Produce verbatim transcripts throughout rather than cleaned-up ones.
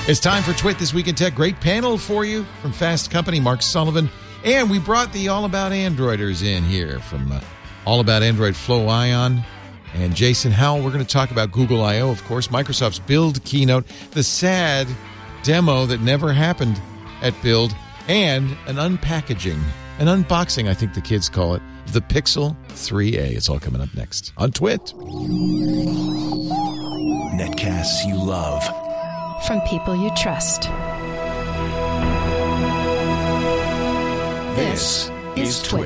It's time for Twit This Week in Tech. Great panel for you from Fast Company, Mark Sullivan. And we brought the All About Androiders in here from uh, All About Android, Flo Ion and Jason Howell. We're going to talk about Google I O, of course, Microsoft's Build keynote, the sad demo that never happened at Build, and an unpackaging, an unboxing, I think the kids call it, of the Pixel three A. It's all coming up next on Twit. Netcasts you love. From people you trust. This is Twit.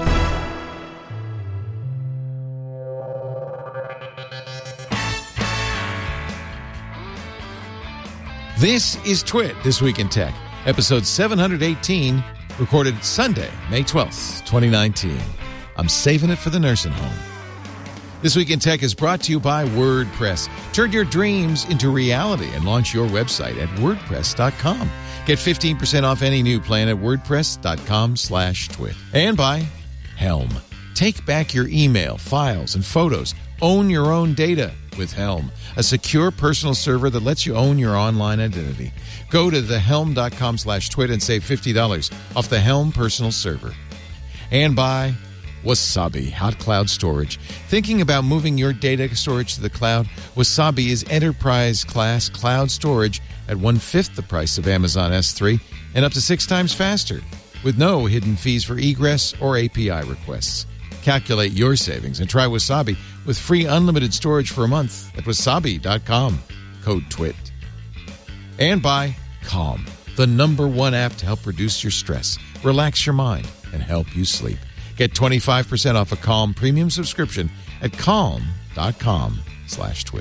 This is Twit, This Week in Tech, episode seven hundred eighteen, recorded Sunday, May twelfth, twenty nineteen. I'm saving it for the nursing home. This Week in Tech is brought to you by WordPress. Turn your dreams into reality and launch your website at WordPress dot com. Get fifteen percent off any new plan at WordPress dot com slash twit. And by Helm. Take back your email, files, and photos. Own your own data with Helm, a secure personal server that lets you own your online identity. Go to the helm dot com slash twit and save fifty dollars off the Helm personal server. And by Wasabi Hot Cloud Storage. Thinking about moving your data storage to the cloud? Wasabi is enterprise-class cloud storage at one-fifth the price of Amazon S three and up to six times faster, with no hidden fees for egress or A P I requests. Calculate your savings and try Wasabi with free unlimited storage for a month at wasabi dot com. Code TWIT. And by Calm, the number one app to help reduce your stress, relax your mind, and help you sleep. Get twenty-five percent off a Calm premium subscription at calm dot com slash twit.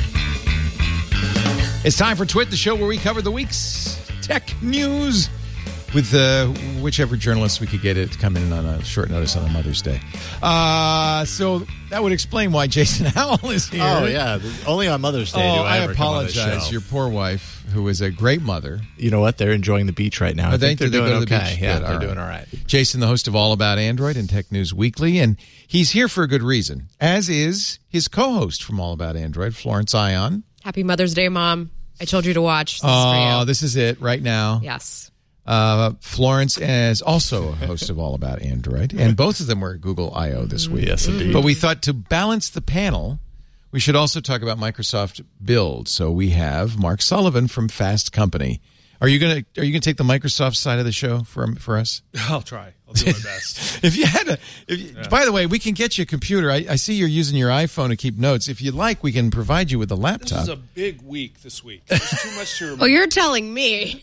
It's time for Twit, the show where we cover the week's tech news with uh, whichever journalist we could get it to come in on a short notice on a Mother's Day. Uh, so that would explain why Jason Howell is here. Oh, yeah. Only on Mother's Day oh, do I, I ever apologize. come on this show. Your poor wife, who is a great mother. You know what? They're enjoying the beach right now. Are I they? think they're Did they doing go to the okay. beach? Yeah, Good. they're All doing right. all right. Jason, the host of All About Android and Tech News Weekly, and he's here for a good reason, as is his co-host from All About Android, Florence Ion. Happy Mother's Day, Mom. I told you to watch. This oh, is for you. This is it right now. Yes. Uh, Florence is also a host of All About Android, and both of them were at Google I O this week. Yes, indeed. But we thought to balance the panel, we should also talk about Microsoft Build. So we have Mark Sullivan from Fast Company. Are you gonna Are you gonna take the Microsoft side of the show for for us? I'll try. I'll do my best. If you had a, if you, Yeah. By the way, we can get you a computer. I, I see you're using your iPhone to keep notes. If you'd like, we can provide you with a This laptop. is a big week this week. There's too much to remember. Oh, you're telling me.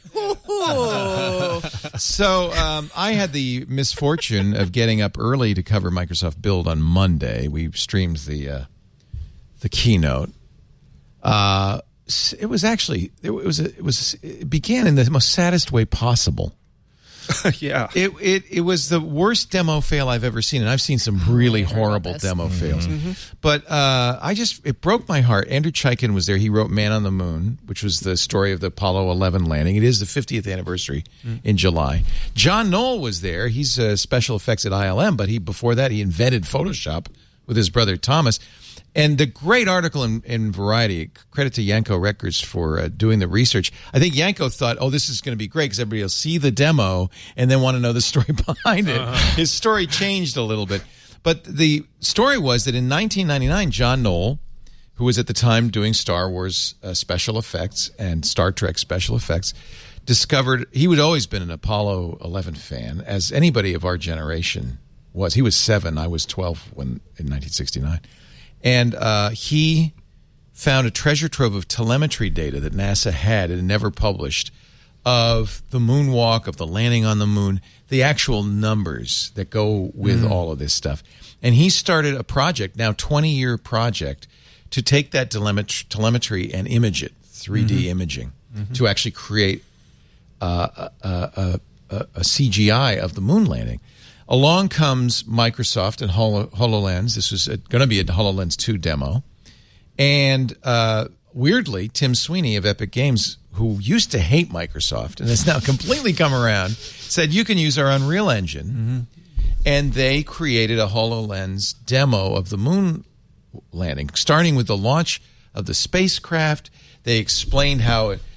So um, I had the misfortune of getting up early to cover Microsoft Build on Monday. We streamed the uh, the keynote. Uh, it was actually it was it was it began in the most saddest way possible. yeah. It, it it was the worst demo fail I've ever seen, and I've seen some really horrible this. demo fails. But uh, I just it broke my heart. Andrew Chaikin was there. He wrote "Man on the Moon," which was the story of the Apollo eleven landing. It is the fiftieth anniversary in July. John Knoll was there. He's uh, special effects at I L M, but he before that he invented Photoshop with his brother Thomas. And the great article in, in Variety, credit to Yanko Records for uh, doing the research. I think Yanko thought, oh, this is going to be great because everybody will see the demo and then want to know the story behind it. Uh-huh. His story changed a little bit. But the story was that in nineteen ninety-nine, John Knoll, who was at the time doing Star Wars uh, special effects and Star Trek special effects, discovered he had always been an Apollo eleven fan, as anybody of our generation was. He was seven. I was twelve when in nineteen sixty-nine. And uh, he found a treasure trove of telemetry data that NASA had and never published of the moonwalk, of the landing on the moon, the actual numbers that go with mm. all of this stuff. And he started a project, now twenty-year project, to take that telemet- telemetry and image it, three D mm-hmm. imaging, mm-hmm. to actually create uh, a, a, a, a C G I of the moon landing. Along comes Microsoft and Holo, HoloLens. This was going to be a HoloLens two demo. And uh, weirdly, Tim Sweeney of Epic Games, who used to hate Microsoft and has now completely come around, said, you can use our Unreal Engine. Mm-hmm. And they created a HoloLens demo of the moon landing, starting with the launch of the spacecraft. They explained how it,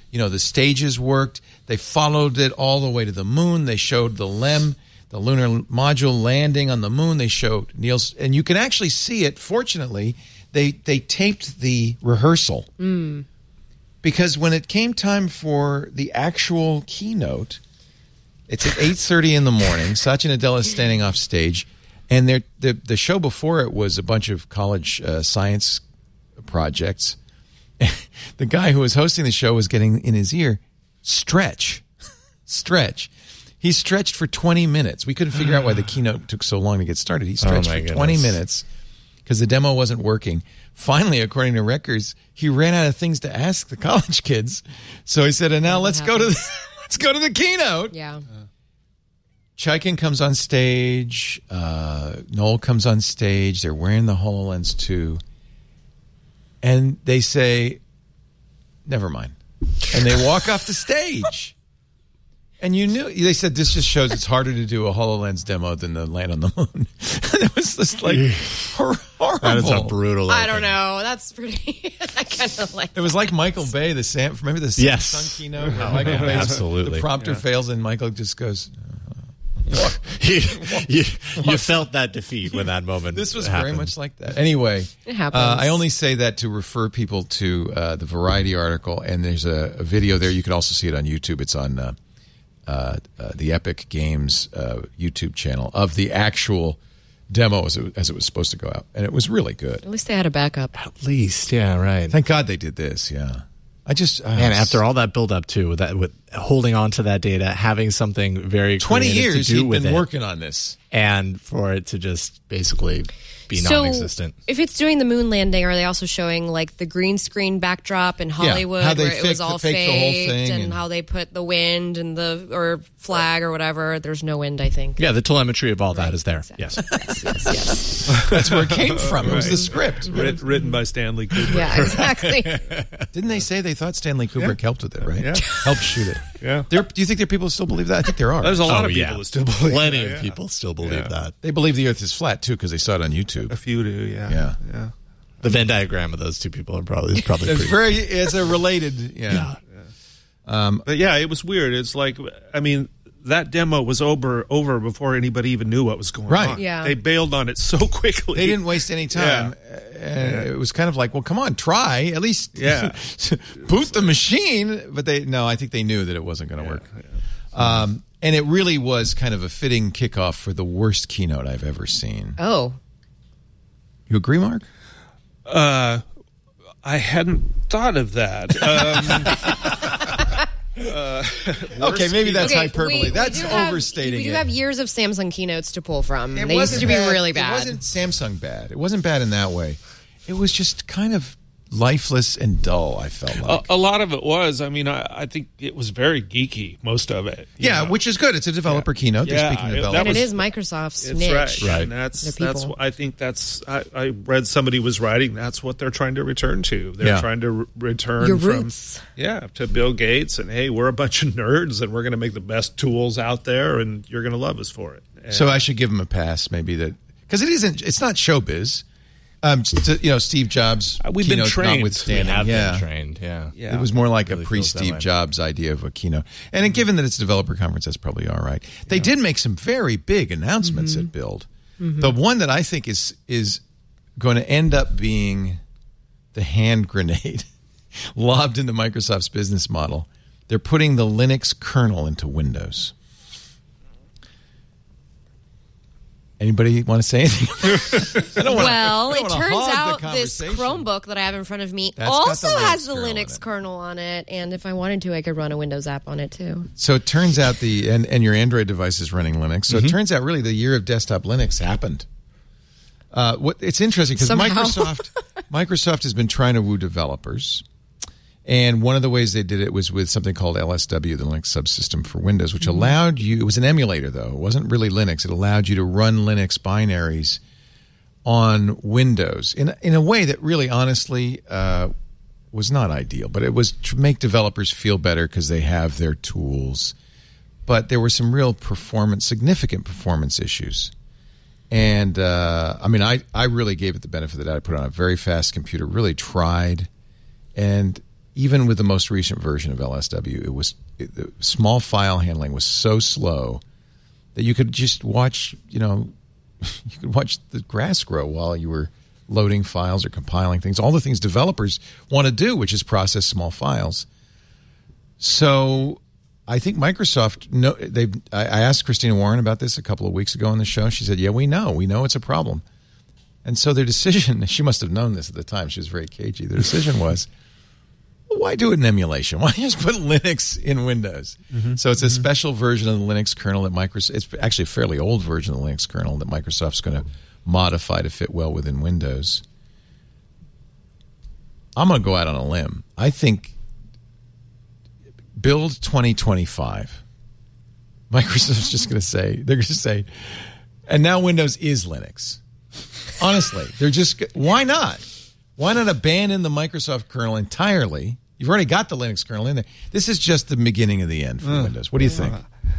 You know, the stages worked. They followed it all the way to the moon. They showed the L E M, the lunar module landing on the moon. They showed Neil's, and you can actually see it. Fortunately, they they taped the rehearsal Mm. because when it came time for the actual keynote, it's at eight thirty in the morning. Satya Nadella is standing off stage, and the the show before it was a bunch of college uh, science projects. The guy who was hosting the show was getting in his ear, stretch, stretch. He stretched for twenty minutes. We couldn't figure out why the keynote took so long to get started. He stretched Oh, my for goodness. twenty minutes because the demo wasn't working. Finally, according to records, he ran out of things to ask the college kids. So he said, and now let's go to the, let's go to the keynote. Yeah. Chaikin comes on stage. Uh, Noel comes on stage. They're wearing the HoloLens two. And they say, never mind. And they walk off the stage. And you knew, they said, this just shows it's harder to do a HoloLens demo than to land on the moon. And it was just like hor- horrible. That is a brutal. I don't know. That's pretty. I kind of like. It was like Michael Bay, the Sam, remember the Samsung Yes. keynote? Oh, Michael yeah, Bay's- absolutely. The prompter fails and Michael just goes, you, you, you felt that defeat when that moment. this was happened. very much like that. Anyway, It happens. uh, I only say that to refer people to uh, the Variety article, and there's a, a video there. You can also see it on YouTube. It's on uh, uh, uh, the Epic Games uh, YouTube channel of the actual demo as it, as it was supposed to go out, and it was really good. At least they had a backup. At least, yeah, right. Thank God they did this. Yeah, I just uh, Man, after all that build up too, with that with holding on to that data, having something very twenty creative years to do he'd with been it, working on this. and for it to just basically be So, non-existent. if it's doing the moon landing, are they also showing like the green screen backdrop in Hollywood how they where it was faked- all faked the whole faked, thing and, and- how they put the wind and the or flag or whatever? There's no wind, I think. Yeah, the telemetry of all that is there. Exactly. Yes. yes, yes, yes. That's where it came from. It was the script. Writ- written by Stanley Kubrick. Yeah, exactly. Didn't they say they thought Stanley Kubrick helped with it, right? Yeah. Helped shoot it. Yeah. There, do you think there are people who still believe that? I think there are. There's a lot Oh, of people yeah. that still believe Plenty that, of yeah. people still believe Yeah. that. They believe the Earth is flat too because they saw it on YouTube. A few do, yeah. Yeah. Yeah. The Venn diagram of those two people are probably is probably It's pretty. very. It's a related. Yeah. But yeah, it was weird. It's like, I mean, that demo was over over before anybody even knew what was going Right. on. Yeah. They bailed on it so quickly. They didn't waste any time. And it was kind of like, well, come on, try at least. Yeah. boot the machine. But they no, I think they knew that it wasn't going to work. Um, and it really was kind of a fitting kickoff for the worst keynote I've ever seen. Oh, You agree, Mark? Uh, I hadn't thought of that. Um, uh, Okay, maybe that's okay. hyperbole. we- we that's do have- overstating We do it. have years of Samsung keynotes to pull from. It they used wasn't to be bad. really It bad. wasn't Samsung bad. It wasn't bad in that way. It was just kind of lifeless and dull, I felt like. a, a lot of it was. I mean, I, I think it was very geeky, most of it. you yeah, know. which is good. It's a developer keynote. They're Yeah, speaking to it- that developers. and it was- is Microsoft's It's niche. right, Right. And that's They're that's. people. I think that's. I, I read somebody was writing. That's what they're trying to return to. They're Yeah. trying to re- return Your from roots. yeah to Bill Gates and hey, we're a bunch of nerds and we're going to make the best tools out there and you're going to love us for it. And So I should give him a pass, maybe that because it isn't. It's not showbiz. Um, st- you know, Steve Jobs. Uh, we've been keynote trained. We notwithstanding. have yeah. been trained. Yeah. Yeah. It was more like Really a feels that pre-Steve way. Jobs idea of a keynote. And then given that it's a developer conference, that's probably all right. They did make some very big announcements at Build. The one that I think is is going to end up being the hand grenade lobbed into Microsoft's business model. They're putting the Linux kernel into Windows. Anybody want to say anything? I don't wanna- Well, I don't it wanna turns hog the out this conversation. Chromebook that I have in front of me That's got the also Linux has the kernel in Linux it. kernel on it, and if I wanted to, I could run a Windows app on it too. So it turns out the and, and your Android device is running Linux. So it turns out really the year of desktop Linux happened. Uh, what it's interesting because Somehow. Microsoft Microsoft has been trying to woo developers, and one of the ways they did it was with something called L S W, the Linux subsystem for Windows, which allowed you. It was an emulator though; it wasn't really Linux. It allowed you to run Linux binaries on Windows in in a way that really, honestly, uh, was not ideal. But it was to make developers feel better because they have their tools. But there were some real performance, significant performance issues. And, uh, I mean, I, I really gave it the benefit of the doubt. I put it on a very fast computer, really tried. And, even with the most recent version of L S W, it was it, the small file handling was so slow that you could just watch, you know, you could watch the grass grow while you were loading files or compiling things. All the things developers want to do, which is process small files. So I think Microsoft, no, they. I asked Christina Warren about this a couple of weeks ago on the show. She said, yeah, we know. We know it's a problem. And so their decision, she must have known this at the time. She was very cagey. Their decision was, well, why do it in emulation? Why just put Linux in Windows? Mm-hmm. So it's a mm-hmm. special version of the Linux kernel that Microsoft, it's actually a fairly old version of the Linux kernel that Microsoft's going to modify to fit well within Windows. I'm going to go out on a limb. I think build twenty twenty-five. Microsoft's just going to say, they're going to say, and now Windows is Linux. Honestly, they're just, why not? Why not abandon the Microsoft kernel entirely? You've already got the Linux kernel in there. This is just the beginning of the end for uh, Windows. What do you think?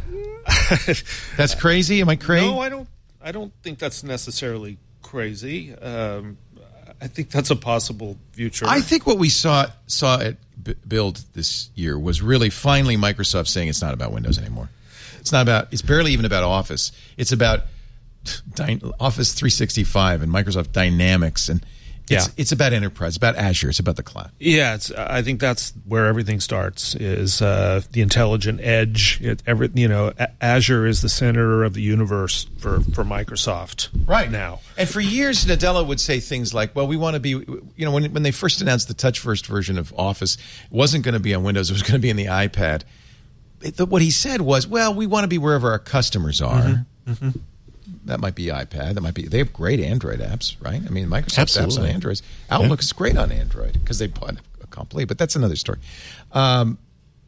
That's crazy? Am I crazy? No, I don't. I don't think that's necessarily crazy. Um, I think that's a possible future. I think what we saw saw at B- Build this year was really finally Microsoft saying it's not about Windows anymore. It's not about. It's barely even about Office. It's about Dy- Office three sixty-five and Microsoft Dynamics, and it's, yeah. it's about enterprise. It's about Azure. It's about the cloud. Yeah, it's, I think that's where everything starts. Is uh, the intelligent edge? It, every, you know, a- Azure is the center of the universe for, for Microsoft right now. And for years, Nadella would say things like, "Well, we want to be." You know, when when they first announced the touch-first version of Office, it wasn't going to be on Windows. It was going to be in the iPad. It, the, what he said was, "Well, we want to be wherever our customers are." Mm-hmm. Mm-hmm. That might be iPad. That might be. They have great Android apps, right? I mean, Microsoft's apps on Android. Outlook yeah. is great on Android because they bought a complete. But that's another story. Um,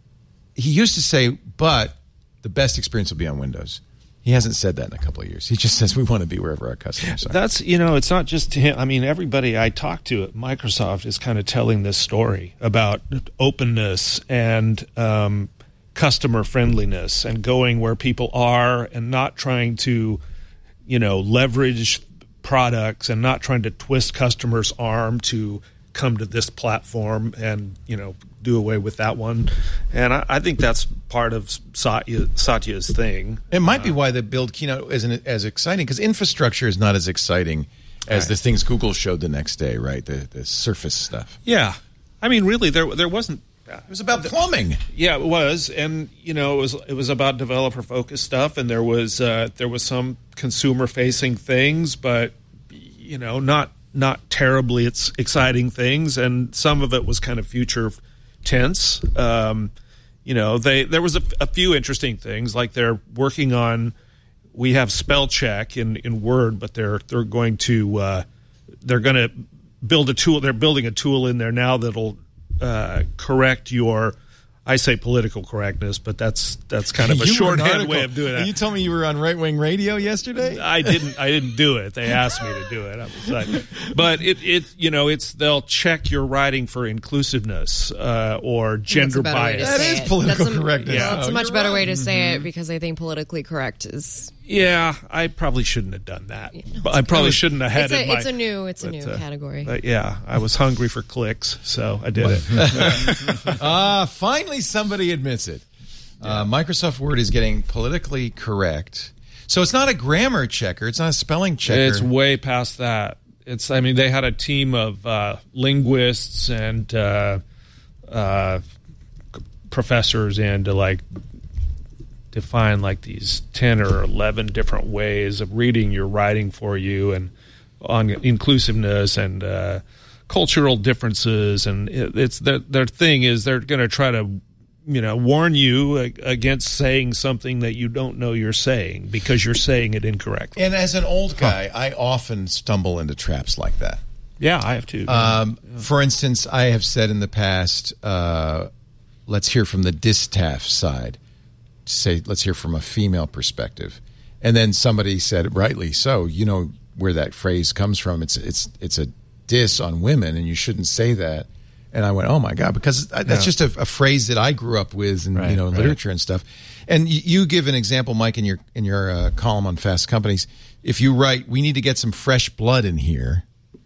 he used to say, "But the best experience will be on Windows." He hasn't said that in a couple of years. He just says we want to be wherever our customers are. That's you know, it's not just him. I mean, everybody I talk to at Microsoft is kind of telling this story about openness and um, customer friendliness and going where people are and not trying to, you know, leverage products and not trying to twist customers' arm to come to this platform and, you know, do away with that one. And I, I think that's part of Satya, Satya's thing. It might uh, be why the Build keynote isn't as exciting, because infrastructure is not as exciting as right. the things Google showed the next day, right? The the Surface stuff. Yeah. I mean, really, there there wasn't... It was about plumbing. Yeah, it was, and you know, it was it was about developer focused stuff, and there was uh, there was some consumer facing things, but you know, not not terribly it's exciting things, and some of it was kind of future tense. Um, you know, they there was a, a few interesting things, like they're working on. We have spell check in, in Word, but they're they're going to uh, they're going to build a tool. They're building a tool in there now that'll Uh, correct your, I say political correctness, but that's that's kind of a shorthand way of doing it. You told me you were on right wing radio yesterday. I didn't. I didn't do it. They asked me to do it. I was like, but it, it, you know, it's they'll check your writing for inclusiveness uh, or gender bias. That is political that's a, correctness. Yeah, it's oh, a much you're better right. way to say mm-hmm. it, because I think politically correct is. Yeah, I probably shouldn't have done that. But I probably shouldn't have had it's a, it. My, it's a new, it's a new uh, category. But yeah, I was hungry for clicks, so I did it. Ah, uh, finally somebody admits it. Uh, Microsoft Word is getting politically correct. So it's not a grammar checker. It's not a spelling checker. It's way past that. It's. I mean, they had a team of uh, linguists and uh, uh, professors in to like define like these ten or eleven different ways of reading your writing for you, and on inclusiveness and uh, cultural differences. And it, it's their, their thing is they're going to try to, you know, warn you against saying something that you don't know you're saying because you're saying it incorrectly. And as an old guy, huh. I often stumble into traps like that. Yeah, I have too. Um, yeah. For instance, I have said in the past, uh, let's hear from the distaff side. Say, let's hear from a female perspective. And then somebody said, rightly so, you know where that phrase comes from. It's it's it's a diss on women, and you shouldn't say that. And I went, oh my God, because that's yeah. just a, a phrase that I grew up with, in right, you know, in right. literature and stuff. And you, you give an example, Mike, in your in your uh, column on Fast Companies. If you write, we need to get some fresh blood in here,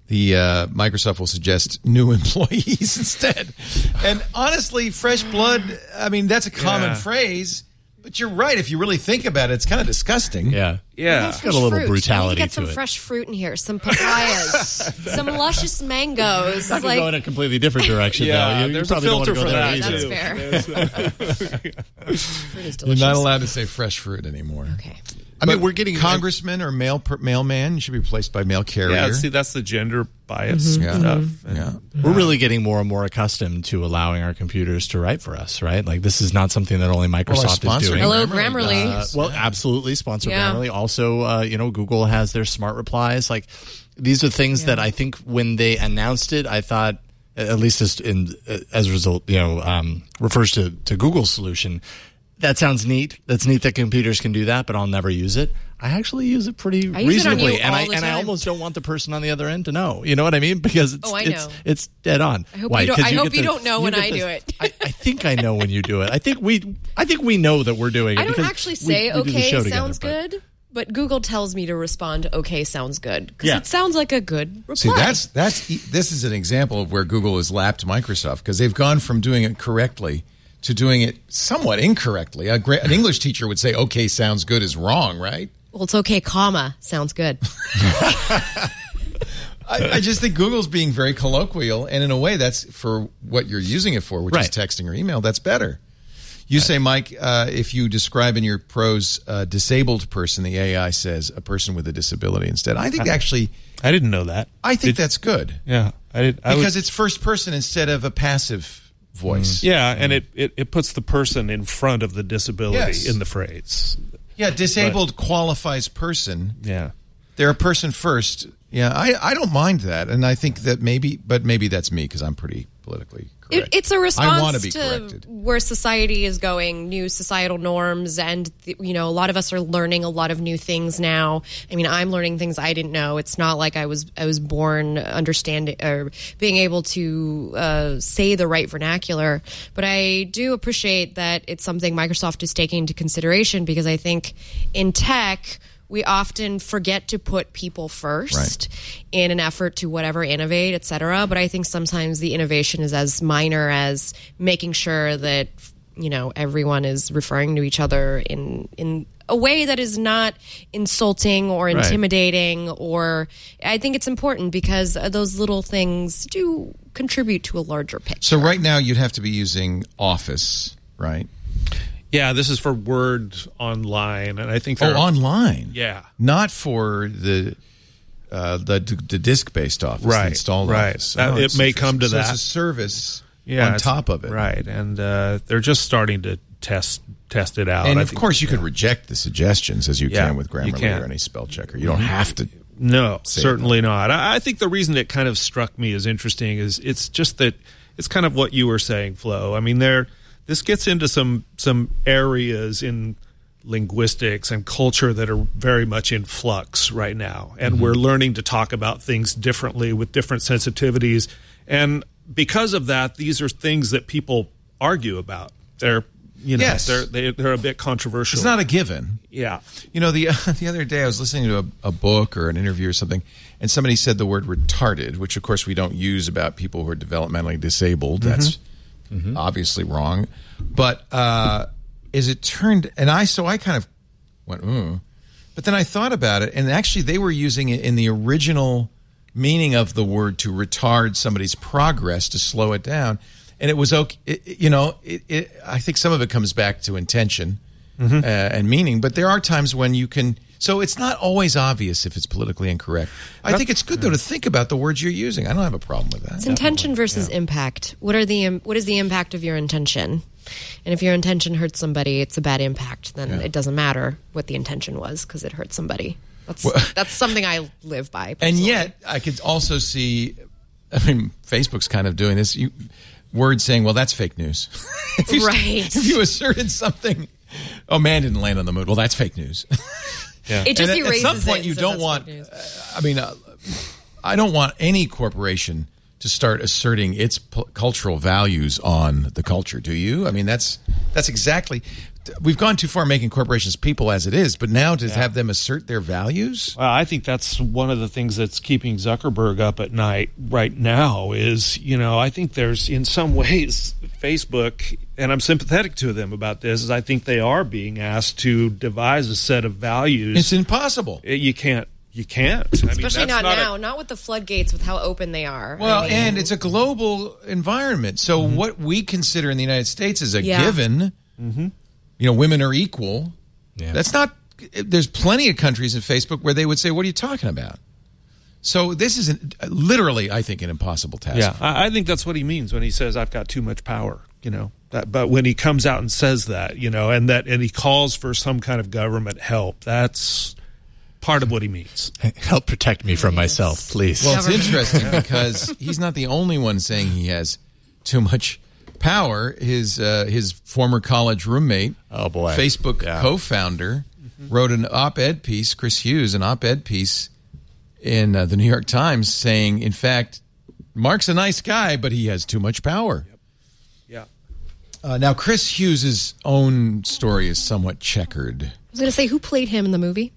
the uh, Microsoft will suggest new employees instead. And honestly, fresh blood, I mean, that's a common Yeah. phrase. But you're right. If you really think about it, it's kind of disgusting. Yeah. Yeah. It's got a little Fruit. brutality You get some to it. fresh fruit in here, some papayas, some luscious mangoes. That could like, go in a completely different direction, Yeah, though. You, there's you a probably don't want to filter go for there that, either. that's too. fair. Fruit is You're delicious. not allowed to say fresh fruit anymore. Okay. I mean, But we're getting congressman or mail per, mailman should be replaced by mail carrier. Yeah, see, that's the gender bias Yeah. stuff. And- yeah. We're really getting more and more accustomed to allowing our computers to write for us, right? Like, this is not something that only Well, our Microsoft is sponsor, doing. Hello, Grammarly, Grammarly. does. Uh, well, absolutely, sponsor Yeah. Grammarly. Also, uh, you know, Google has their smart replies. Like, these are things that I think when they announced it, I thought, at least as, in, as a result, you know, um, refers to, to Google's solution. That sounds neat. That's neat that computers can do that, but I'll never use it. I actually use it pretty I use it on reasonably, you and all I the and I time. almost don't want the person on the other end to know. You know what I mean? Because it's Oh, I it's know. it's dead on. I hope Why? you don't- 'Cause I hope get you the- don't know when get I the- do it. I, I think I know when you do it. I think we I think we know that we're doing it. I don't because actually we- say we do the okay show sounds together, but- good, but Google tells me to respond okay sounds good because Yeah. it sounds like a good reply. See, that's that's e- this is an example of where Google has lapped Microsoft because they've gone from doing it correctly to doing it somewhat incorrectly. A gra- an English teacher would say, "Okay, sounds good" is wrong, right? well, it's okay, comma sounds good. I, I just think Google's being very colloquial, and in a way, that's for what you're using it for, which is Right. texting or email. That's better. You say, Mike, uh, if you describe in your prose a disabled person, the A I says a person with a disability instead. I think actually, I didn't know that. I think Did- that's good Yeah, I did. I because was, it's first person instead of a passive voice. yeah, and it, it, it puts the person in front of the disability Yes. in the phrase. Yeah, disabled qualifies person. Yeah. They're a person first. Yeah, I, I don't mind that, and I think that maybe, but maybe that's me because I'm pretty politically It, correct. it's a response I want to be to corrected. where society is going, new societal norms, and th- you know, a lot of us are learning a lot of new things now. I mean, I'm learning things I didn't know. It's not like I was I was born understanding or being able to uh, say the right vernacular. But I do appreciate that it's something Microsoft is taking into consideration because I think in tech, we often forget to put people first Right. in an effort to whatever innovate, et cetera. But I think sometimes the innovation is as minor as making sure that, you know, everyone is referring to each other in in a way that is not insulting or Right. intimidating. Or I think it's important because those little things do contribute to a larger picture. So right now you'd have to be using Office, right? Yeah, this is for Word online, and I think Oh, there are- online. Yeah. Not for the uh, the, the disc-based Office, the Right, installed right. Office. That- it it's- may come to so that. It's a service yeah, on it's- top of it. right? And uh, they're just starting to test test it out. And I of think- course, you could reject the suggestions as you Yeah, can with you Grammarly can. or any spell checker. You don't have to. No, Say certainly not. I, I think the reason it kind of struck me as interesting is it's just that it's kind of what you were saying, Flo. I mean, there this gets into some some areas in linguistics and culture that are very much in flux right now, and we're learning to talk about things differently with different sensitivities. And because of that, these are things that people argue about. They're you know Yes. they're they, they're a bit controversial. It's not a given. yeah. You know, the the other day I was listening to a, a book or an interview or something, and somebody said the word retarded, which of course we don't use about people who are developmentally disabled. That's obviously wrong. But uh, as it turned, and I so I kind of went, ooh. But then I thought about it, and actually they were using it in the original meaning of the word to retard somebody's progress, to slow it down. And it was okay, it, it- you know, it, it, I think some of it comes back to intention uh, and meaning, but there are times when you can, so it's not always obvious if it's politically incorrect. I think it's good, though, to think about the words you're using. I don't have a problem with that. It's intention versus impact. What are the what is the impact of your intention? And if your intention hurts somebody, it's a bad impact. Then it doesn't matter what the intention was because it hurt somebody. That's that's something I live by. And personally. yet, I could also see, I mean, Facebook's kind of doing this. You, words saying, well, that's fake news. if you, Right. If you asserted something, oh, man didn't land on the moon. Well, that's fake news. it just And at- erases at some point, it, you so don't that's want. fake news. uh, I mean, uh, I don't want any corporation to start asserting its p- cultural values on the culture. Do you? I mean, that's That's exactly. We've gone too far making corporations people as it is, but now to yeah. have them assert their values? Well, I think that's one of the things that's keeping Zuckerberg up at night right now is, you know, I think there's in some ways Facebook, and I'm sympathetic to them about this, is I think they are being asked to devise a set of values. It's impossible. You can't. You can't. Especially I mean, not, not now, a, not with the floodgates, with how open they are. Well, I mean, and it's a global environment. So mm-hmm. what we consider in the United States is a yeah. given, mm-hmm. you know, women are equal. Yeah. That's not, there's plenty of countries in Facebook where they would say, what are you talking about? So this is an, literally, I think, an impossible task. Yeah, I, I think that's what he means when he says, I've got too much power, you know. That, but when he comes out and says that, you know, and that and he calls for some kind of government help, that's part of what he means. Help protect me from myself, please. Well, it's interesting because he's not the only one saying he has too much power. His uh, his former college roommate, oh boy, Facebook yeah. co-founder, mm-hmm. wrote an op-ed piece, Chris Hughes, an op-ed piece in uh, the New York Times saying, in fact, Mark's a nice guy, but he has too much power. Yep. Yeah. Uh, now, Chris Hughes' own story is somewhat checkered. I was going to say, who played him in the movie?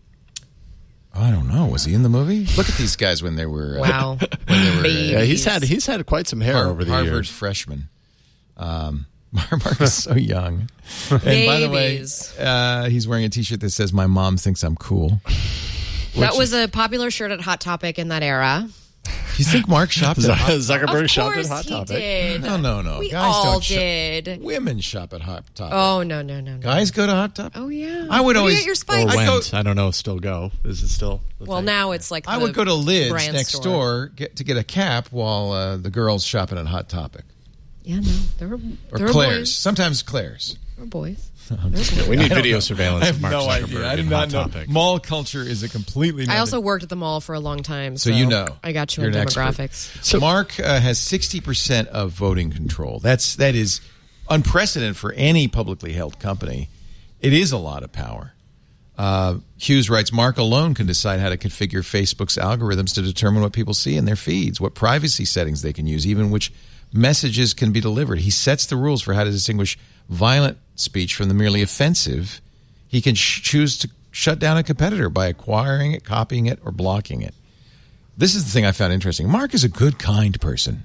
I don't know. Was he in the movie? Look at these guys when they were. Uh, wow. When they were, uh, yeah, he's had he's had quite some hair Har- over the Harvard years. freshman. Um, Mark is so young. And Babies. by the way, uh, he's wearing a T-shirt that says "My mom thinks I'm cool." That was a popular shirt at Hot Topic in that era. You think Mark shopped at Hot Zuckerberg of shopped at course Hot he Topic? did. No, no, no. We Guys all don't shop- did. Women shop at Hot Topic. Oh no, no, no, no. Guys go to Hot Topic. Oh yeah. I would Where do always you get your Or spice. I went. go- I don't know. Still go? Is it still? the Well, thing? now it's like I the would go to Lids brand next store. door get, to get a cap while uh, the girls shopping at Hot Topic. Yeah, no, there were Or there were Claire's. boys. Sometimes Claire's. There were boys. We need I don't video know. surveillance I have of Mark no Zuckerberg idea. I do in not Hot know. Topic. Mall culture is a completely. I nothing. also worked at the mall for a long time, So so, you know. I got you You're in an expert. demographics. So Mark uh, has sixty percent of voting control. That's that is unprecedented for any publicly held company. It is a lot of power. Uh, Hughes writes, Mark alone can decide how to configure Facebook's algorithms to determine what people see in their feeds, what privacy settings they can use, even which messages can be delivered. He sets the rules for how to distinguish violent speech from the merely offensive. He can sh- choose to shut down a competitor by acquiring it, copying it, or blocking it. This is the thing I found interesting. Mark is a good, kind person.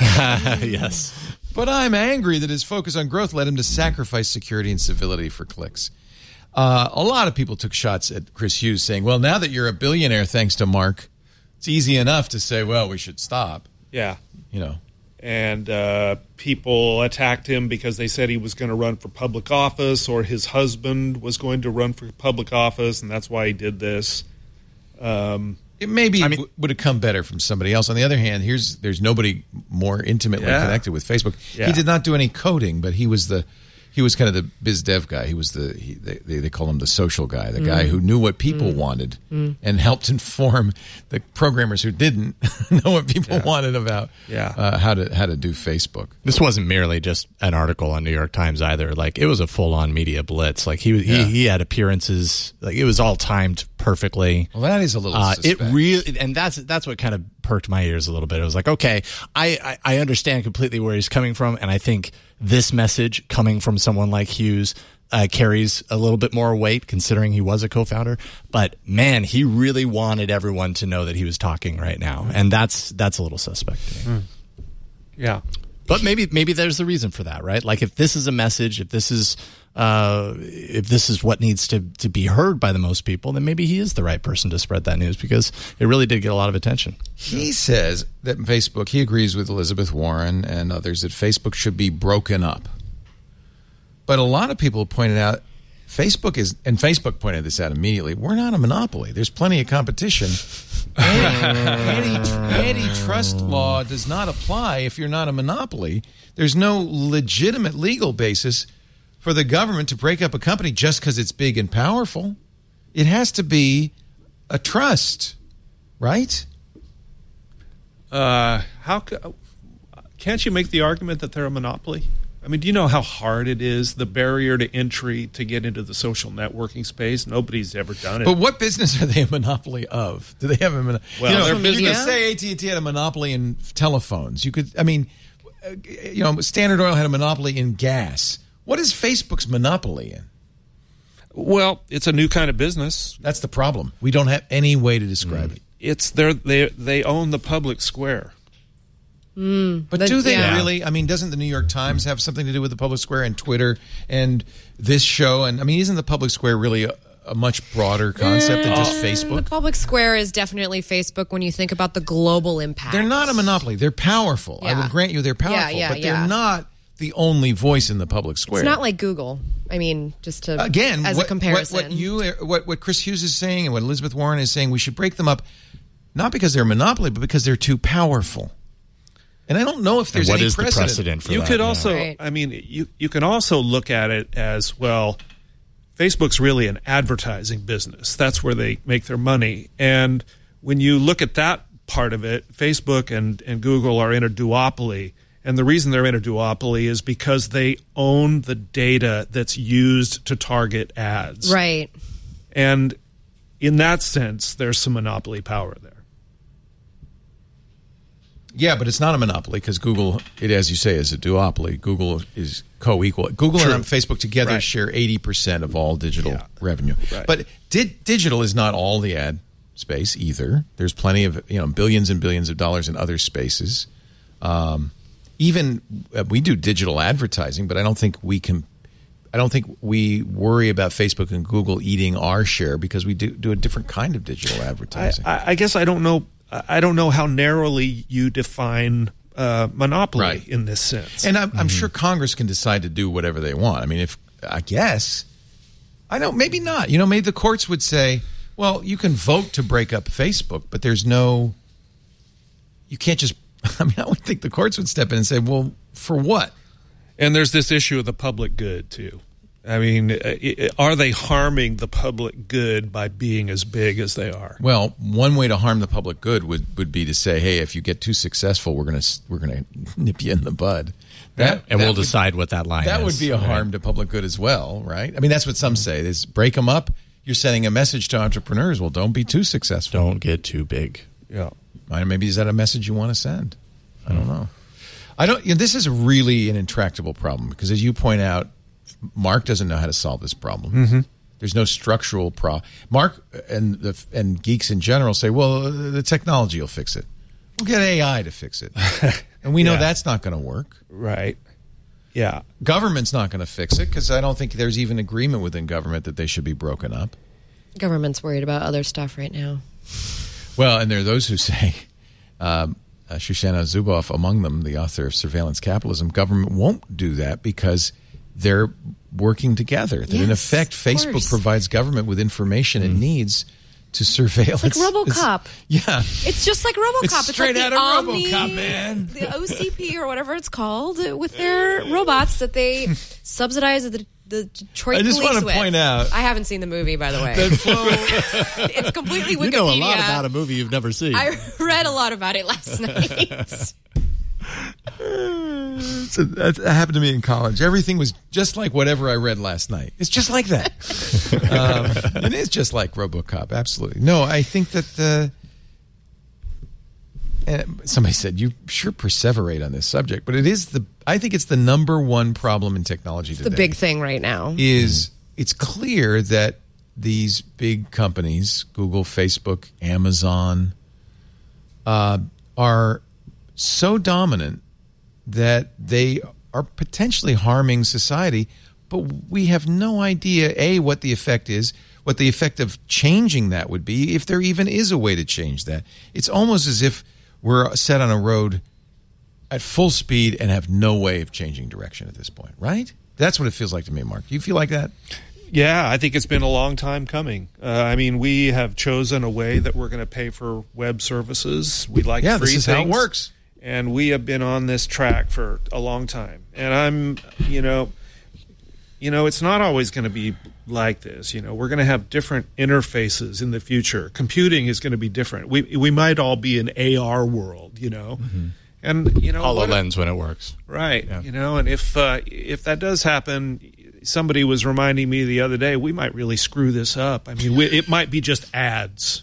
Yes. But I'm angry that his focus on growth led him to sacrifice security and civility for clicks. Uh, a lot of people took shots at Chris Hughes saying, well, now that you're a billionaire thanks to Mark, it's easy enough to say, well, we should stop. Yeah. You know. And uh, people attacked him because they said he was going to run for public office or his husband was going to run for public office, and that's why he did this. Um, It maybe I mean- w- would have come better from somebody else. On the other hand, here's there's nobody more intimately Yeah. connected with Facebook. Yeah. He did not do any coding, but he was the he was kind of the biz dev guy. He was the he, they they call him the social guy, the Mm. guy who knew what people wanted and helped inform the programmers who didn't know what people wanted about Yeah. uh, how to how to do Facebook. This wasn't merely just an article on New York Times either. Like, it was a full-on media blitz. Like, he he, Yeah. he had appearances. Like, it was all timed perfectly. Well, that is a little Uh, it suspect. really, and that's that's what kind of perked my ears a little bit. It was like, okay, I, I I understand completely where he's coming from, and I think this message coming from someone like Hughes uh, carries a little bit more weight, considering he was a co-founder. But man, he really wanted everyone to know that he was talking right now, and that's that's a little suspect to me. yeah. But maybe maybe there's a reason for that, right? Like, if this is a message, if this is uh, if this is what needs to to be heard by the most people, then maybe he is the right person to spread that news, because it really did get a lot of attention. He says that Facebook, he agrees with Elizabeth Warren and others that Facebook should be broken up. But a lot of people pointed out Facebook is, and Facebook pointed this out immediately, we're not a monopoly. There's plenty of competition. Anti- Antitrust law does not apply if you're not a monopoly. There's no legitimate legal basis for the government to break up a company just because it's big and powerful. It has to be a trust, right? Uh, how ca- can't you make the argument that they're a monopoly? I mean, do you know how hard it is, the barrier to entry to get into the social networking space? Nobody's ever done it. But what business are they a monopoly of? Do they have a monopoly? Well, you know, their you business- could say A T and T had a monopoly in telephones. You could, I mean, uh, you know, Standard Oil had a monopoly in gas. What is Facebook's monopoly in? Well, it's a new kind of business. That's the problem. We don't have any way to describe Mm. it. It's their, they they own the public square. Mm, But the- do they yeah. really? I mean, doesn't the New York Times have something to do with the public square and Twitter and this show? And I mean, isn't the public square really a, a much broader concept than just The Facebook? public square is definitely Facebook when you think about the global impact. They're not a monopoly. They're powerful. I Yeah. will grant you they're powerful, yeah, but they're yeah. not the only voice in the public square. It's not like Google. I mean, just to Again, as what, a comparison. What, what you, what, what Chris Hughes is saying and what Elizabeth Warren is saying, we should break them up, not because they're a monopoly, but because they're too powerful. And I don't know if there's what any is the precedent. precedent for You that? could Yeah. also, Right. I mean, you you can also look at it as, well, Facebook's really an advertising business. That's where they make their money. And when you look at that part of it, Facebook and, and Google are in a duopoly. And the reason they're in a duopoly is because they own the data that's used to target ads. Right. And in that sense, there's some monopoly power there. Yeah, but it's not a monopoly because Google, it as you say, is a duopoly. Google is co-equal. Google True. and Facebook together Right. share eighty percent of all digital Yeah. revenue. Right. But di- digital is not all the ad space either. There's plenty of, you know, billions and billions of dollars in other spaces. Um, even uh, we do digital advertising, but I don't think we can. I don't think we worry about Facebook and Google eating our share because we do, do a different kind of digital I, advertising. I I guess I don't know. I don't know how narrowly you define uh, monopoly Right. in this sense. And I'm, I'm sure Congress can decide to do whatever they want. I mean, if I guess, I don't. Maybe not. You know, maybe the courts would say, well, you can vote to break up Facebook, but there's no. You can't just. I mean, I would think the courts would step in and say, well, for what? And there's this issue of the public good too. I mean, uh, i- are they harming the public good by being as big as they are? Well, one way to harm the public good would, would be to say, hey, if you get too successful, we're gonna we're gonna nip you in the bud. That and that we'll would- decide what that line That is. would be a Right. harm to public good as well, right? I mean, that's what some say. Is break them up. You're sending a message to entrepreneurs. Well, don't be too successful. Don't get too big. Yeah. I- Maybe is that a message you want to send? I don't know. I don't. You know, this is really an intractable problem because, as you point out, Mark doesn't know how to solve this problem. Mm-hmm. There's no structural problem. Mark and the and geeks in general say, "Well, uh, the technology will fix it. We'll get A I to fix it," and we know Yeah. that's not going to work. Right. Yeah. Government's not going to fix it because I don't think there's even agreement within government that they should be broken up. Government's worried about other stuff right now. Well, and there are those who say, um, uh, Shoshana Zuboff among them, the author of Surveillance Capitalism, government won't do that because they're working together. That in Yes, effect, of Facebook course. provides government with information it needs to surveil. It's like RoboCop. Yeah. It's just like RoboCop. It's straight like out the of Omni, RoboCop, man. The O C P or whatever it's called with their robots that they subsidize the, the Detroit I just police want to with. point out I haven't seen the movie, by the way. that Flo, It's completely Wikipedia. You know a lot about a movie you've never seen. I read a lot about it last night. so that happened to me in college. Everything was just like whatever I read last night. It's just like that. um, it is just like RoboCop. Absolutely. No, I think that the. And somebody said you sure perseverate on this subject, but it is the. I think it's the number one problem in technology today. The big thing right now. Is it's clear that these big companies, Google, Facebook, Amazon, uh, are so dominant that they are potentially harming society, but we have no idea, A, what the effect is, what the effect of changing that would be, if there even is a way to change that. It's almost as if we're set on a road at full speed and have no way of changing direction at this point, right? That's what it feels like to me, Mark. Do you feel like that? Yeah, I think it's been a long time coming. Uh, I mean, we have chosen a way that we're going to pay for web services. We like Yeah, free this is things. how it works. And we have been on this track for a long time. And I'm, you know, you know, it's not always going to be like this. You know, we're going to have different interfaces in the future. Computing is going to be different. We we might all be an A R world, you know. Mm-hmm. And you know, what- HoloLens when it works. right? Yeah. You know, and if uh, if that does happen, somebody was reminding me the other day, we might really screw this up. I mean, we, it might be just ads.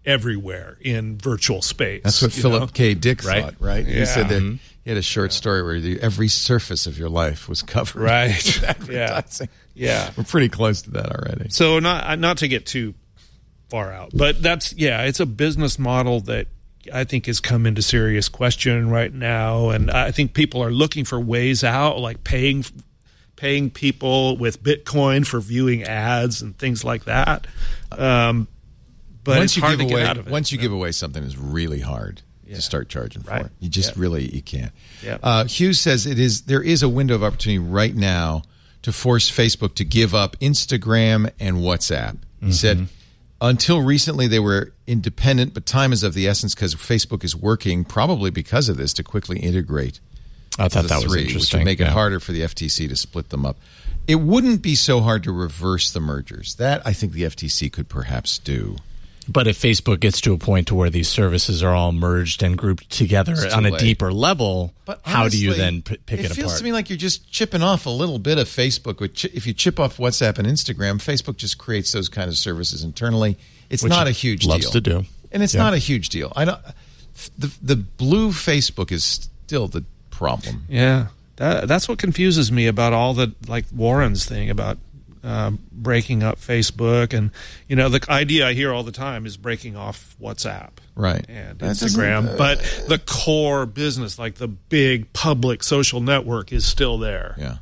everywhere in virtual space. That's what you Philip know? K. Dick Right. thought, right? He Yeah. said that Mhm. he had a short story where the, every surface of your life was covered. Right. with Yeah. advertising. Yeah. We're pretty close to that already. So not not to get too far out, but that's yeah, it's a business model that I think has come into serious question right now, and I think people are looking for ways out, like paying paying people with Bitcoin for viewing ads and things like that. Um, but once it's you hard give to away, get out of it. once you Yeah. give away something, it's really hard Yeah. to start charging for Right. it. You just Yeah. really you can't. Yeah. Uh, Hughes says it is there is a window of opportunity right now to force Facebook to give up Instagram and WhatsApp. He Mm-hmm. said until recently they were independent, but time is of the essence because Facebook is working probably because of this to quickly integrate. I thought the that was three, which interesting. would make it Yeah. harder for the F T C to split them up. It wouldn't be so hard to reverse the mergers. That I think the F T C could perhaps do. But if Facebook gets to a point to where these services are all merged and grouped together It's too on a late. deeper level, But how do you honestly, then p- pick it, it feels apart? to me like you're just chipping off a little bit of Facebook. With chi- If you chip off WhatsApp and Instagram, Facebook just creates those kind of services internally. It's Which not a it huge loves deal to do. and it's Yeah. not a huge deal. I don't. The the blue Facebook is still the problem. Yeah, that, that's what confuses me about all the like Warren's thing about uh, breaking up Facebook, and you know the idea I hear all the time is breaking off WhatsApp, Right. and That doesn't, Instagram, uh, but the core business, like the big public social network, is still there. Yeah.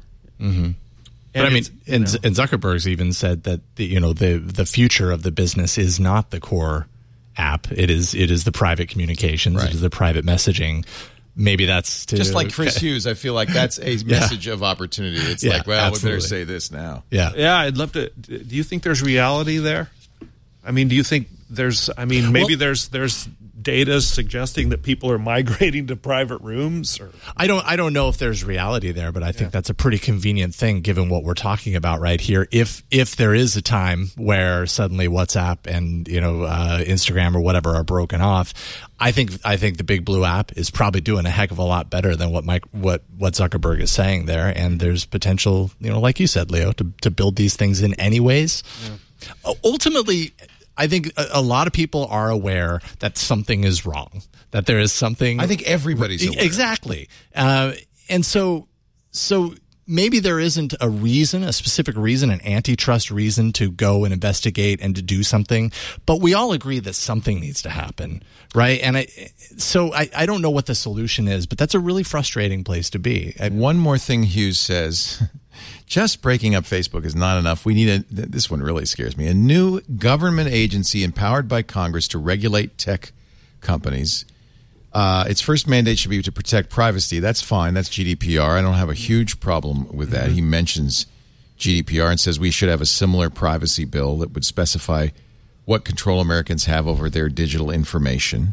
But I mean, it's, you and, know, and Zuckerberg's even said that the, you know the the future of the business is not the core app. It is it is the private communications. Right. It is the private messaging. Maybe that's to, Just like Chris Hughes, I feel like that's a message of opportunity. It's Yeah, like, well, we absolutely. better say this now. Yeah. yeah, I'd love to. Do you think there's reality there? I mean, do you think there's? I mean, maybe Well- there's there's data suggesting that people are migrating to private rooms, or I don't I don't know if there's reality there, but I think that's a pretty convenient thing given what we're talking about right here. If if there is a time where suddenly WhatsApp and you know uh, Instagram or whatever are broken off, I think I think the Big Blue app is probably doing a heck of a lot better than what Mike what what Zuckerberg is saying there, and there's potential, you know, like you said, Leo, to to build these things in any ways. Uh, Ultimately, I think a, a lot of people are aware that something is wrong, that there is something. I think everybody's aware. Exactly, uh, and so so maybe there isn't a reason, a specific reason, an antitrust reason to go and investigate and to do something, but we all agree that something needs to happen, right? And I, so I, I don't know what the solution is, but that's a really frustrating place to be. I, One more thing Hughes says. Just breaking up Facebook is not enough. We need a, this one really scares me, a new government agency empowered by Congress to regulate tech companies. Uh, its first mandate should be to protect privacy. That's fine. That's G D P R. I don't have a huge problem with that. He mentions G D P R and says we should have a similar privacy bill that would specify what control Americans have over their digital information.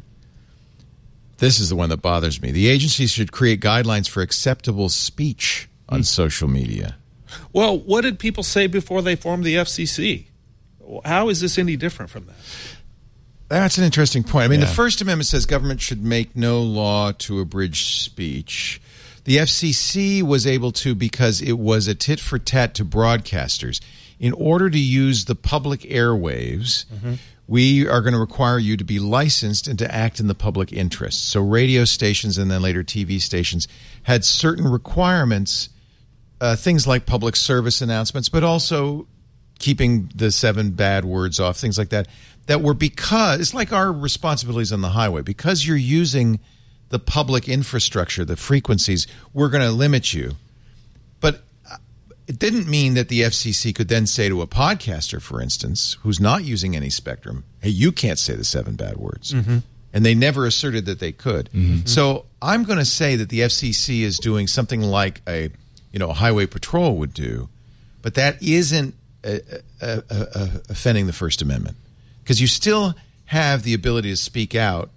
This is the one that bothers me. The agency should create guidelines for acceptable speech on social media. well, what did people say before they formed the F C C? How is this any different from that? That's an interesting point. I mean, Yeah. the First Amendment says government should make no law to abridge speech. The F C C was able to because it was a tit for tat to broadcasters. In order to use the public airwaves, we are going to require you to be licensed and to act in the public interest. So radio stations and then later T V stations had certain requirements, uh, things like public service announcements, but also keeping the seven bad words off, things like that, that were because it's like our responsibilities on the highway. Because you're using the public infrastructure, the frequencies, we're going to limit you. But it didn't mean that the F C C could then say to a podcaster, for instance, who's not using any spectrum, hey, you can't say the seven bad words. Mm-hmm. And they never asserted that they could. Mm-hmm. So I'm going to say that the F C C is doing something like a, you know, a highway patrol would do, but that isn't uh, uh, uh, offending the First Amendment because you still have the ability to speak out.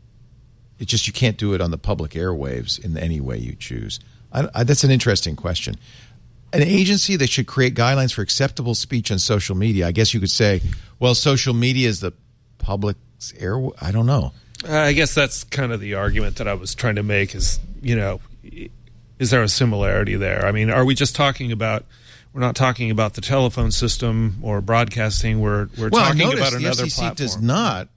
It's just you can't do it on the public airwaves in any way you choose. I, I, that's an interesting question. An agency that should create guidelines for acceptable speech on social media. I guess you could say, well, social media is the public's air. I don't know. Uh, I guess that's kind of the argument that I was trying to make is, you know, is there a similarity there? I mean, are we just talking about, we're not talking about the telephone system or broadcasting, we're, we're Well, talking notice about the another F C C platform. does not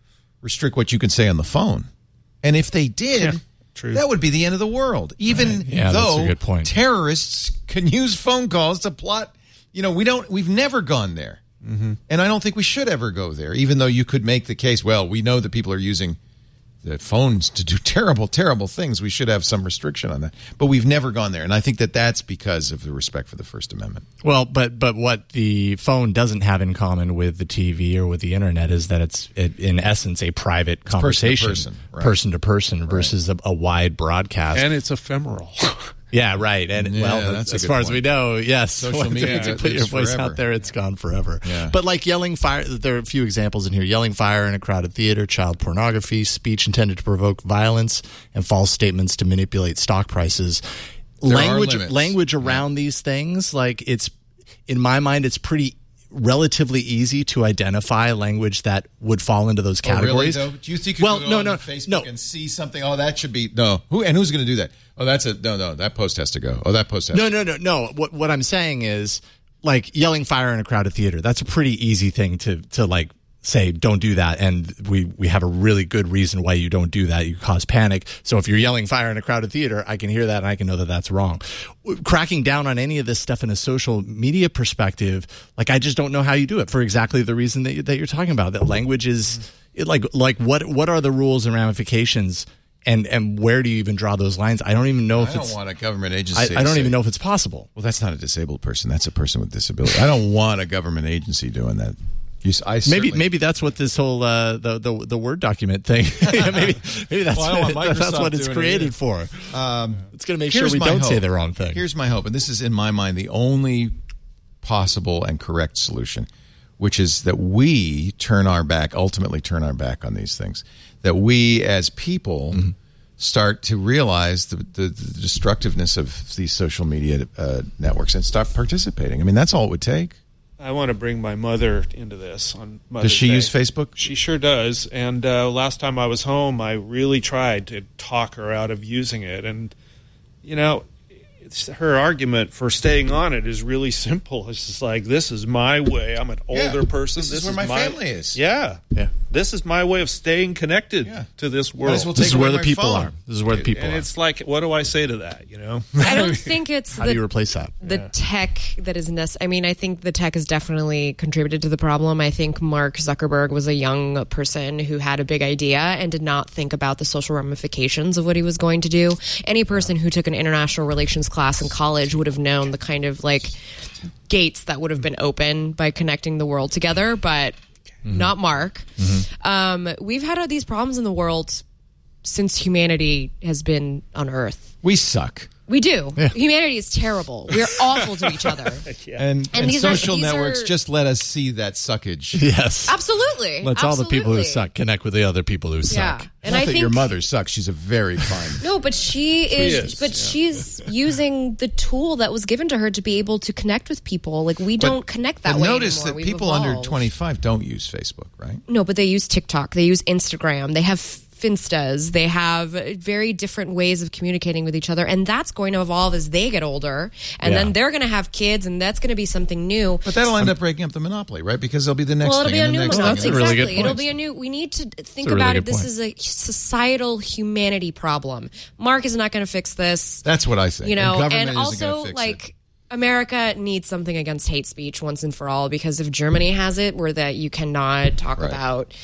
restrict what you can say on the phone. And if they did, Yeah, true. that would be the end of the world. Even Right. Yeah, that's though a good point. terrorists can use phone calls to plot, you know, we don't. We've never gone there, mm-hmm. and I don't think we should ever go there. Even though you could make the case, well, we know that people are using the phones to do terrible, terrible things. We should have some restriction on that. But we've never gone there. And I think that that's because of the respect for the First Amendment. Well, but but what the phone doesn't have in common with the T V or with the internet is that it's, it, in essence, a private conversation, person to person, right. person to person versus a, a wide broadcast. And it's ephemeral. Yeah, right. And Yeah, well, that's a as good far as point. we know, yes, Social once media you put your lives voice forever. out there, it's gone forever. Yeah. But like yelling fire, there are a few examples in here: yelling fire in a crowded theater, child pornography, speech intended to provoke violence, and false statements to manipulate stock prices. There are language, limits. language around these things, like it's in my mind, it's pretty relatively easy to identify language that would fall into those categories. Oh, really, though? Do you think you Well, could go no, on no, Facebook no. and see something? Oh, that should be no. Who and who's going to do that? Oh, that's a no, no. That post has to go. Oh, that post has No, to no, no, no. What what I'm saying is, like, yelling fire in a crowded theater. That's a pretty easy thing to to like say, don't do that. And we we have a really good reason why you don't do that. You cause panic. So if you're yelling fire in a crowded theater, I can hear that and I can know that that's wrong. Cracking down on any of this stuff in a social media perspective, like, I just don't know how you do it for exactly the reason that you, that you're talking about. That language is it, like like what what are the rules and ramifications? And and where do you even draw those lines? I don't even know if I don't it's. want a government agency. I, to I don't say- even know if it's possible. Well, that's not a disabled person. That's a person with disability. I don't want a government agency doing that. You, s- I Maybe certainly- maybe that's what this whole uh, the, the the Word document thing. Yeah, maybe maybe that's Well, I don't what, want that's Microsoft what it's doing it created either. for. Um, It's going to make sure here's we my don't hope. say the wrong thing. Here's my hope, and this is in my mind the only possible and correct solution, which is that we turn our back, ultimately turn our back on these things. That we as people Mm-hmm. start to realize the, the, the destructiveness of these social media uh, networks and start participating. I mean, that's all it would take. I want to bring my mother into this on Mother's Does she Day. use Facebook? She sure does. And uh, last time I was home, I really tried to talk her out of using it. And, you know, it's, her argument for staying on it is really simple. It's just like, this is my way. I'm an Yeah. older person. This is where my family is. Yeah. Yeah. This is my way of staying connected Yeah. to this Might world. as well This take is away where the my people phone. are. This is where the people and are. it's like, what do I say to that, you know? I don't think it's How do you the, replace that? the tech that is necessary. I mean, I think the tech has definitely contributed to the problem. I think Mark Zuckerberg was a young person who had a big idea and did not think about the social ramifications of what he was going to do. Any person who took an international relations class in college would have known the kind of like gates that would have been open by connecting the world together, but not Mark. Um, we've had these problems in the world since humanity has been on Earth. We suck. We do. Humanity is terrible. We're awful to each other. And, and, these are- social these networks are- just let us see that suckage. Yes. Absolutely. Let's all the people who Absolutely. suck connect with the other people who Yeah. suck. And Not I that think your mother sucks. She's a very fine. No, but she is, is, but yeah. she's using the tool that was given to her to be able to connect with people. Like we don't connect that but way notice anymore. that We've people under evolved. twenty-five don't use Facebook, right? No, but they use TikTok. They use Instagram. They have Finstas. They have very different ways of communicating with each other. And that's going to evolve as they get older. And Yeah. then they're going to have kids, and that's going to be something new. But that'll end up breaking up the monopoly, right? Because there'll be the next Well, it'll thing be a and the new next monopoly. thing. That's a really good Exactly. It'll point. be a new. We need to think a really about good it. This point. is a societal humanity problem. Mark is not going to fix this. That's what I think. You know, and, government and isn't gonna also fix like. it. America needs something against hate speech once and for all, because if Germany has it, where that you cannot talk Right. about,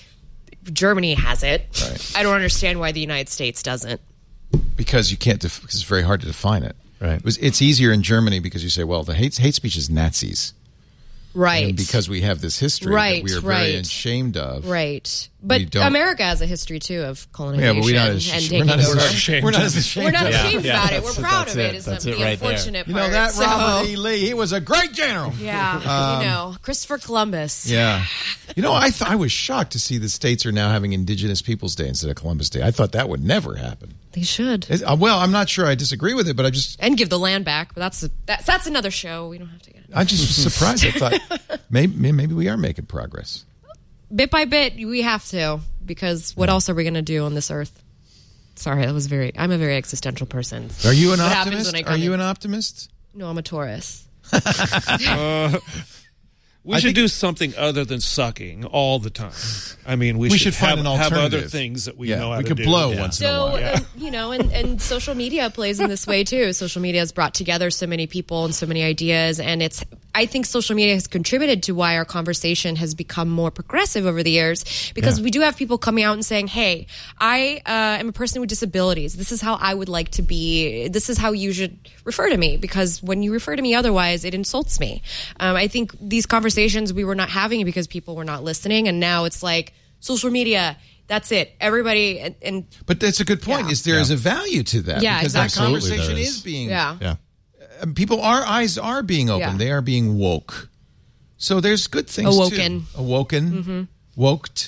Germany has it. Right. I don't understand why the United States doesn't. because you can't. Def- because it's very hard to define it. Right. It was, it's easier in Germany because you say, well, the hate hate speech is Nazis, Right. and because we have this history Right, that we are right. very ashamed of. right. We But don't- America has a history too of Yeah, colonization but we're not and as, we're taking not as over. ashamed. We're not as ashamed. We're not of it. ashamed Yeah, about it. that's- We're proud that's of it. it. Is That's the it right there. unfortunate You part. know that So- Robert E. Lee, he was a great general. Yeah, you know, Christopher Columbus. Yeah. You know, I th- I was shocked to see the states are now having Indigenous Peoples Day instead of Columbus Day. I thought that would never happen. They should. It- uh, well, I'm not sure I disagree with it, but I just And give the land back, but that's a, that's that's another show. We don't have to get it. I just was surprised. I thought maybe maybe we are making progress. Bit by bit, we have to, because what else are we going to do on this earth? Sorry, that was very. I'm a very existential person. Are you an What happens optimist? when I Are come you in? an optimist? No, I'm a Taurus. We I should think- do something other than sucking all the time. I mean, we, We should, should find have, an have alternative. other things that we Yeah, know how we to could do. blow Yeah. once in a So, while. uh, you know, and, and social media plays in this way too. Social media has brought together so many people and so many ideas. And it's, I think social media has contributed to why our conversation has become more progressive over the years, because Yeah. we do have people coming out and saying, hey, I uh, am a person with disabilities. This is how I would like to be. This is how you should refer to me, because when you refer to me otherwise, it insults me. Um, I think these conversations we were not having because people were not listening. And now it's like social media. That's it. Everybody and, and But that's a good point. Yeah. Is there is a value to that? Yeah, because exactly. that Absolutely conversation there is. is being yeah. Yeah. uh, people our eyes are being open. Yeah. They are being woke. So there's good things Awoken. too. Awoken. Mm-hmm. Woked.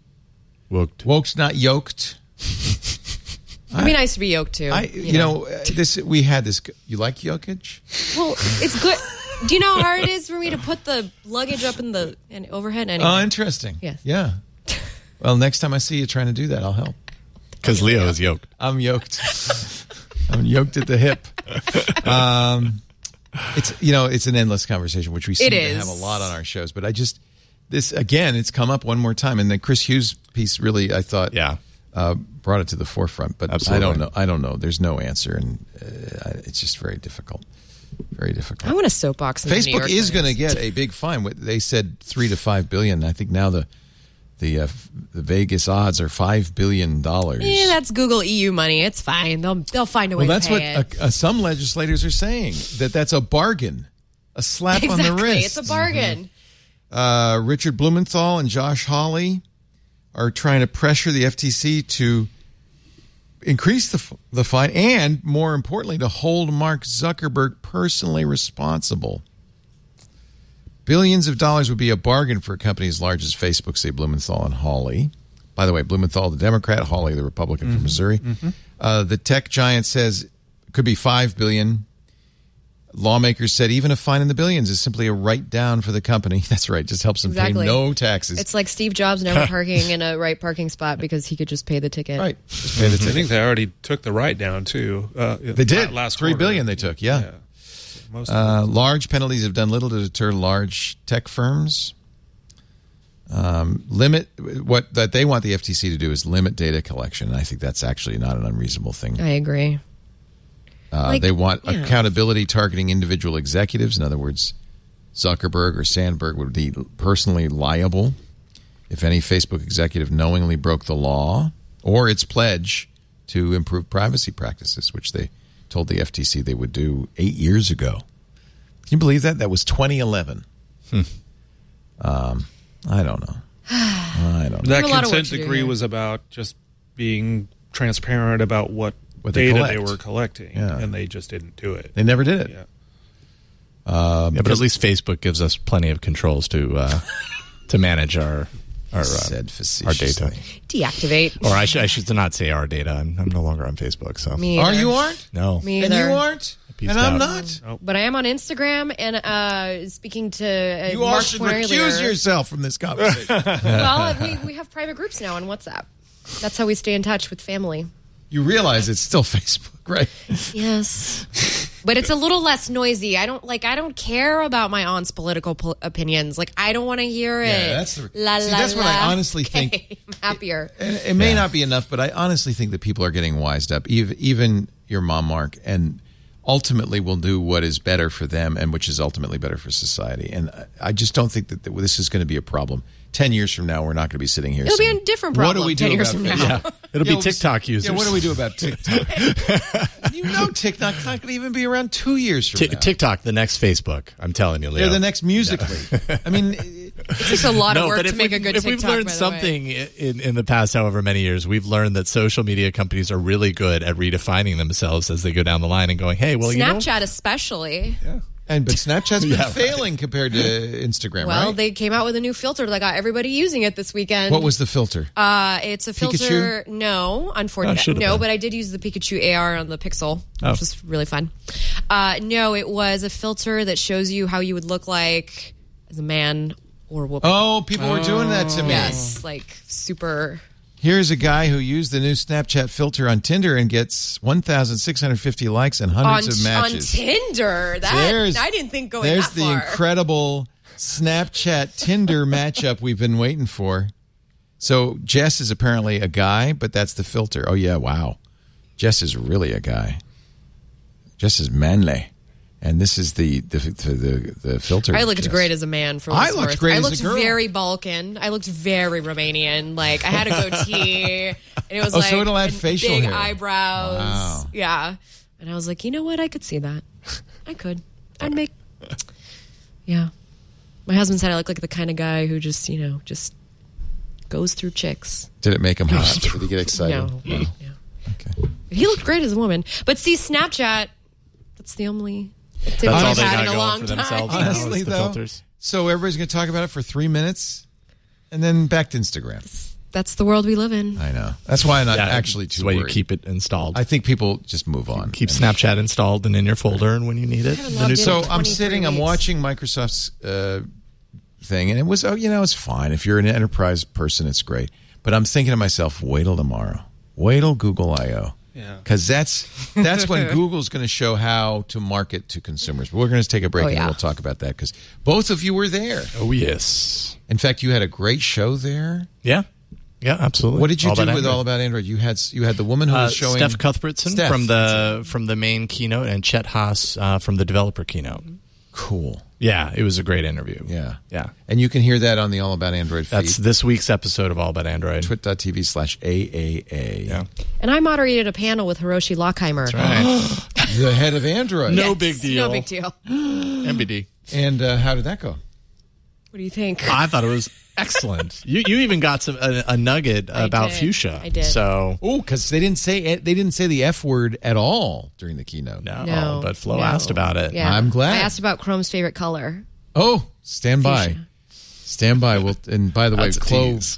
Woked. Woked's not yoked. It'd be nice to be yoked too. I you, know, uh, this we had this. You like yokage? Well, it's good. Do you know how hard it is for me to put the luggage up in the in overhead? Anyway. Oh, interesting. Yes. Yeah. Well, next time I see you trying to do that, I'll help. Because Leo is yoked. I'm yoked. I'm yoked at the hip. Um, it's you know it's an endless conversation, which we seem It to is. have a lot on our shows. But I just this again, it's come up one more time, and the Chris Hughes piece really, I thought, Yeah. uh, brought it to the forefront. But Absolutely. I don't know. I don't know. There's no answer, and uh, it's just very difficult. Very difficult. I want a soapbox. In the New Facebook York is going to Times. get a big fine. What- They said three to five billion. I think now the the uh, the Vegas odds are five billion dollars. Eh, that's Google E U money. It's fine. They'll they'll find a way Well, that's to what pay uh, it. uh, some legislators are saying, that that's a bargain, a slap Exactly. on the wrist. It's a bargain. Uh, Richard Blumenthal and Josh Hawley are trying to pressure the F T C to increase the f- the fine, and more importantly, to hold Mark Zuckerberg personally responsible. Billions of dollars would be a bargain for a company as large as Facebook, say Blumenthal and Hawley. By the way, Blumenthal, the Democrat, Hawley, the Republican from Missouri. Uh, the tech giant says it could be five billion dollars. Lawmakers said even a fine in the billions is simply a write down for the company. That's right, just helps them Exactly. pay no taxes. It's like Steve Jobs never parking in a right parking spot because he could just pay the ticket. right, just pay the I ticket. think they already took the write down too. Uh, They did. last Three quarter. billion they took. Yeah. Most of Uh, large penalties have done little to deter large tech firms. Um, limit what that they want the F T C to do is limit data collection. And I think that's actually not an unreasonable thing. I agree. Uh, Like, they want yeah. accountability targeting individual executives. In other words, Zuckerberg or Sandberg would be personally liable if any Facebook executive knowingly broke the law or its pledge to improve privacy practices, which they told the F T C they would do eight years ago. Can you believe that? That was twenty eleven. Hmm. Um, I don't know. I don't know. That There's a lot of work consent to do decree here. was about just being transparent about what, What they data collect. they were collecting, Yeah. and they just didn't do it. They never did it. Yeah. Um, Yeah, but at least Facebook gives us plenty of controls to uh, to manage our our uh, said our data. facetiously. Deactivate. Or I should I should not say our data. I'm, I'm no longer on Facebook, so Me Are either. you aren't? no. Me And either. you aren't? Peaced And I'm out. not? But I am on Instagram and uh, speaking to uh, You all Mark should point recuse earlier. yourself from this conversation. Well, we, we have private groups now on WhatsApp. That's how we stay in touch with family. You realize it's still Facebook, right? Yes. But it's a little less noisy. I don't like I don't care about my aunt's political po- opinions. Like I don't want to hear it. Yeah, that's the- la, See, la, that's what I la. honestly Okay, think- I'm happier. And it may not be enough, but I honestly think that people are getting wised up. Even, even your mom, Mark, and ultimately will do what is better for them and which is ultimately better for society. And I- I just don't think that this is going to be a problem. Ten years from now, we're not going to be sitting here It'll be saying, a different What problem do we do ten years about from Facebook? now. It'll Yeah, be TikTok yeah, users. what do we do about TikTok? You know TikTok's not going to even be around two years from Ti- now. TikTok, the next Facebook. I'm telling you, Leo. They're the next Musically. I mean, It takes a lot of No, work but to if, make we, a good if TikTok. we've learned by the way. something in, in the past however many years, we've learned that social media companies are really good at redefining themselves as they go down the line and going, hey, well, you know. Snapchat especially. and but Snapchat's been Yeah, right. failing compared to Instagram, Well, right? they came out with a new filter that got everybody using it this weekend. What was the filter? Uh, it's a filter. No, Oh, unfortunately, should've no. been. But I did use the Pikachu A R on the Pixel, Oh. which was really fun. Uh, no, it was a filter that shows you how you would look like as a man or woman. Oh, people were doing that to me. Yes, like super. Here's a guy who used the new Snapchat filter on Tinder and gets one thousand six hundred fifty likes and On, hundreds of on matches. Tinder, that There's- I didn't think going There's that the far. incredible Snapchat Tinder matchup we've been waiting for. So Jess is apparently a guy, but that's the filter. Oh, yeah, wow. Jess is really a guy. Jess is manly. And this is the the the, the filter. I looked Jess. great as a man for I what it's looked worth. great I as a looked girl. very Balkan. I looked very Romanian. Like I had a goatee, and it was Oh, like so it'll add and facial big hair. eyebrows. Wow. Yeah, and I was like, you know what? I could see that. I could. I'd make. Yeah, my husband said I look like the kind of guy who just you know just goes through chicks. Did it make him hot? Did he get excited? No, no. Okay. But he looked great as a woman. But see, Snapchat. That's the only. Tip That's all I've they had got in a going long for time. themselves. now, Honestly, is the though, filters. so everybody's going to talk about it for three minutes, and then back to Instagram. That's the world we live in. I know. That's why I'm not Yeah, actually that's too why worried. you keep it installed. I think people just move on. keep And- Snapchat installed and in your folder, and when you need it, haven't the logged new in. So in I'm twenty-three sitting, I'm weeks. watching Microsoft's uh, thing, and it was, oh, you know, it's fine. If you're an enterprise person, it's great. But I'm thinking to myself, wait till tomorrow. Wait till Google I O. Yeah. Because that's that's when Google's going to show how to market to consumers. But we're going to take a break Oh, and yeah. we'll talk about that because both of you were there. Oh yes, In fact, you had a great show there. yeah, yeah, absolutely. What did you All do About with Android. All About Android? You had you had the woman who Uh, was showing Steph Cuthbertson Steph. from the from the main keynote, and Chet Haas uh, from the developer keynote. Cool. Yeah, it was a great interview. Yeah. yeah. And you can hear that on the All About Android feed. That's this week's episode of All About Android. twit.tv slash AAA. Yeah, And I moderated a panel with Hiroshi Lockheimer. that's right. The head of Android. No Yes, big deal. No big deal. M B D. And uh, how did that go? What do you think? I thought it was excellent. you you even got some a, a nugget I about did. fuchsia. I did. So Oh, because they didn't say they didn't say the F word at all during the keynote. no, No, but Flo no. asked about it. Yeah. I'm glad. I asked about Chrome's favorite color. Oh, stand by, Fuchsia. stand by. We'll, and by the way, That's a Chloe, tease.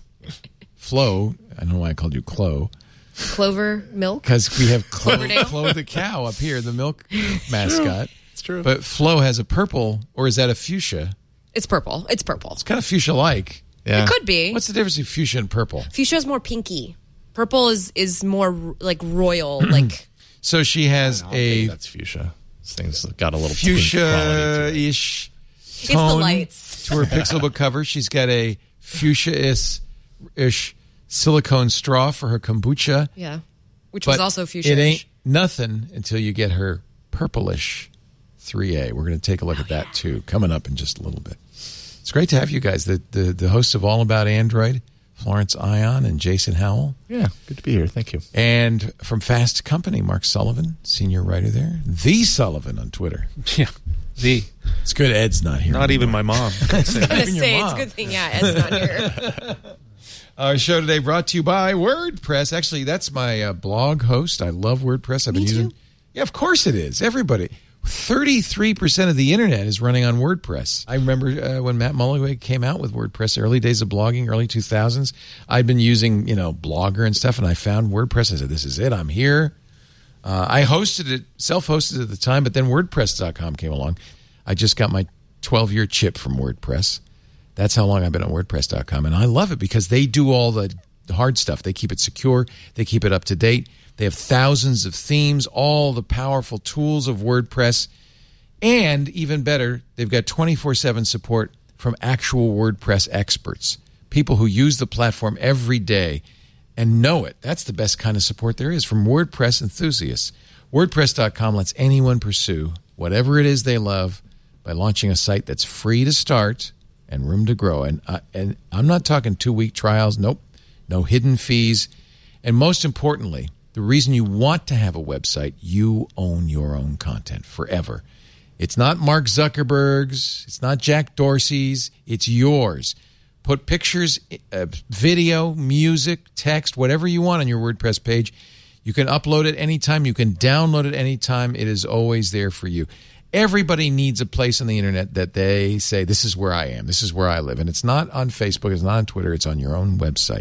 Flo. I don't know why I called you Chloe Clover milk. because we have Chloe, Cloverdale? Chloe the cow up here, the milk mascot. It's true. But Flo has a purple, or is that a fuchsia? It's purple. It's purple. It's kind of fuchsia-like. yeah. It could be. What's the difference between fuchsia and purple? Fuchsia is more pinky. Purple is is more r- like royal. like So she has Maybe a that's fuchsia. This thing's got a little pink quality to it. fuchsia-ish the tone lights. to her Pixel Book cover. She's got a fuchsia-ish ish silicone straw for her kombucha. yeah, which was But also fuchsia. it ain't nothing until you get her purplish three A. We're going to take a look at that too, coming up in just a little bit. It's great to have you guys, the the, the hosts of All About Android, Florence Ion and Jason Howell. Yeah, good to be here. Thank you. And from Fast Company, Mark Sullivan, senior writer there. The Sullivan on Twitter. Yeah. The It's good Ed's not here. not even my mom. I was gonna Even your say it's mom. a good thing. Yeah, Ed's not here. Our show today brought to you by WordPress. Actually, that's my uh, blog host. I love WordPress. I've been Me using. too. Yeah, of course it is. Everybody. thirty-three percent of the internet is running on WordPress. I remember uh, when Matt Mullenweg came out with WordPress, early days of blogging, early two thousands. I'd been using, you know, Blogger and stuff, and I found WordPress. I said, this is it. I'm here. Uh, I hosted it, self-hosted at the time, but then WordPress dot com came along. I just got my twelve-year chip from WordPress. That's how long I've been on WordPress dot com, and I love it because they do all the hard stuff. They keep it secure. They keep it up to date. They have thousands of themes, all the powerful tools of WordPress, and even better, they've got twenty-four seven support from actual WordPress experts, people who use the platform every day and know it. That's the best kind of support there is from WordPress enthusiasts. WordPress dot com lets anyone pursue whatever it is they love by launching a site that's free to start and room to grow. And uh, and I'm not talking two-week trials. Nope. No hidden fees. And most importantly, the reason you want to have a website, you own your own content forever. It's not Mark Zuckerberg's. It's not Jack Dorsey's. It's yours. Put pictures, uh, video, music, text, whatever you want on your WordPress page. You can upload it anytime. You can download it anytime. It is always there for you. Everybody needs a place on the internet that they say, this is where I am. This is where I live. And it's not on Facebook. It's not on Twitter. It's on your own website.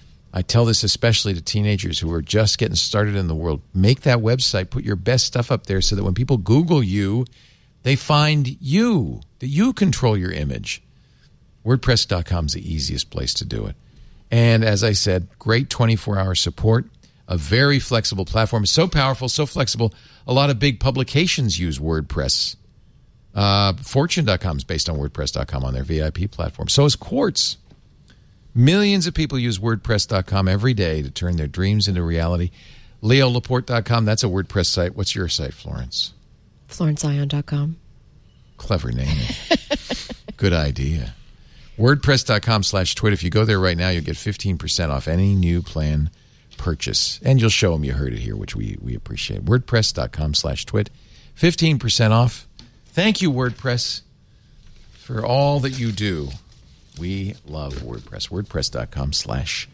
I tell this especially to teenagers who are just getting started in the world. Make that website. Put your best stuff up there so that when people Google you, they find you, that you control your image. WordPress dot com is the easiest place to do it. And as I said, great twenty-four hour support, a very flexible platform. So powerful, so flexible, a lot of big publications use WordPress Uh, Fortune dot com is based on WordPress dot com on their V I P platform. So is Quartz. Millions of people use WordPress dot com every day to turn their dreams into reality. Leo Laporte dot com, that's a WordPress site. What's your site, Florence? Florence Ion dot com. Clever name. Good idea. WordPress dot com slash twit. If you go there right now, you'll get fifteen percent off any new plan purchase. And you'll show them you heard it here, which we, we appreciate. WordPress dot com slash twit. fifteen percent off. Thank you, WordPress, for all that you do. We love WordPress. WordPress dot com slash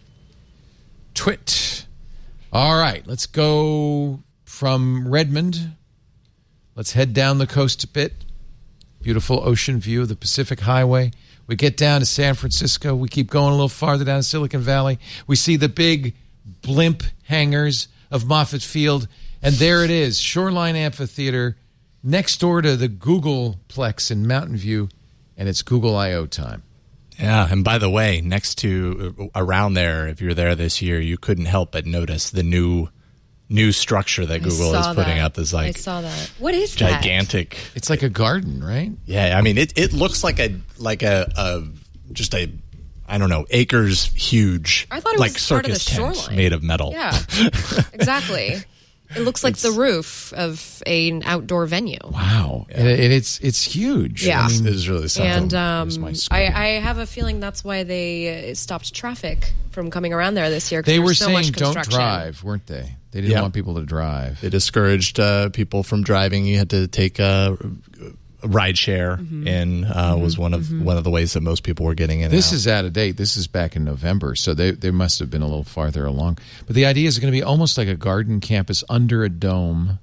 twit. All right, let's go from Redmond. Let's head down the coast a bit. Beautiful ocean view of the Pacific Highway. We get down to San Francisco. We keep going a little farther down to Silicon Valley. We see the big blimp hangars of Moffett Field. And there it is, Shoreline Amphitheater, next door to the Googleplex in Mountain View. And it's Google I O time. Yeah, and by the way, next to, around there, if you're there this year, you couldn't help but notice the new new structure that Google is putting that. up. Is like I saw that. What is gigantic. that? It's like a garden, right? Yeah, I mean, it, it looks like a like a, a just a I don't know acres huge. I thought it like was part of the circus tent shoreline. made of metal. Yeah, exactly. It looks like the roof of an outdoor venue. Wow. And it, it's it's huge. Yeah. I mean, It is really something. And um, There's my I, screen. I have a feeling that's why they uh, stopped traffic from coming around there this year. 'cause they there were was so saying much don't construction. drive, weren't they? They didn't Yeah. want people to drive. They discouraged uh, people from driving. You had to take a, a ride share Mm-hmm. in. Uh, was one of one of the ways that most people were getting in. This and out. is out of date. This is back in November, so they they must have been a little farther along. But the idea is going to be almost like a garden campus under a dome.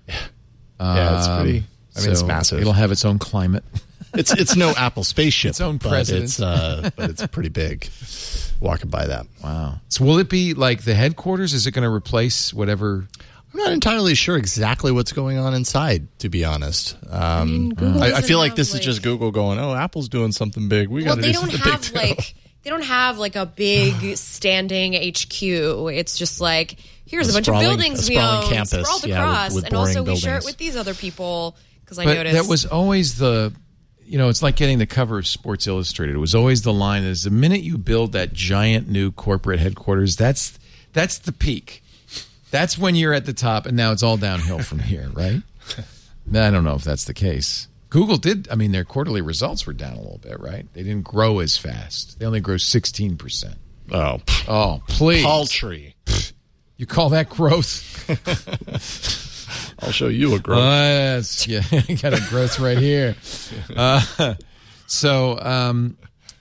yeah, it's pretty. I mean, it's So massive. It'll have its own climate. It's it's no Apple spaceship, Its own but president. it's uh, but it's pretty big. Walking by that, Wow. So will it be like the headquarters? Is it going to replace whatever? I'm not entirely sure exactly what's going on inside. To be honest, um, mean, Google I, I doesn't feel like have, this like- is just Google going, "Oh, Apple's doing something big. We Well, got to they do don't something have big too." like they don't have like a big standing H Q. It's just like here's a, A bunch sprawling- of buildings a we sprawling own campus, sprawled yeah, with- across, with and also boring we share it buildings. with these other people because I But noticed that was always the, you know, it's like getting the cover of Sports Illustrated. It was always the line is the minute you build that giant new corporate headquarters, that's that's the peak. That's when you're at the top, and now it's all downhill from here, right? I don't know if that's the case. Google did, I mean, their quarterly results were down a little bit, right? They didn't grow as fast. They only grew sixteen percent. Oh, Oh, please. paltry! You call that growth? I'll show you a Uh, growth. that's, yeah, you got a growth right here. Uh, so um,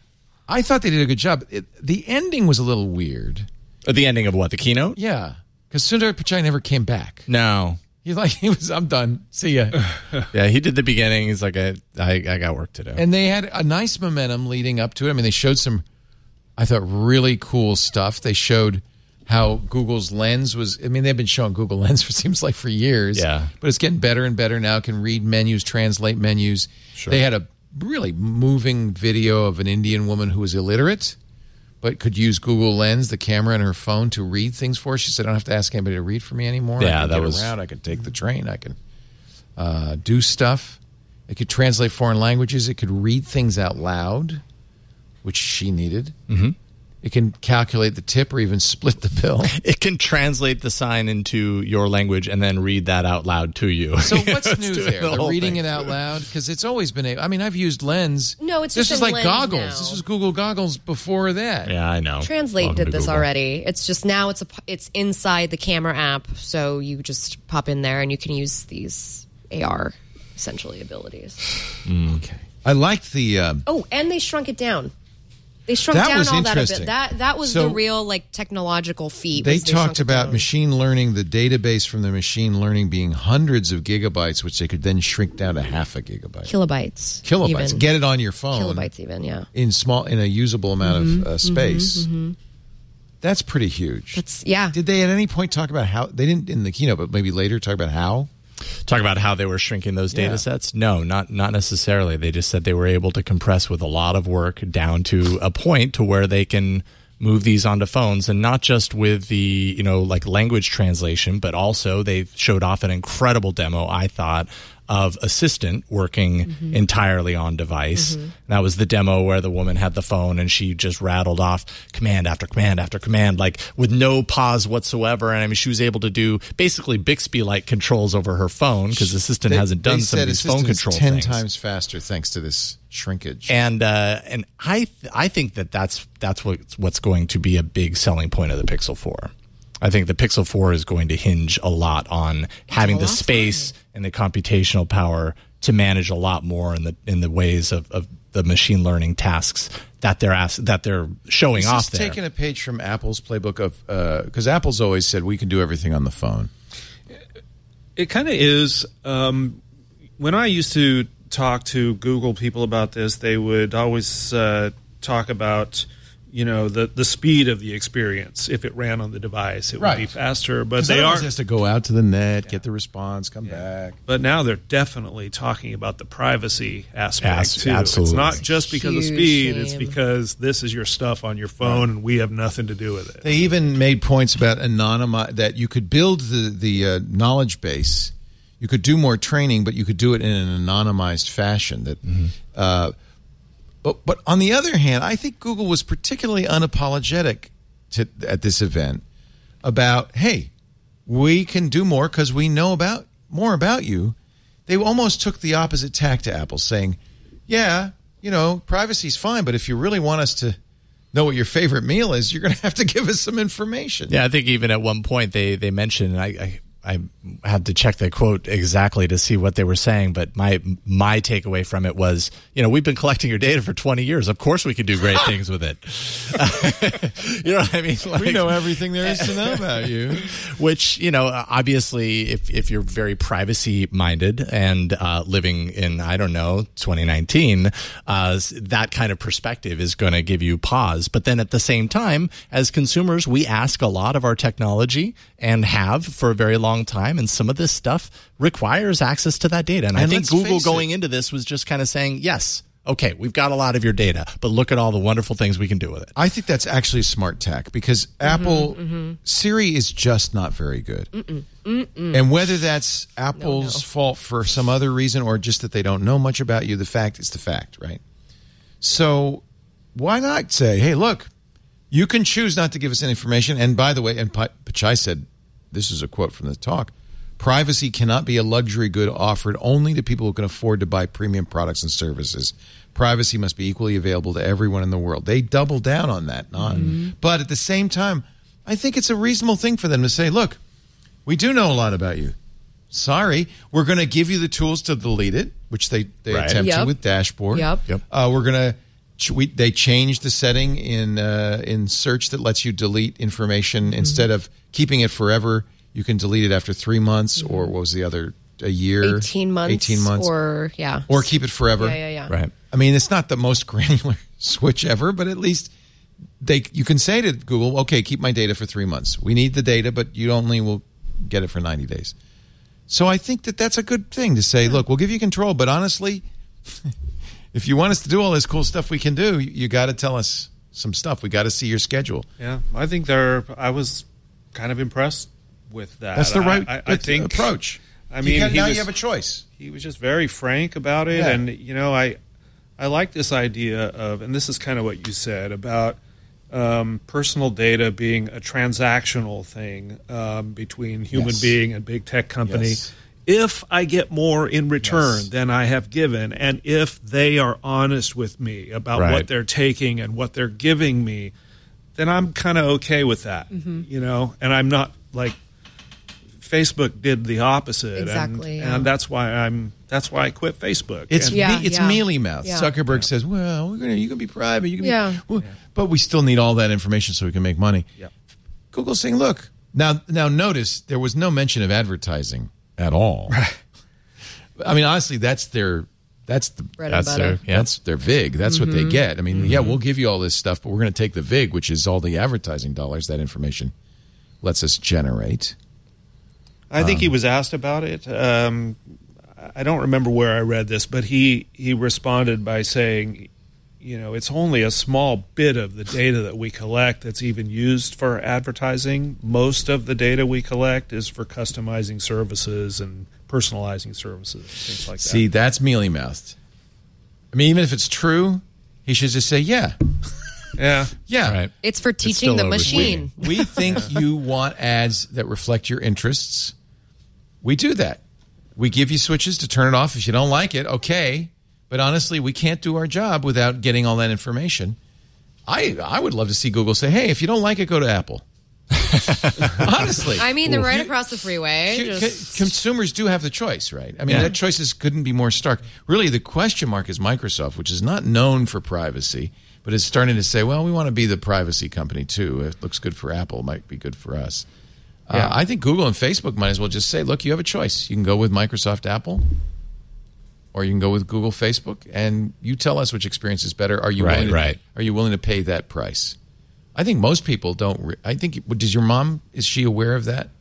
I thought they did a good job. It, the ending was a little weird. At the ending of what? The keynote? Yeah, because Sundar Pichai never came back. No. He's like, he was, I'm done. See ya. Yeah, he did the beginning. He's like, I, I, I got work to do. And they had a nice momentum leading up to it. I mean, they showed some, I thought, really cool stuff. They showed how Google's Lens was, I mean, they've been showing Google Lens for seems like for years. Yeah. But it's getting better and better now. It can read menus, translate menus. Sure. They had a really moving video of an Indian woman who was illiterate, but could use Google Lens, the camera in her phone, to read things for her. She said, I don't have to ask anybody to read for me anymore. Yeah, I can that get was- around. I can take the train. I can uh, do stuff. It could translate foreign languages. It could read things out loud, which she needed. Mm-hmm. It can calculate the tip or even split the bill. It can translate the sign into your language and then read that out loud to you. So what's It's new doing there? the The whole reading thing. it out loud? Because it's always been a... I mean, I've used Lens. No, it's This just is in like Lens goggles. now. This was Google Goggles before that. Yeah, I know. Translate Welcome did to this Google. already. It's just now it's a it's inside the camera app, so you just pop in there and you can use these A R essentially abilities. Okay. I liked the... Um, Oh, and they shrunk it down. They shrunk That down was all that a interesting. bit. That that was So- the real like technological feat. They was shrunk talked it about down. machine learning, the database from the machine learning being hundreds of gigabytes, which they could then shrink down to half a gigabyte. kilobytes. Kilobytes. even. Get it on your phone. Kilobytes even, yeah. In small, in a usable amount Mm-hmm, of uh, space. That's pretty huge. That's yeah. Did they at any point talk about how they didn't in the keynote, but maybe later talk about how? Talk about how they were shrinking those data Yeah. sets? No, not not necessarily. They just said they were able to compress with a lot of work down to a point to where they can move these onto phones, and not just with the, you know, like language translation, but also they showed off an incredible demo, I thought, of Assistant working mm-hmm. entirely on device. Mm-hmm. That was the demo where the woman had the phone and she just rattled off command after command after command, like with no pause whatsoever. And I mean, she was able to do basically Bixby-like controls over her phone because Assistant they, hasn't done they some of these phone control ten things. times faster thanks to this shrinkage. And uh, and I th- I think that that's that's what's, what's going to be a big selling point of the Pixel four. I think the Pixel four is going to hinge a lot on having the space and the computational power to manage a lot more in the in the ways of, of the machine learning tasks that they're ask, that they're showing this off is there. Taking a page from Apple's playbook of because uh, Apple's always said we can do everything on the phone. It kind of is. Um, when I used to talk to Google people about this, they would always uh, talk about, you know, the, the speed of the experience. If it ran on the device, it right. would be faster. But they are are has to go out to the net, yeah. get the response, come yeah. back. But now they're definitely talking about the privacy aspect As, too. Absolutely. It's not just because Huge of speed; shame. it's because this is your stuff on your phone, right. and we have nothing to do with it. They even made points about anonymi- that you could build the the uh, knowledge base. You could do more training, but you could do it in an anonymized fashion. That. Mm-hmm. Uh, But but on the other hand, I think Google was particularly unapologetic to, at this event about, hey, we can do more because we know about more about you. They almost took the opposite tack to Apple, saying, yeah, you know, privacy's fine, but if you really want us to know what your favorite meal is, you're going to have to give us some information. Yeah, I think even at one point they, they mentioned, and I, I I had to check the quote exactly to see what they were saying, but my my takeaway from it was, you know, we've been collecting your data for twenty years. Of course we can do great things with it. You know what I mean? Like, we know everything there is to know about you. Which, you know, obviously, if, if you're very privacy-minded and uh, living in, I don't know, twenty nineteen, uh, that kind of perspective is going to give you pause. But then at the same time, as consumers, we ask a lot of our technology and have for a very long time, and some of this stuff requires access to that data. And, and I think Google going it. into this was just kind of saying, yes, okay, we've got a lot of your data, but look at all the wonderful things we can do with it. I think that's actually a smart tack because mm-hmm, Apple, mm-hmm. Siri is just not very good. Mm-mm, mm-mm. And whether that's Apple's no, no. fault for some other reason or just that they don't know much about you, the fact is the fact, right? So why not say, hey, look, you can choose not to give us any information. And by the way, and Pichai said, this is a quote from the talk, privacy cannot be a luxury good offered only to people who can afford to buy premium products and services. Privacy must be equally available to everyone in the world. They double down on that. Not, mm-hmm. But at the same time, I think it's a reasonable thing for them to say, look, we do know a lot about you. Sorry, we're going to give you the tools to delete it, which they, they right. attempt yep. to with Dashboard. Yep. Yep. Uh, we're going to We, they changed the setting in uh, in search that lets you delete information mm-hmm. instead of keeping it forever. You can delete it after three months, mm-hmm. or what was the other? A year, eighteen months, eighteen months, or yeah, or keep it forever. Yeah, yeah, yeah. Right. I mean, it's not the most granular switch ever, but at least they you can say to Google, okay, keep my data for three months. We need the data, but you only will get it for ninety days. So I think that that's a good thing to say. Yeah. Look, we'll give you control, but honestly. If you want us to do all this cool stuff we can do, you, you got to tell us some stuff. We got to see your schedule. Yeah, I think they're. I was kind of impressed with that. That's the right I, I, I think, approach. I mean, you can, he now was, you have a choice. He was just very frank about it, yeah. and you know, I I like this idea of, and this is kind of what you said about um, personal data being a transactional thing um, between human yes. being and big tech company. Yes. If I get more in return yes. than I have given, and if they are honest with me about right. what they're taking and what they're giving me, then I'm kind of okay with that, mm-hmm. you know. And I'm not like Facebook did the opposite, exactly, and, yeah. and that's why I'm that's why I quit Facebook. It's and, yeah, me, it's yeah. mealy mouth. Yeah. Zuckerberg yeah. says, "Well, we're gonna you can be private, you can yeah. be, well, yeah. but we still need all that information so we can make money." Yep. Google's saying, "Look, now now notice there was no mention of advertising at all." Right. I mean, honestly, that's their that's the Bread that's and butter. their yeah. that's their vig. That's mm-hmm. what they get. I mean, mm-hmm. yeah, we'll give you all this stuff, but we're going to take the vig, which is all the advertising dollars that information lets us generate. I think um, he was asked about it. Um, I don't remember where I read this, but he he responded by saying, you know, it's only a small bit of the data that we collect that's even used for advertising. Most of the data we collect is for customizing services and personalizing services, things like that. See, that's mealy-mouthed. I mean, even if it's true, he should just say, yeah. Yeah. Yeah. Right. It's for teaching still the overstating. machine. We think you want ads that reflect your interests. We do that. We give you switches to turn it off. If you don't like it, okay. But honestly, we can't do our job without getting all that information. I I would love to see Google say, hey, if you don't like it, go to Apple. Honestly. I mean, they're Ooh. right You- across the freeway. C- Just, c- consumers do have the choice, right? I mean, Yeah. that choices couldn't be more stark. Really, the question mark is Microsoft, which is not known for privacy, but is starting to say, well, we want to be the privacy company, too. If it looks good for Apple, it might be good for us. Yeah. Uh, I think Google and Facebook might as well just say, look, you have a choice. You can go with Microsoft Apple, or you can go with Google Facebook, and you tell us which experience is better. Are you Right, willing to, right. Are you willing to pay that price? I think most people don't. Re- I think, does your mom, is she aware of that?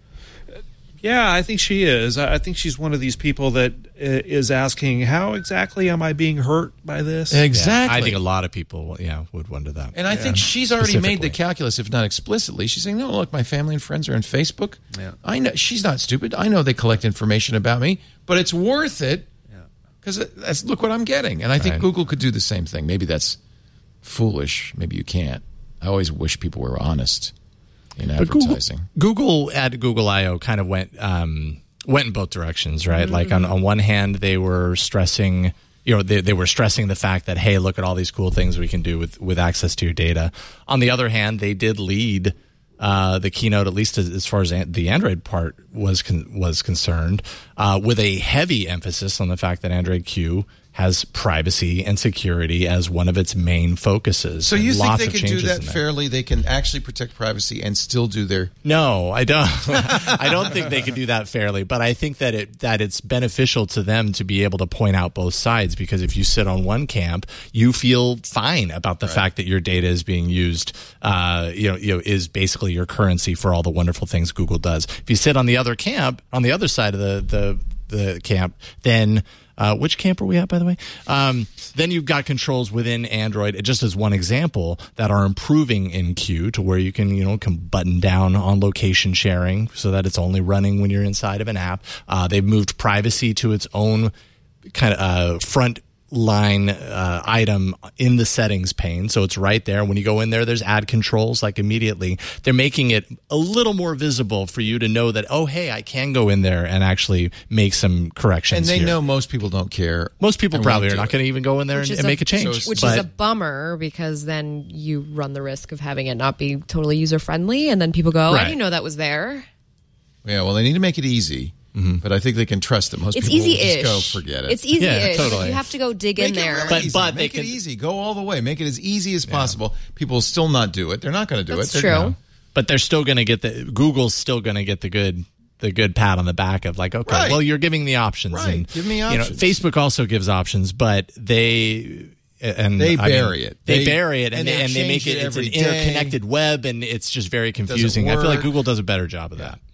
Yeah, I think she is. I I think she's one of these people that uh, is asking, how exactly am I being hurt by this? Exactly. Yeah, I think a lot of people, yeah, would wonder that. And I think she's already made the Specifically. calculus, if not explicitly. She's saying, no, look, my family and friends are on Facebook. Yeah. I know she's not stupid. I know they collect information about me, but it's worth it because that's look what I'm getting. And I think Right. Google could do the same thing. Maybe that's foolish. Maybe you can't. I always wish people were honest in But Google, advertising. Google at Google I O kind of went um, went in both directions, right? Like on, on one hand, they were stressing, you know, they, they were stressing the fact that, hey, look at all these cool things we can do with with access to your data. On the other hand, they did lead uh, the keynote, at least as, as far as an, the Android part was con- was concerned, uh, with a heavy emphasis on the fact that Android Q has privacy and security as one of its main focuses. So you And think lots they of can do changes that in there. fairly? They can actually protect privacy and still do their No, I don't. I don't think they could do that fairly, but I think that it that it's beneficial to them to be able to point out both sides, because if you sit on one camp, you feel fine about the fact that your data is being used. Uh, you know, you know, is basically your currency for all the wonderful things Google does. If you sit on the other camp, on the other side of the the the camp, then. Uh, which camp are we at, by the way? Um, then you've got controls within Android, just as one example, that are improving in Q to where you can, you know, can button down on location sharing so that it's only running when you're inside of an app. Uh, they've moved privacy to its own kind of uh, front line uh, item in the settings pane, so it's right there. When you go in there, there's ad controls like immediately. They're making it a little more visible for you to know that, oh, hey, I can go in there and actually make some corrections. and they here. know most people don't care. Most people and probably won't are do not it. going to even go in there and, Which is and a- make a change. so which but, is a bummer, because then you run the risk of having it not be totally user friendly, and then people go, Right. I didn't know that was there. Yeah, well, they need to make it easy, but I think they can trust that most It's people will easy-ish. just go forget it. It's easy-ish. Yeah, but totally. You have to go dig Make in it there. really But- easy. but they make it can- easy. Go all the way. Make it as easy as possible. People will still not do it. They're not going to do That's it. They're- true. no. but they're still going to get the Google's still going to get the good the good pat on the back of like, okay, Right. well, you're giving the options. Right. And, Give me You know, options. Facebook also gives options, but they and They I mean, bury it. They, They- bury it, and, and they, they and they make change it. it It's an every day. interconnected web, and it's just very confusing. I feel like work. Google does a better job of that.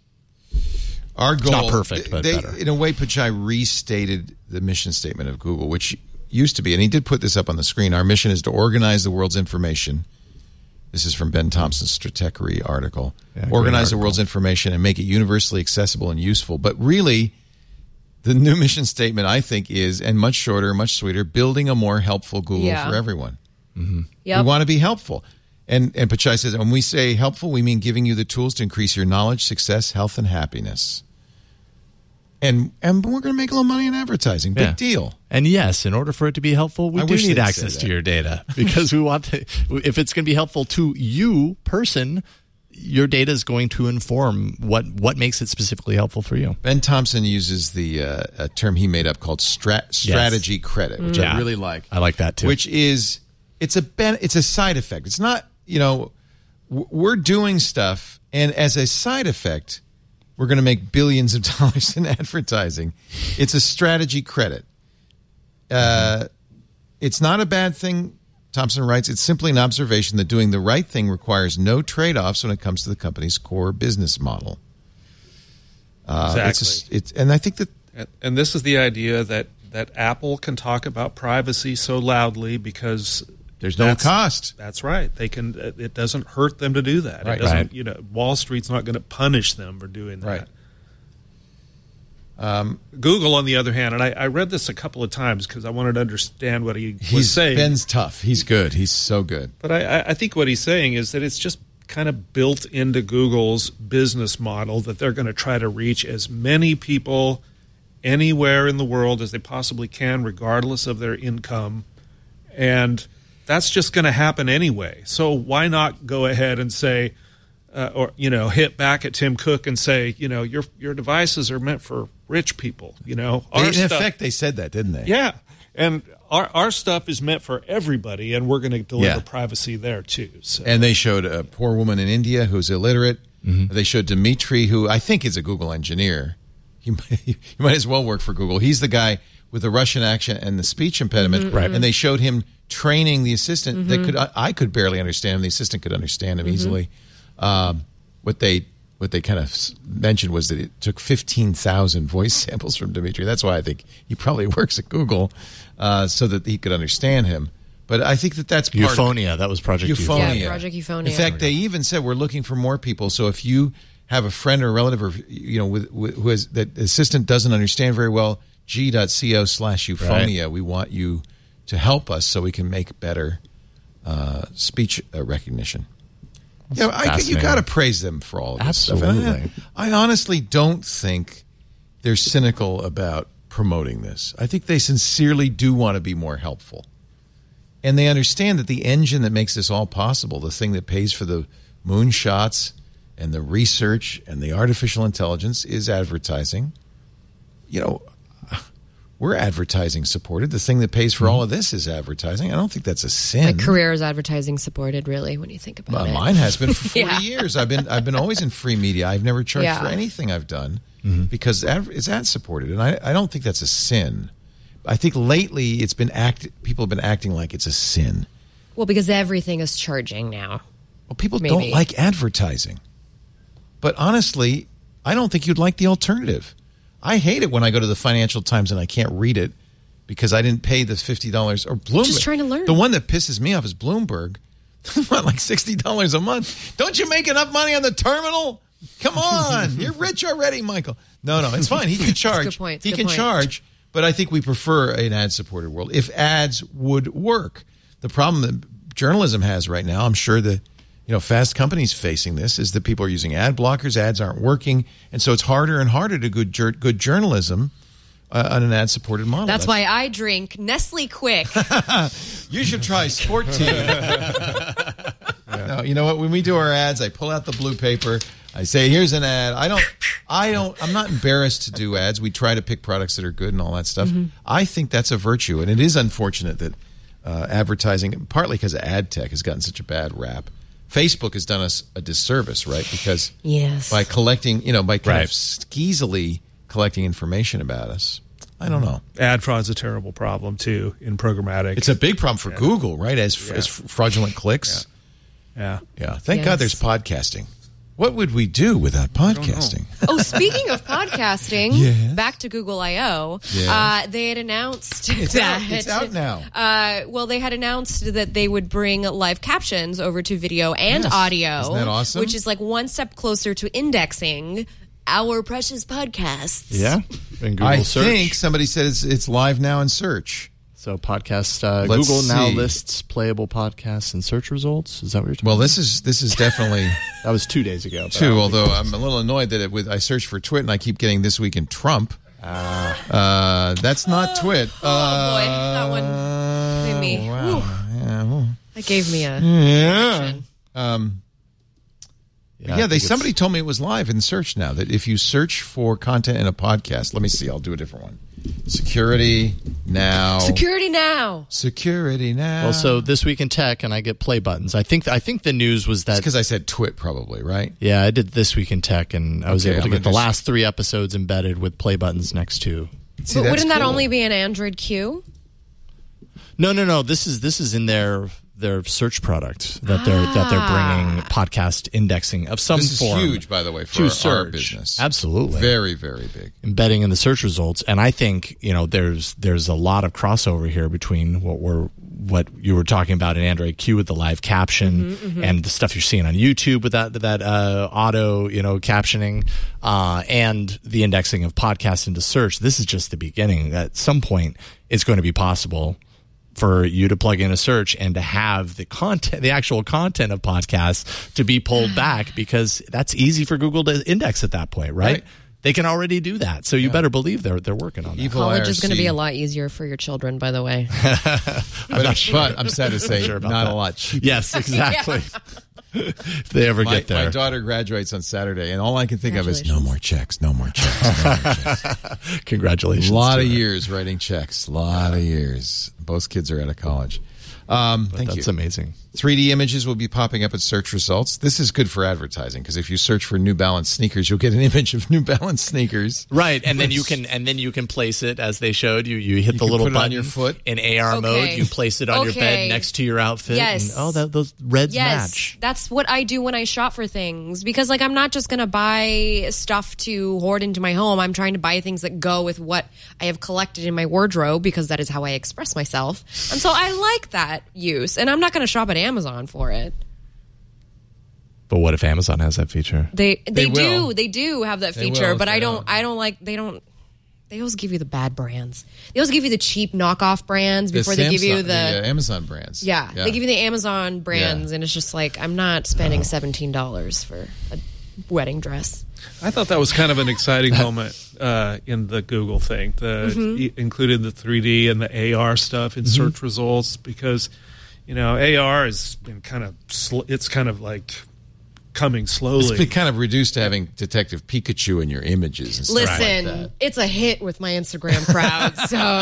Our goal, not perfect, but they, better. in a way, Pichai restated the mission statement of Google, which used to be, and he did put this up on the screen. Our mission is to organize the world's information. This is from Ben Thompson's Stratechery article. Yeah, great organize the article. world's information and make it universally accessible and useful. But really, the new mission statement, I think, is, and much shorter, much sweeter, building a more helpful Google Yeah. for everyone. Yep. We want to be helpful. And and Pichai says, when we say helpful, we mean giving you the tools to increase your knowledge, success, health, and happiness. And and we're going to make a little money in advertising. Big Yeah. deal. And yes, in order for it to be helpful, we I do wish need they'd access say to that. your data because we want to. If it's going to be helpful to you, person, your data is going to inform what what makes it specifically helpful for you. Ben Thompson uses the uh, a term he made up called strat- strategy credit, which Yeah. I really like. I like that too. Which is it's a ben- it's a side effect. It's not, you know, w- we're doing stuff, and as a side effect, we're going to make billions of dollars in advertising. It's a strategy credit. Uh, it's not a bad thing. Thompson writes, it's simply an observation that doing the right thing requires no trade-offs when it comes to the company's core business model. Uh, Exactly. It's a, it's, and I think that And, and this is the idea that that Apple can talk about privacy so loudly because there's no that's, cost. That's right. They can. It doesn't hurt them to do that. Right. It doesn't. Right. You know, Wall Street's not going to punish them for doing that. Right. Um, Google, on the other hand, and I, I read this a couple of times because I wanted to understand what he was He's saying. Ben's tough. He's good. He's so good. But I, I think what he's saying is that it's just kind of built into Google's business model that they're going to try to reach as many people anywhere in the world as they possibly can, regardless of their income. And that's just going to happen anyway. So why not go ahead and say, uh, or, you know, hit back at Tim Cook and say, you know, your your devices are meant for rich people, you know. Our They, in stuff, effect, they said that, didn't they? yeah. And our our stuff is meant for everybody, and we're going to deliver Yeah. privacy there, too. So. And they showed a poor woman in India who's illiterate. Mm-hmm. They showed Dimitri, who I think is a Google engineer. He might, he might as well work for Google. He's the guy with the Russian accent and the speech impediment. Mm-hmm. Right. And they showed him training the assistant. Mm-hmm. That could I, I could barely understand him. The assistant could understand him mm-hmm. easily. Um, what they what they kind of mentioned was that it took fifteen thousand voice samples from Dimitri. That's why I think he probably works at Google, uh, so that he could understand him. But I think that that's part Euphonia. That was Project Euphonia. Yeah, Project Euphonia. In fact, they even said we're looking for more people. So if you have a friend or a relative, or you know, with, with, who has that assistant doesn't understand very well, g.co slash euphonia. Right. We want you to help us so we can make better uh, speech uh, recognition. That's yeah, I, you got to praise them for all of this Absolutely. stuff. And I, I honestly don't think they're cynical about promoting this. I think they sincerely do want to be more helpful. And they understand that the engine that makes this all possible, the thing that pays for the moonshots and the research and the artificial intelligence, is advertising. You know, we're advertising supported. The thing that pays for all of this is advertising. I don't think that's a sin. My career is advertising supported, really, when you think about well, it. Mine has been for forty Yeah. years. I've been I've been always in free media. I've never charged Yeah. for anything I've done mm-hmm. because it's ad supported, and I, I don't think that's a sin. I think lately it's been act. People have been acting like it's a sin. Well, because everything is charging now. Well, people Maybe. don't like advertising. But honestly, I don't think you'd like the alternative. I hate it when I go to the Financial Times and I can't read it because I didn't pay the fifty dollars. Or Bloomberg. Just trying to learn. The one that pisses me off is Bloomberg. What, like sixty dollars a month? Don't you make enough money on the terminal? Come on. You're rich already, Michael. No, no, it's fine. He can charge. Good point. He Good can point. charge. But I think we prefer an ad-supported world. If ads would work. The problem that journalism has right now, I'm sure the you know, Fast Company's facing this, is that people are using ad blockers, ads aren't working, and so it's harder and harder to do good, good journalism uh, on an ad-supported model. That's, That's why I drink Nestle Quick. You should try Sport Tea. No, you know what? When we do our ads, I pull out the blue paper. I say, "Here's an ad." I don't. I don't. I'm not embarrassed to do ads. We try to pick products that are good and all that stuff. Mm-hmm. I think that's a virtue, and it is unfortunate that uh, advertising, partly because of ad tech, has gotten such a bad rap. Facebook has done us a disservice, right? Because yes. by collecting, you know, by kind right. of skeezily collecting information about us. I don't know. Ad fraud's a terrible problem too in programmatic. It's a big problem for yeah. Google, right? As yeah. as fraudulent clicks. Yeah. Yeah. yeah. Thank yes. God there's podcasting. What would we do without podcasting? Oh, speaking of podcasting, Yes. back to Google I O. Yes. Uh, they had announced It's that out. It's out now. Uh, well, they had announced that they would bring live captions over to video and Yes. audio, Isn't that awesome? which is like one step closer to indexing our precious podcasts. Yeah, in Google I search. think somebody said it's, it's live now in search. So podcast, uh, Let's Google now see. lists playable podcasts in search results. Is that what you're talking Well, about? this is this is definitely That was two days ago. but I true. don't Although think- I'm a little annoyed that it, with I searched for Twit and I keep getting This Week in Trump. Uh, that's not Twit. Oh, boy. That one made me- Wow. Yeah. well, That gave me a yeah. Um, yeah, I yeah, they think somebody it's- told me it was live in search now. That if you search for content in a podcast, let me see. I'll do a different one. Security now. security now. Security now. Well, so this week in tech, and I get play buttons. I think I think the news was that because I said Twit, probably right. yeah, I did this week in tech, and I was Okay, able to I'm get the gonna just- last three episodes embedded with play buttons next to. See, But that's wouldn't that cool. only be an Android Q? No, no, no. This is this is in their their search product that they're that they're bringing podcast indexing of some This is form. huge, by the way, for to our, search. our business. Absolutely, Very, very big. embedding in the search results. And I think you know there's there's a lot of crossover here between what we're what you were talking about in Android Q with the live caption Mm-hmm, mm-hmm. and the stuff you're seeing on YouTube with that that uh, auto you know captioning uh, and the indexing of podcasts into search. This is just the beginning. At some point, it's going to be possible for you to plug in a search and to have the content, the actual content of podcasts to be pulled back, because that's easy for Google to index at that point, right? Right. They can already do that. So you better believe they're they're working on that. Evil College I R is going to be C. a lot easier for your children, by the way. But, but I'm sad to say, sure about not that. a lot cheaper. Yes, exactly. If they ever My, get there. my daughter graduates on Saturday, and all I can think of is no Congratulations. more checks, no more checks, no more checks. Congratulations. A lot to of her. years writing checks, a lot of years. Both kids are out of college. Um, thank That's you. amazing. three D images will be popping up in search results. This is good for advertising, because if you search for New Balance sneakers, you'll get an image of New Balance sneakers. Right, and then you can and then you can place it as they showed you. You hit the can little put it on button your foot. in A R Okay. mode. You place it on your bed Okay. next to your outfit. Yes. And, oh, that, those reds Yes, match. that's what I do when I shop for things, because like I'm not just going to buy stuff to hoard into my home. I'm trying to buy things that go with what I have collected in my wardrobe, because that is how I express myself. And so I like that use, and I'm not going to shop at Amazon for it. But what if Amazon has that feature? They they, They will. do they do have that They feature, will if but they I don't, don't. I don't like they don't they always give you the bad brands. They always give you the cheap knockoff brands The before they give you Samsung- the, uh, Amazon brands. yeah, they give you the Amazon brands, and it's just like I'm not spending seventeen dollars for a wedding dress. I thought that was kind of an exciting moment uh, in the Google thing. The Mm-hmm. it included the three D and the A R stuff in search results, because you know A R has been kind of sl- it's kind of like coming It's slowly. been kind of reduced to having Detective Pikachu in your images and stuff Listen, like that. it's a hit with my Instagram crowd.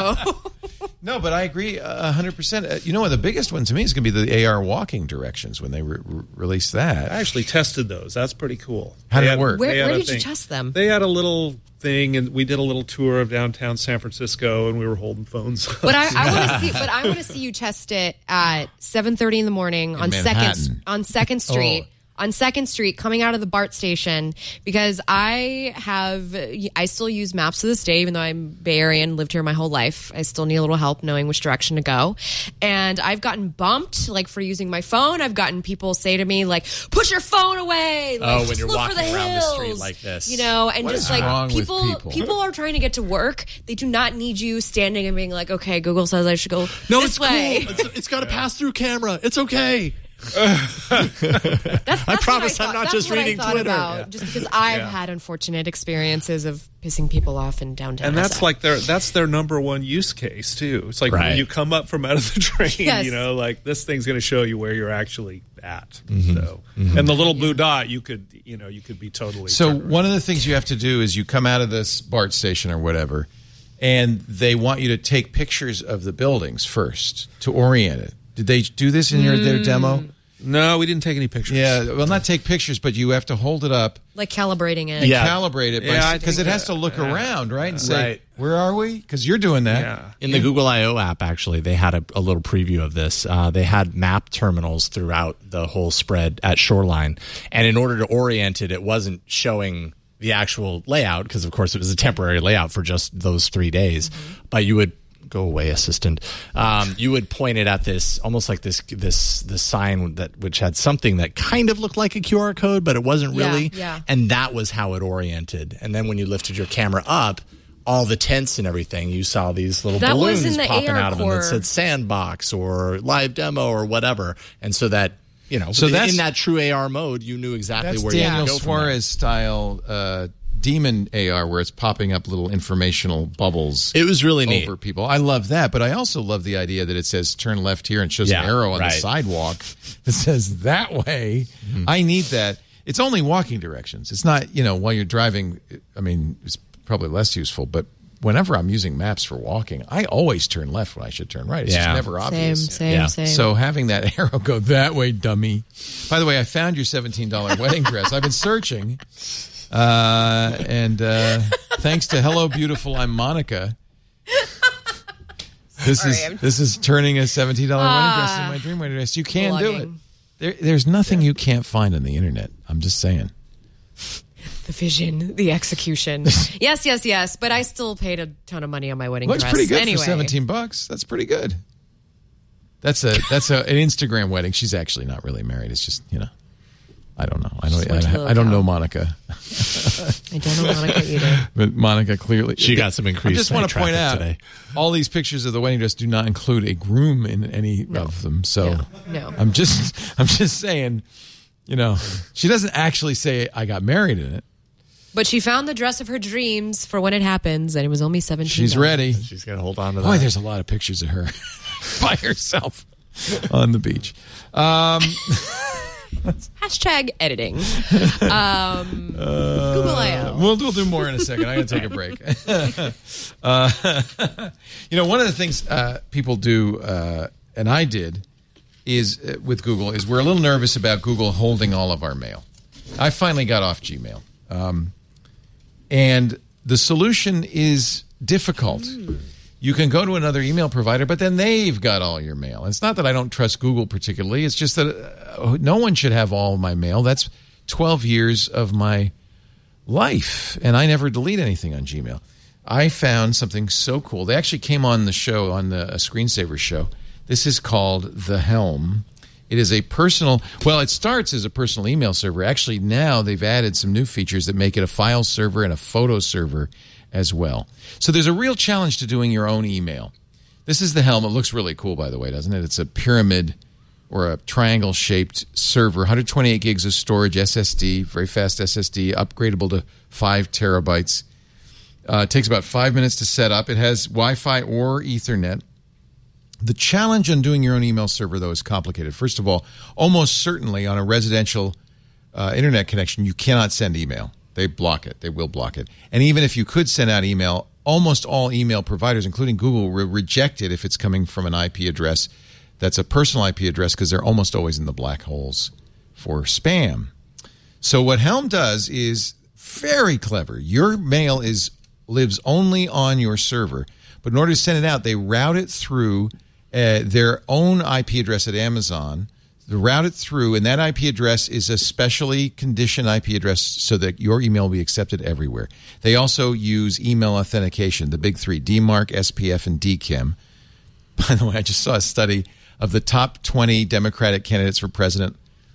So No, but I agree a hundred percent. Uh, You know what? The biggest one to me is going to be the A R walking directions when they re- re- release that. I actually tested those. That's pretty cool. How They did it had- work? Where- they had where a did you thing. test them? They had a little thing, and we did a little tour of downtown San Francisco, and we were holding phones. But I, I want to see. But I want to see you test it at seven thirty in the morning on Manhattan. second on Second Street. Oh. On Second Street, coming out of the BART station, because I have, I still use maps to this day, even though I'm Bay Area, lived here my whole life. I still need a little help knowing which direction to go. And I've gotten bumped, like, for using my phone. I've gotten people say to me, like, put your phone away. Like, Oh, when just you're look walking for the around the hills. street like this. You know, and What just is like wrong with people, people? are trying to get to work. They do not need you standing and being like, okay, Google says I should go No, this it's way. cool. It's, it's got a pass through camera. It's okay. That's, that's I what promise I'm thought- not that's just what I reading thought Twitter. about, Yeah. just because I've Yeah. had unfortunate experiences of pissing people off in downtown. And that's S F. like their that's their number one use case too. It's like Right. when you come up from out of the train, Yes. you know, like this thing's going to show you where you're actually at. Mm-hmm. So, and the little blue dot, you could, you know, you could be totally. So turned around. one of the things you have to do is you come out of this BART station or whatever, and they want you to take pictures of the buildings first to orient it. Did they do this in your their demo? No, we didn't take any pictures. Yeah, well, not take pictures, but you have to hold it up like calibrating it. and Yeah. calibrate it Yeah, I because think it has that- to look yeah. around, right? And say, Right. where are we? Because you're doing that. Yeah. In the Google I O app, actually, they had a, a little preview of this. Uh, they had map terminals throughout the whole spread at Shoreline. And in order to orient it, it wasn't showing the actual layout, because, of course, it was a temporary layout for just those three days. But you would go away, assistant. Um, you would point it at this, almost like this, this, this sign that which had something that kind of looked like a Q R code, but it wasn't Yeah, really. yeah. And that was how it oriented. And then when you lifted your camera up, all the tents and everything, you saw these little That was balloons in the popping out of them AirCore. that said sandbox or live demo or whatever. And so that, you know, So in- that's- in that true A R mode, you knew exactly That's where you Daniel had to go from there. Suarez style uh, demon A R, where it's popping up little informational bubbles. It was really neat. Over people. I love that, but I also love the idea that it says turn left here and shows Yeah, an arrow on right. the sidewalk that says that way. Mm-hmm. I need that. It's only walking directions. It's not, you know, while you're driving. I mean, it's probably less useful, but whenever I'm using maps for walking, I always turn left when I should turn right. It's Yeah. just never Same, obvious. same, Yeah. same. So having that arrow go that way, dummy. By the way, I found your seventeen dollars wedding dress. I've been searching. Uh, and uh, thanks to Hello Beautiful, I'm Monica. This Sorry, is I'm- this is turning a seventeen dollar wedding dress Ah. into my dream wedding dress. You can do it. Blogging. There, there's nothing you can't find on the internet. I'm just saying. The vision, the execution. yes, yes, yes. But I still paid a ton of money on my wedding Looks dress. pretty good anyway. for seventeen bucks. That's pretty good. That's a that's a, an Instagram wedding. She's actually not really married. It's just, you know, I don't know. I Just went to don't. the I, I don't locale. know Monica, I don't know Monica either. but Monica clearly She got some increased I just want night to point traffic out today. all these pictures of the wedding dress do not include a groom in any of them. So No. No. I'm just I'm just saying, you know, she doesn't actually say I got married in it. But she found the dress of her dreams for when it happens, and it was only seventeen. She's ready. She's going to hold on to that. Boy, there's a lot of pictures of her by herself on the beach. Um, Hashtag editing. Um, Google I O. we'll, we'll do more in a second. I'm going to take a break. uh, you know, one of the things uh, people do, uh, and I did, is uh, with Google, is we're a little nervous about Google holding all of our mail. I finally got off Gmail. Um, and the solution is difficult. Mm. You can go to another email provider, but then they've got all your mail. It's not that I don't trust Google particularly. It's just that uh, no one should have all of my mail. That's twelve years of my life, and I never delete anything on Gmail. I found something so cool. They actually came on the show, on the a Screensaver show. This is called The Helm. It is a personal, well, it starts as a personal email server. Actually, now they've added some new features that make it a file server and a photo server as well. So there's a real challenge to doing your own email. This is the Helm. It looks really cool, by the way, doesn't it? It's a pyramid or a triangle-shaped server, one hundred twenty-eight gigs of storage, S S D, very fast S S D, upgradable to five terabytes. Uh, it takes about five minutes to set up. It has Wi-Fi or Ethernet. The challenge on doing your own email server, though, is complicated. First of all, almost certainly on a residential uh, internet connection, you cannot send email. They block it. They will block it. And even if you could send out email, almost all email providers, including Google, will reject it if it's coming from an I P address that's a personal I P address, because they're almost always in the black holes for spam. So what Helm does is very clever. Your mail is lives only on your server, but in order to send it out, they route it through uh, their own I P address at Amazon. They route it through, and that I P address is a specially conditioned I P address so that your email will be accepted everywhere. They also use email authentication, the big three, D MARC, S P F, and D K I M. By the way, I just saw a study of the top twenty Democratic candidates for president.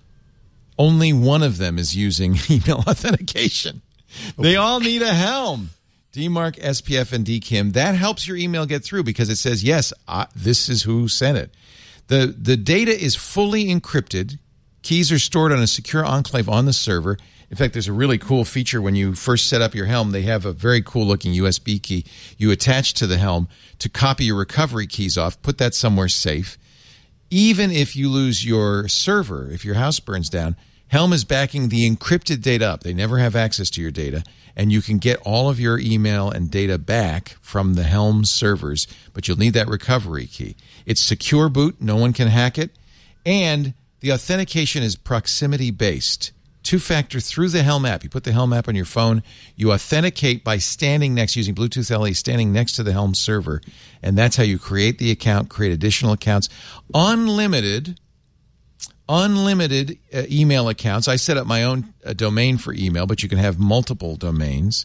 Only one of them is using email authentication. They all need a Helm. D MARC, S P F, and D K I M. That helps your email get through because it says, yes, I, this is who sent it. The, the data is fully encrypted. Keys are stored on a secure enclave on the server. In fact, there's a really cool feature when you first set up your Helm. They have a very cool-looking U S B key you attach to the Helm to copy your recovery keys off, put that somewhere safe. Even if you lose your server, if your house burns down, Helm is backing the encrypted data up. They never have access to your data, and you can get all of your email and data back from the Helm servers, but you'll need that recovery key. It's secure boot. No one can hack it. And the authentication is proximity-based. Two-factor through the Helm app. You put the Helm app on your phone. You authenticate by standing next, using Bluetooth L E, standing next to the Helm server. And that's how you create the account, create additional accounts. Unlimited, unlimited uh, email accounts. I set up my own uh, domain for email, but you can have multiple domains.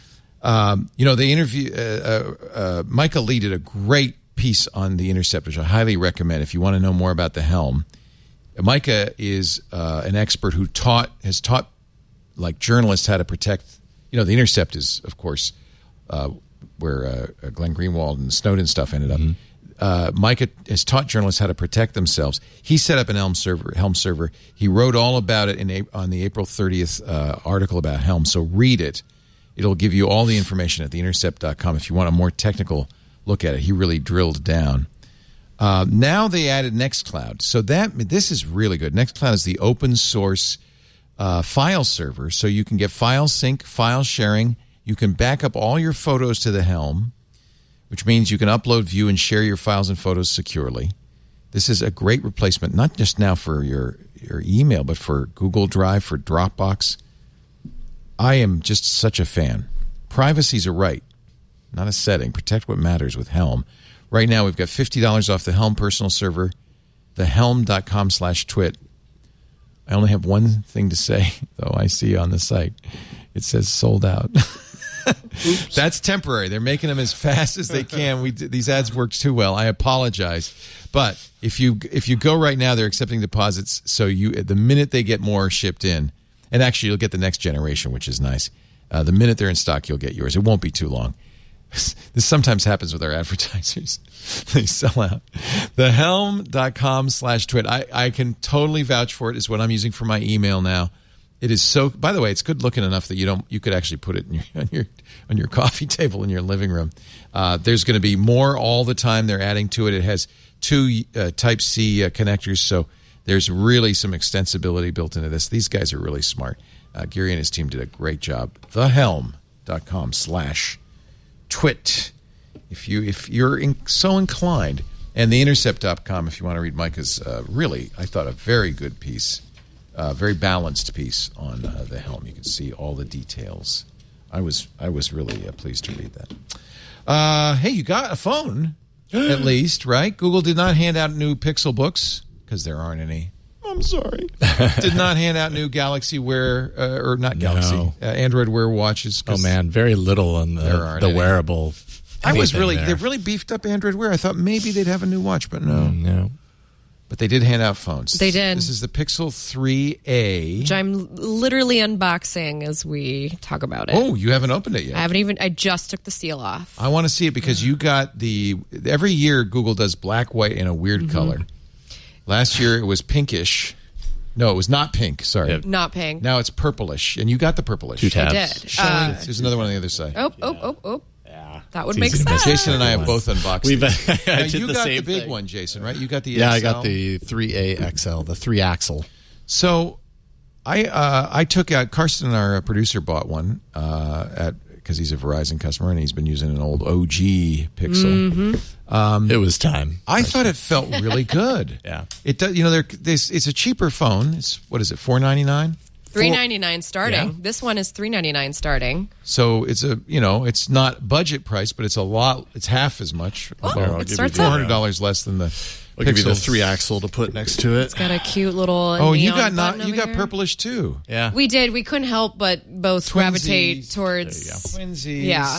Um, you know, they interview, uh, uh, uh, Micah Lee did a great piece on The Intercept, which I highly recommend if you want to know more about the Helm. Micah is uh, an expert who taught has taught like journalists how to protect. You know, The Intercept is, of course, uh, where uh, Glenn Greenwald and Snowden stuff ended up. Mm-hmm. Uh, Micah has taught journalists how to protect themselves. He set up an Helm server. Helm server. He wrote all about it in a, on the April thirtieth uh, article about Helm. So read it. It'll give you all the information at the intercept dot com if you want a more technical look at it. He really drilled down. Uh, now they added Nextcloud. So that this is really good. Nextcloud is the open source uh, file server. So you can get file sync, file sharing. You can back up all your photos to the Helm, which means you can upload, view, and share your files and photos securely. This is a great replacement, not just now for your, your email, but for Google Drive, for Dropbox. I am just such a fan. Privacy's a right, not a setting. Protect what matters with Helm. Right now, we've got fifty dollars off the Helm personal server, thehelm.com slash twit. I only have one thing to say, though, I see on the site. It says sold out. That's temporary. They're making them as fast as they can. We These ads worked too well. I apologize. But if you if you go right now, they're accepting deposits. So you the minute they get more shipped in, and actually you'll get the next generation, which is nice. Uh, the minute they're in stock, you'll get yours. It won't be too long. This sometimes happens with our advertisers. They sell out. Thehelm.com slash twit. I, I can totally vouch for it. It's what I'm using for my email now. It is so. By the way, it's good looking enough that you don't. You could actually put it in your, on your on your coffee table in your living room. Uh, there's going to be more all the time. They're adding to it. It has two uh, Type C uh, connectors, so there's really some extensibility built into this. These guys are really smart. Uh, Gary and his team did a great job. Thehelm.com slash twit. If you if you're in, so inclined, and the intercept dot com if you want to read Micah's uh, really, I thought, a very good piece. Uh, very balanced piece on uh, the Helm. You can see all the details. I was I was really uh, pleased to read that. Uh, hey, you got a phone, at least, right? Google did not hand out new Pixel books, because there aren't any. I'm sorry. Did not hand out new Galaxy Wear, uh, or not Galaxy, No. uh, Android Wear watches. Oh, man, very little on There the, aren't the any. wearable. I was anything really, there. they've really beefed up Android Wear. I thought maybe they'd have a new watch, but no. No. But they did hand out phones. They did. This is the Pixel three A. Which I'm literally unboxing as we talk about it. Oh, you haven't opened it yet. I haven't even. I just took the seal off. I want to see it because you got the every year Google does black, white, and a weird Mm-hmm. color. Last year it was pinkish. No, it was not pink. Sorry. Yep. Not pink. Now it's purplish, and you got the purplish. Two tabs. I did. Show me- Uh, There's another one on the other side. oh, oh, oh, oh. Yeah. That would It's make easy to miss. sense. Jason and I have both unboxed. We've, it. I Now, did you the got same the big thing. one, Jason, right? You got the Yeah, I X L? got the three A X L, the three axle. So, I uh, I took out Karsten, our producer, bought one uh, at because he's a Verizon customer and he's been using an old O G Pixel. Mm-hmm. It was time. I thought it felt really good. Yeah. It does. You know, there. It's a cheaper phone. It's what is it? four ninety-nine. three ninety-nine starting. Yeah. This one is three ninety-nine starting. So it's a you know it's not budget price, but it's a lot. It's half as much. Well, There, I'll it give you starts the- Four up. hundred dollars less than the. I'll give you the Pixel. three axle to put next to it. It's got a cute little. Oh, you neon got not. button You over got here. purplish too. Yeah. We did. We couldn't help but both Twinsies. gravitate towards. Twinsies. Yeah.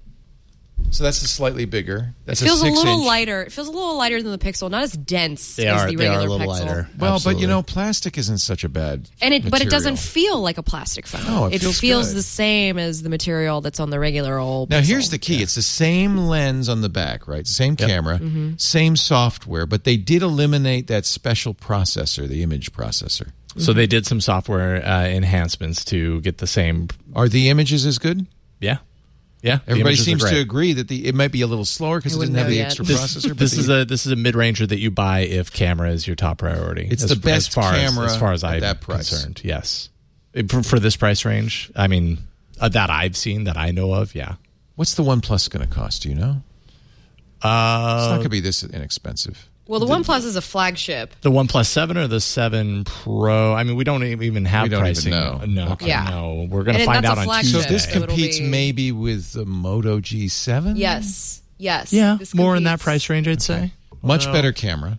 So that's a slightly bigger. That's It feels a, six little inch. lighter. It feels a little lighter than the Pixel. Not as dense They as are. the They are regular a little Pixel. lighter. Well, Absolutely. but you know, plastic isn't such a bad. And it, but it doesn't material. feel like a plastic phone. No, it feels good. the same as the material that's on the regular old. Now, Pixel. here's the key. It's the same lens on the back, right? Same camera, Mm-hmm. same software, but they did eliminate that special processor, the image processor. So they did some software uh, enhancements to get the same. Are the images as good? Yeah. Yeah. the Everybody images are seems great. to agree that the it might be a little slower because I it doesn't wouldn't have know the yet. extra This, processor. but this the- is a this is a mid ranger that you buy if camera is your top priority. It's as, the best as far camera as, as far as at I'm that price. concerned. Yes, It- for, for this price range, I mean uh, that I've seen that I know of. Yeah, What's the OnePlus going to cost? Do you know? It's uh, not going to be this inexpensive. Well, the OnePlus is a flagship. the OnePlus Seven or the Seven Pro. I mean, we don't even have We don't even pricing. know. No, Okay. Yeah. no, we're going to And find that's out a on flagship. So Tuesday. this So it'll competes be- maybe with the Moto G seven? Yes. Yes. yeah, This more in that competes. price range, I'd say. Much better camera.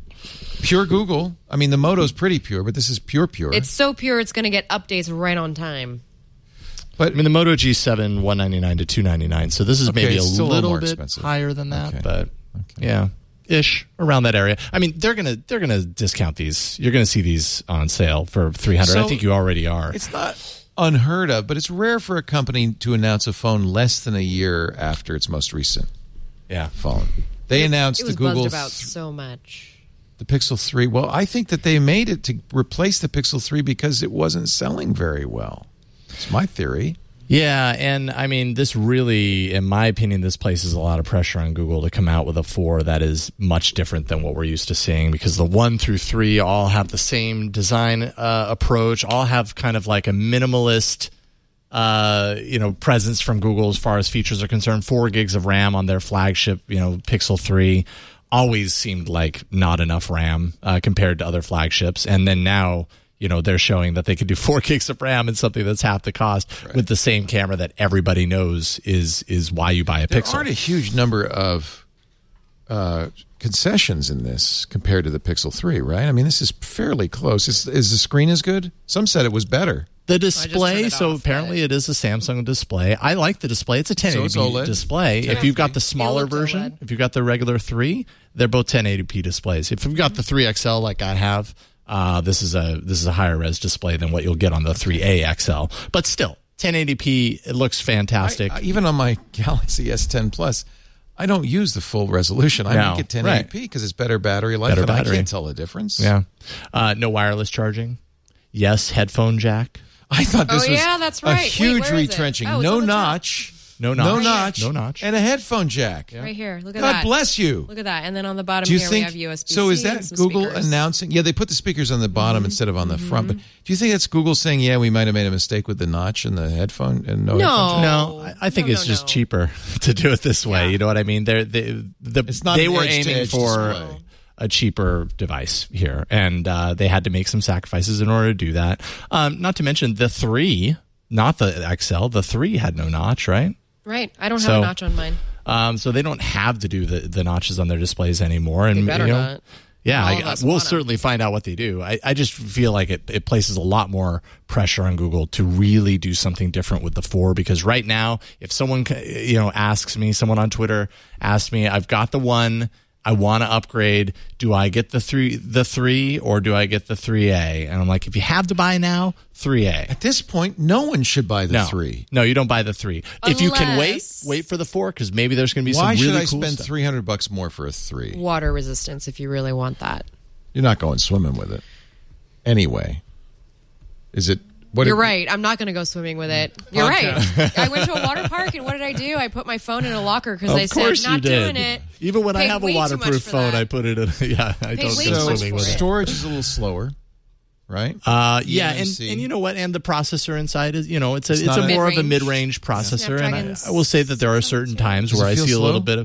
Pure Google. I mean, the Moto's pretty pure, but this is pure pure. It's so pure, it's going to get updates right on time. but I mean, the Moto G seven, one ninety nine to two ninety nine. So this is Okay, maybe a it's still a little little more bit expensive. higher than that, Okay. but Okay. yeah, ish around that area. I mean, they're gonna they're gonna discount these. You're gonna see these on sale for three hundred. So- I think you already are. it's not unheard of, but it's rare for a company to announce a phone less than a year after its most recent Yeah, phone. They announced It was the Google buzzed about th- so much. the Pixel three. Well, I think that they made it to replace the Pixel three because it wasn't selling very well. It's my theory. yeah, and I mean, this really, in my opinion, this places a lot of pressure on Google to come out with a four that is much different than what we're used to seeing, because the one through three all have the same design uh, approach, all have kind of like a minimalist. Uh, you know, presence from Google as far as features are concerned. Four gigs of RAM on their flagship, you know, Pixel three, always seemed like not enough RAM uh, compared to other flagships. And then now, you know, they're showing that they could do four gigs of RAM and something that's half the cost with the same camera that everybody knows is is why you buy a There Pixel. aren't a huge number of uh, concessions in this compared to the Pixel three, right? I mean, this is fairly close. Is, is the screen as good? Some said it was better. The just display, turned it so off, apparently it is a Samsung display. I like the display. It's a ten eighty p So it's OLED. display. If you've got the smaller looked version, OLED. if you've got the regular three, they're both ten eighty p displays. If you've got the three X L like I have, uh, this is a this is a higher res display than what you'll get on the three A X L. But still, ten eighty p, it looks fantastic. I, I, even on my Galaxy S ten Plus, I don't use the full resolution. I No, make it ten eighty p because it's better battery life, Better and battery. I can't tell the difference. yeah. Uh, no wireless charging. Yes, headphone jack. I thought this Oh, was yeah, that's a right. Wait, huge where is it? retrenching. Oh, it's no on the top. notch. No No notch. notch. No notch. And a headphone jack. Right here. Look at God that. bless you. Look at that. And then on the bottom Do you here think we have U S B C. so? Is and that some Google speakers. announcing? Yeah, they put the speakers on the bottom instead of on the front. But do you think that's Google saying, "Yeah, we might have made a mistake with the notch and the headphone and no"? No. headphone jack? No, I, I think No, it's no, just no. cheaper to do it this way. Yeah. You know what I mean? They're, they the, It's not they an were edge-to-edge aiming for display. a cheaper device here, and uh, they had to make some sacrifices in order to do that. Um, not to mention the three, not the X L, the three had no notch, right? Right. I don't have So- a notch on mine. Um, so they don't have to do the, the notches on their displays anymore. And They better you know, not. Yeah, All I, of us we'll want 'em. certainly find out what they do. I, I just feel like it, it places a lot more pressure on Google to really do something different with the four, because right now, if someone you know asks me, someone on Twitter asks me, I've got the one, I want to upgrade. Do I get the three, the three, or do I get the three A? And I'm like, if you have to buy now, three A. At this point, no one should buy the No, three. no, you don't buy the three. If you can wait, Unless- wait for the four, because maybe there's going to be Why some should really I cool spend stuff. three hundred bucks more for a three? Water resistance if you really want that. You're not going swimming with it, anyway. Is it? What You're it- right. I'm not going to go swimming with it. You're right. I went to a water park, and what did I do? I put my phone in a locker because I Of course said, not you did. doing it. Even when I Paid have way a too much waterproof for phone, that. I put it in. Yeah, I Paid don't way go too much swimming for with it. it. Storage is a little slower, right? Uh, yeah, E M and, C. and you know what? And the processor inside is, you know, it's a it's, not a a- more of a Mid-range. mid-range processor, and I, Snapdragon's I will say that there are certain times Does where it I feel see a little slow? bit of.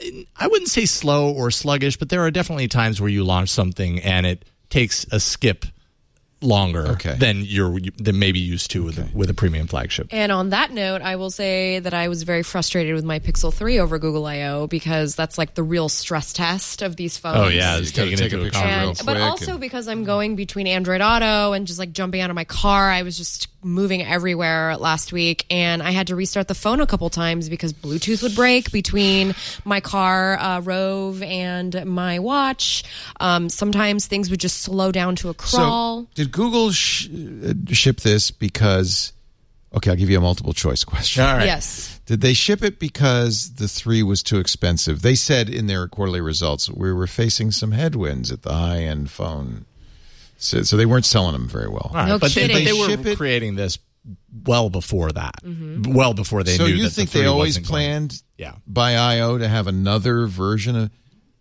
I wouldn't say slow or sluggish, but there are definitely times where you launch something and it takes a skip longer Okay. than you're than maybe used to with a, with a premium flagship. And on that note, I will say that I was very frustrated with my Pixel three over Google I O because that's like the real stress test of these phones. Oh yeah, You it's gotta taking take a into picture account. real And, quick but also and- because I'm going between Android Auto and just like jumping out of my car, I was just moving everywhere last week, and I had to restart the phone a couple times because Bluetooth would break between my car uh, Rove and my watch. Um, sometimes things would just slow down to a crawl. So, did Google sh- uh, ship this because? Okay, I'll give you a multiple choice question. All right. Yes. Did they ship it because the three was too expensive? They said in their quarterly results we were facing some headwinds at the high end phone, so, so they weren't selling them very well. All right, No but they, but kidding. they They ship were it- creating this well before that, well before they so knew you that think the they three always wasn't going- planned, Yeah. by I O to have another version of?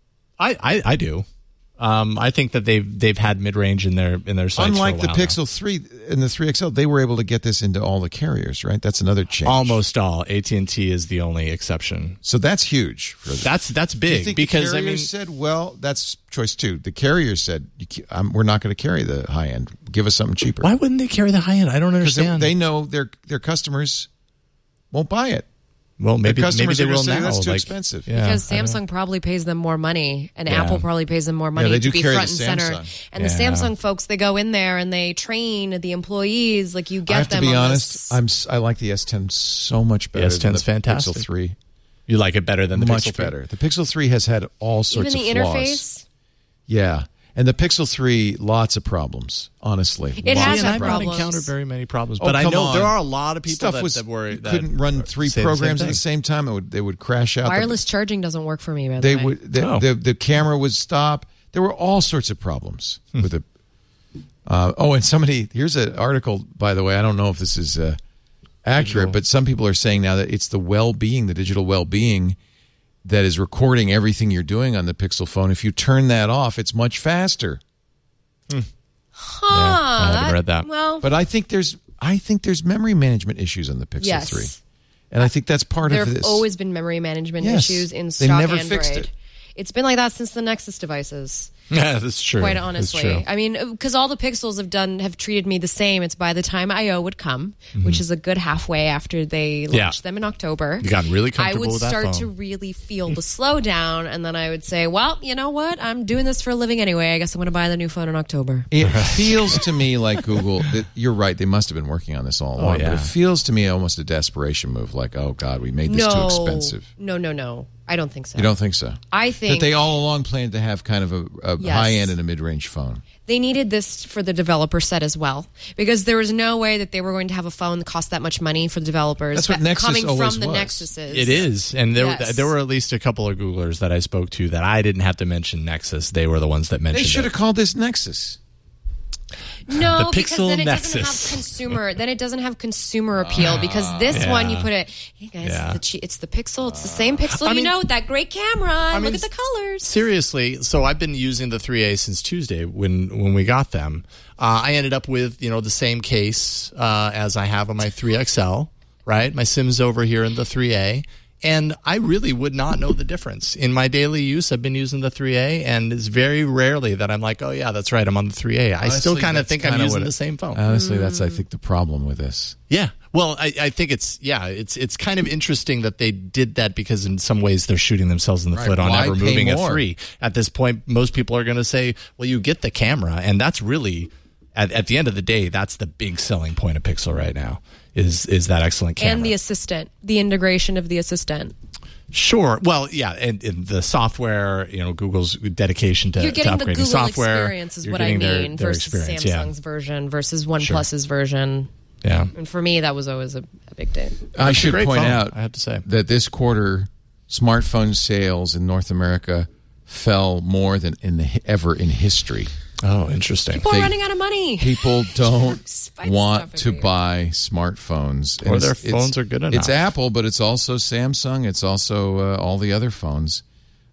I, I, I do. Um, I think that they've they've had mid range in their in their sights. Unlike for the a while now. Pixel three and the three X L, they were able to get this into all the carriers, right? That's another change. Almost all. A T and T is the only exception. So that's huge. For them. That's that's Do you big think because the I carriers mean, said, well, that's choice two. The carriers said, you ca- um, we're not going to carry the high end. Give us something cheaper. why wouldn't they carry the high end? I don't Because they, understand. they know their their customers won't buy it. well, maybe Their maybe customers they are gonna will say, now. that's too like, expensive. yeah, Because I don't- Samsung probably pays them more money, and Yeah. Apple probably pays them more money they to do be carry front the and center. Samsung. And the Yeah. Samsung folks, they go in there and they train the employees. Like you get I have to them. be on honest. this- I'm s- I like the S ten so much better. S ten's than the fantastic. Pixel three, You like it better than the much Pixel three? better. The Pixel three has had all sorts even the of flaws. interface. Yeah, and the Pixel three, lots of problems. Honestly, It lots has of had I've not problems. encountered very many problems, Oh, but I come know on. there are a lot of people Stuff that, was that were you that couldn't run three say the same programs at the thing. same time. It would they would crash out. The- Wireless charging doesn't work for me. By the they way, would the, Oh. the the camera would stop. There were all sorts of problems Hmm. with it. Uh, oh, and somebody here's an article, by the way. I don't know if this is uh, accurate, Digital. but some people are saying now that it's the well-being, the digital well-being, that is recording everything you're doing on the Pixel phone. If you turn that off, it's much faster. huh? I haven't read that. Well, But I think there's I think there's memory management issues on the Pixel Yes. three, and I think that's part there of have this. always been memory management Yes. issues in They stock never Android. fixed it. It's been like that since the Nexus devices. Yeah, that's true. Quite That's honestly, true. I mean, because all the Pixels have done have treated me the same. It's by the time I O would come, mm-hmm. which is a good halfway after they launched Yeah. them in October. You got really comfortable I would with that start phone. to really feel the slowdown, and then I would say, "Well, you know what? I'm doing this for a living anyway. I guess I'm going to buy the new phone in October." It feels to me like Google. That you're right. They must have been working on this all along. yeah. But it feels to me almost a desperation move. Like, oh God, we made this no, too expensive. no, no, no. I don't think so. You don't think so? I think that they all along planned to have kind of a, a Yes. high end and a mid range phone. they needed this for the developer set as well, because there was no way that they were going to have a phone that cost that much money for the developers. That's what that- Nexus coming always from the was. Nexuses. It is, and there Yes. there were at least a couple of Googlers that I spoke to that I didn't have to mention Nexus. They were the ones that They mentioned should it. have called this Nexus. No, The because Pixel then it Nexus. doesn't have consumer. Then it doesn't have consumer appeal, because this Yeah. one you put it. Hey guys, Yeah. it's, the, che- it's the Pixel. It's the same Pixel. I you mean- know, with that great camera. mean, Look at the colors. Seriously, so I've been using the three A since Tuesday when when we got them. Uh, I ended up with you know the same case uh, as I have on my three X L. Right, my SIM's over here in the three A. And I really would not know the difference. In my daily use, I've been using the three A, and it's very rarely that I'm like, oh, yeah, that's right, I'm on the three A. I still Honestly, kind of that's think I'm kinda using what it- the same phone. Honestly, that's I think the problem with this. Yeah. Well, I, I think it's yeah, it's it's kind of interesting that they did that, because in some ways they're shooting themselves in the Right. foot on Why ever pay moving a more? three. At this point, most people are going to say, "Well, you get the camera," and that's really at, at the end of the day, that's the big selling point of Pixel right now. Is is that excellent camera And the assistant, the integration of the assistant. Sure. Well, yeah, and, and the software, you know, Google's dedication to, You're to getting the upgrading Google software. experience is You're what I getting mean their, their versus experience. Samsung's version versus OnePlus's version. Yeah. And for me, that was always a, a big day. I a should great point phone, out, I have to say. that this quarter, smartphone sales in North America fell more than in the, ever in history. Oh, interesting. People are They- running out of money. People don't Spike want stuff to every year. buy smartphones. Or And their it's- phones it's- are good It's enough. Apple, but it's also Samsung. It's also uh, all the other phones.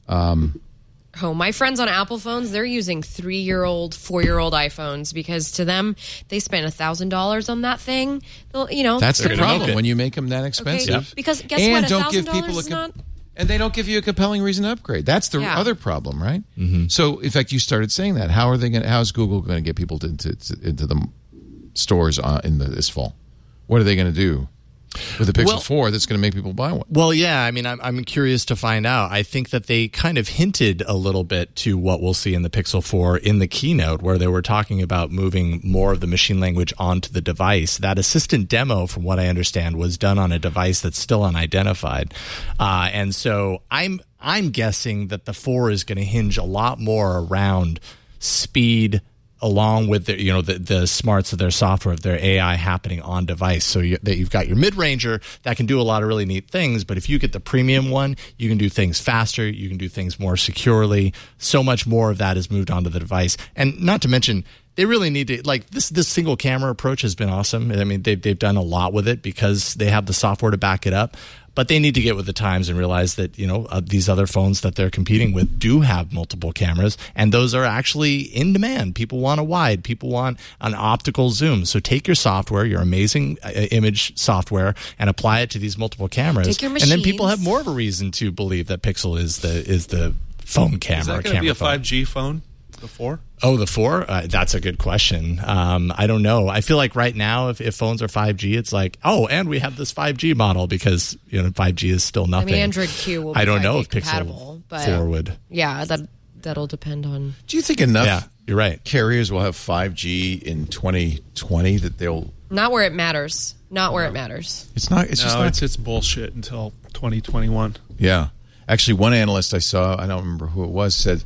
Oh, my friends on Apple phones, they're using three-year-old, four-year-old iPhones, because to them, they spent a thousand dollars on that thing. They'll, you know, That's They're the gonna milk problem it. when you make them that expensive. Okay, because guess and what? A don't give thousand people dollars a is com- not. and they don't give you a compelling reason to upgrade. That's the Yeah. other problem, right? Mm-hmm. So, in fact, you started saying that. How are they going? How is Google going to get people to, into to, into the stores uh, in the, this fall? What are they going to do with the Pixel Well- four that's going to make people buy one? Well, yeah, I mean, I'm, I'm curious to find out. I think that they kind of hinted a little bit to what we'll see in the Pixel four in the keynote, where they were talking about moving more of the machine language onto the device. That assistant demo, from what I understand, was done on a device that's still unidentified. Uh, and so I'm I'm guessing that the four is going to hinge a lot more around speed, along with the, you know, the, the smarts of their software, of their A I happening on device. So you, that you've got your mid-ranger that can do a lot of really neat things, but if you get the premium one, you can do things faster, you can do things more securely. So much more of that is moved onto the device. And not to mention, they really need to, like, this this single camera approach has been awesome. I mean, they've, they've done a lot with it because they have the software to back it up. But they need to get with the times and realize that, you know, uh, these other phones that they're competing with do have multiple cameras, and those are actually in demand. People want a wide. People want an optical zoom. So take your software, your amazing uh, image software, and apply it to these multiple cameras. Take your and then people machines. have more of a reason to believe that Pixel is the is the phone camera. Is that going to camera be a phone. five G phone? The four? Oh, the four? Uh, that's a good question. Um, I don't know. I feel like right now, if, if phones are five G, it's like, oh, and we have this five G model, because, you know, five G is still I nothing. mean, Android Q will be I don't know five G if Pixel compatible, but four would. yeah, that that'll depend on. Do you think enough Yeah, you're right. carriers will have five G in twenty twenty that they'll? Not where it matters. Not where it matters. It's not. It's just No, not. it's it's bullshit until twenty twenty-one. Yeah. Actually, one analyst I saw, I don't remember who it was, said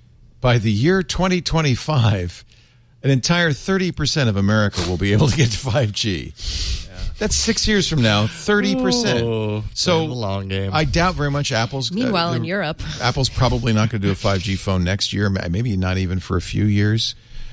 by the year twenty twenty-five, an entire thirty percent of America will be able to get to five G. That's six years from now, thirty percent. Oh, so playing the long game. I doubt very much Apple's. Meanwhile, uh, in Europe, Apple's probably not going to do a five G phone next year, maybe not even for a few years.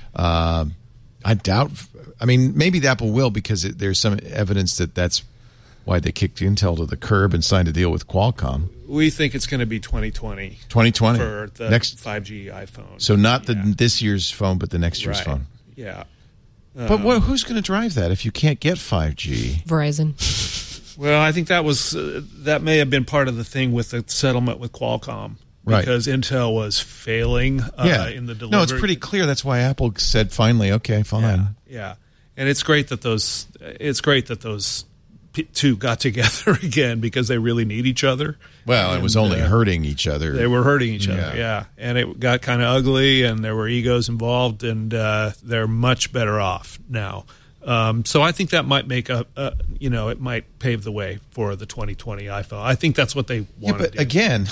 Uh, I doubt. I mean, maybe the Apple will, because it, there's some evidence that that's why they kicked Intel to the curb and signed a deal with Qualcomm. We think it's going to be twenty twenty twenty twenty for the next. five G iPhone. So not the Yeah. this year's phone, but the next year's Right. phone. Yeah. But what, who's going to drive that if you can't get five G? Verizon. Well, I think that was uh, that may have been part of the thing with the settlement with Qualcomm. Right. because Intel was failing uh, yeah. in the delivery. No, it's pretty clear. That's why Apple said finally, okay, fine. Yeah, yeah. And it's great that those it's great that those p- two got together again because they really need each other. Well, and, it was only uh, hurting each other. They were hurting each other, Yeah. yeah. And it got kind of ugly, and there were egos involved, and uh, they're much better off now. Um, so I think that might make a, a, you know, it might pave the way for the twenty twenty iPhone. I think that's what they Yeah, want but to do. again,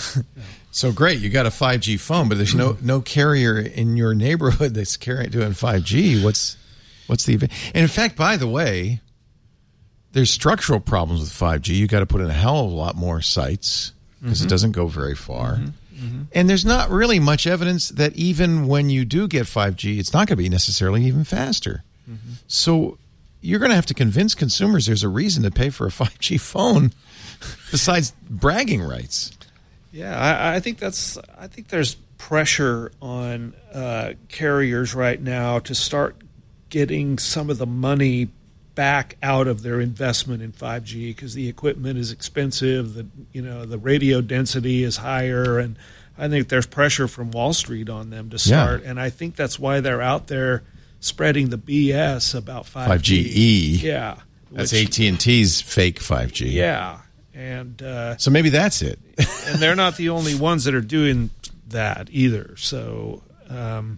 so great, you got a five G phone, but there's no no carrier in your neighborhood that's carrying doing five G. What's what's the and in fact, by the way, there's structural problems with five G. You got to put in a hell of a lot more sites because Mm-hmm. it doesn't go very far. And there's not really much evidence that even when you do get five G, it's not going to be necessarily even faster. Mm-hmm. So you're going to have to convince consumers there's a reason to pay for a five G phone besides bragging rights. Yeah, I, I think that's. I think there's pressure on uh, carriers right now to start getting some of the money back out of their investment in five G because the equipment is expensive. The you know the radio density is higher, and I think there's pressure from Wall Street on them to start. Yeah. And I think that's why they're out there spreading the B S about five G. five G E. Yeah, That's which- A T and T's fake five G. Yeah, and. Uh, So maybe that's it. and they're not the only ones that are doing that either. So, um,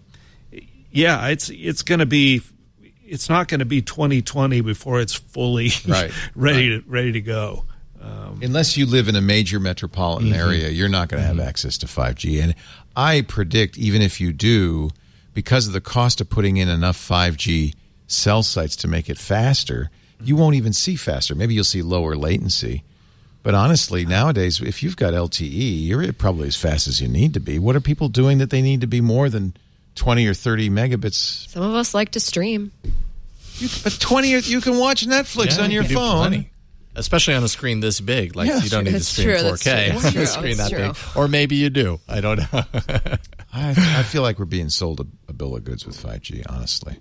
yeah, it's it's going to be it's not going to be twenty twenty before it's fully Right. ready Right. to ready to go. Um, Unless you live in a major metropolitan Mm-hmm. area, you're not going to have access to five G. And I predict, even if you do, because of the cost of putting in enough five G cell sites to make it faster, you won't even see faster. Maybe you'll see lower latency. But honestly, nowadays, if you've got L T E, you're probably as fast as you need to be. What are people doing that they need to be more than twenty or thirty megabits? Some of us like to stream. You, but twenty, or- you can watch Netflix Yeah, on you your can do phone. plenty. Especially on a screen this big. Like, Yeah, you don't need to that's stream true, four that's K true, on that's a true, screen that that's big. Or maybe you do. I don't know. I, I feel like we're being sold a, a bill of goods with five G, honestly.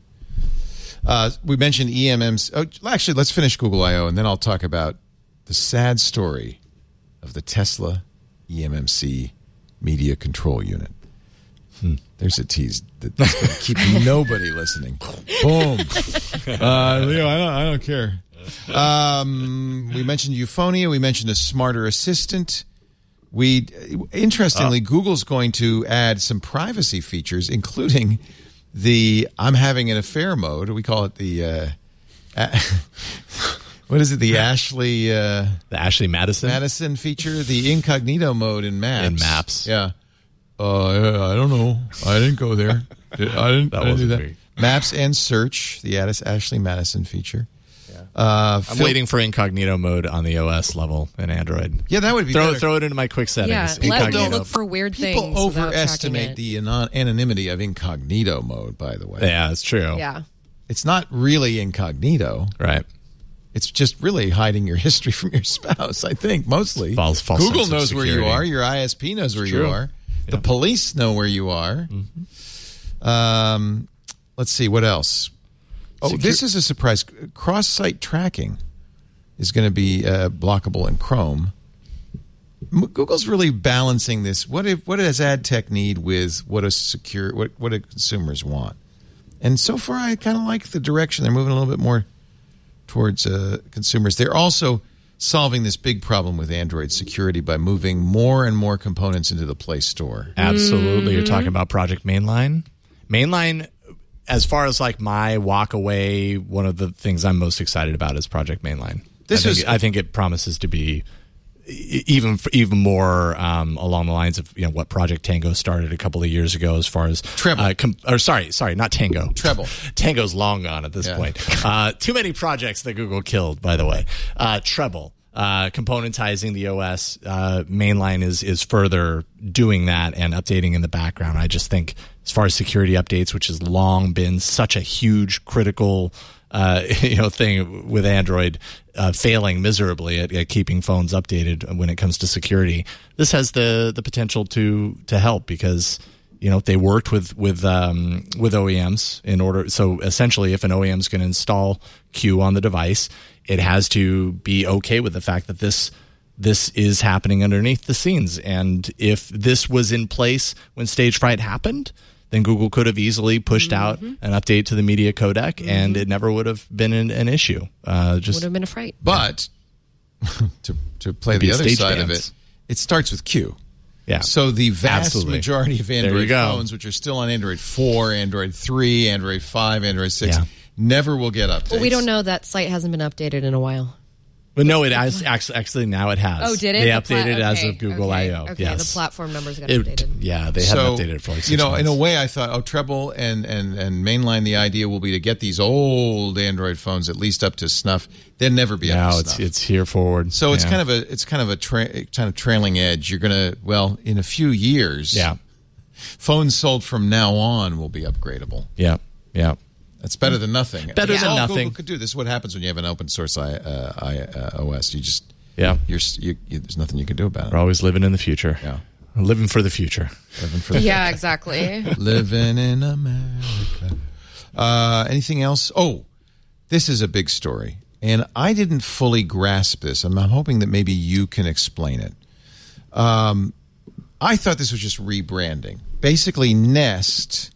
Uh, we mentioned E M Ms. Oh, actually, let's finish Google I O, and then I'll talk about the sad story of the Tesla E M M C media control unit. Hmm. There's a tease that's going to keep nobody listening. Boom. Uh, Leo, I don't, I don't care. Um, we mentioned Euphonia. We mentioned a smarter assistant. We interestingly, Google's going to add some privacy features, including the "I'm having an affair" mode. We call it the uh, a- what is it? The Ashley uh, The Ashley Madison. Madison feature, the incognito mode in Maps. In Maps. yeah. Uh, I don't know. I didn't go there. I didn't. That I didn't do wasn't that. great. Maps and search, the Addis Ashley Madison feature. Uh, I'm Phil- waiting for incognito mode on the O S level in Android. Yeah, that would be Throw better. throw it into my quick settings. Yeah, let me Incognito. look for weird People things. without tracking overestimate it. the anon- anonymity of incognito mode, by the way. Yeah, it's true. Yeah. It's not really incognito. Right. It's just really hiding your history from your spouse, I think, mostly. False- false Google sense of knows where you security. are. Your I S P knows where you true. are. The police know where you are. Um, let's see, what else? Oh, Secu- this is a surprise. Cross-site tracking is going to be uh, blockable in Chrome. M- Google's really balancing this. What if, what does ad tech need with what a secure what what do consumers want? And so far, I kind of like the direction they're moving a little bit more towards uh, consumers. They're also solving this big problem with Android security by moving more and more components into the Play Store. Absolutely. You're talking about Project Mainline. Mainline, as far as like my walk away, one of the things I'm most excited about is Project Mainline. This I think, is- I think it promises to be e- even even more um, along the lines of you know what Project Tango started a couple of years ago, as far as Treble. Uh, com- or sorry, sorry, not Tango. Treble. Tango's long gone at this Yeah. point. Uh, too many projects that Google killed, by the way. Uh, Treble. Uh, componentizing the O S, uh, Mainline is is further doing that and updating in the background. I just think, as far as security updates, which has long been such a huge critical, uh, you know, thing with Android uh, failing miserably at, at keeping phones updated when it comes to security, this has the the potential to to help because. You know, they worked with with um, with O E Ms in order. So essentially, if an O E M is going to install Q on the device, it has to be okay with the fact that this this is happening underneath the scenes. And if this was in place when stage fright happened, then Google could have easily pushed mm-hmm. out an update to the media codec, mm-hmm. and it never would have been an, an issue. Uh, just would have been a fright. But to to play the other side dance. of it, it starts with Q. Yeah. So the vast Absolutely. majority of Android phones, which are still on Android four, Android three, Android five, Android six, yeah. never will get updates. Well, we don't know. That site hasn't been updated in a while. But no, it has actually, actually now it has. Oh, did it? They the updated pla- it okay, as of Google okay, I O. Okay, yes. the platform numbers got it, updated. Yeah, they so, haven't updated it for like six You know, months. in a way, I thought, oh, Treble and, and, and Mainline, the idea will be to get these old Android phones at least up to snuff. They'll never be up now to it's, snuff. it's here forward. So it's yeah. kind of a it's kind of a tra- kind of trailing edge. You're gonna well in a few years. Yeah. Phones sold from now on will be upgradable. Yeah, yeah. That's better than nothing. Better That's than all nothing. Google could do. This is what happens when you have an open source I, uh, I, uh, O S. You just yeah. You're you, you, there's nothing you can do about it. We're always living in the future. Yeah. We're living for the future. Living for the yeah, future. exactly. Living in America. Uh, anything else? Oh, this is a big story, and I didn't fully grasp this. I'm, I'm hoping that maybe you can explain it. Um, I thought this was just rebranding. Basically, Nest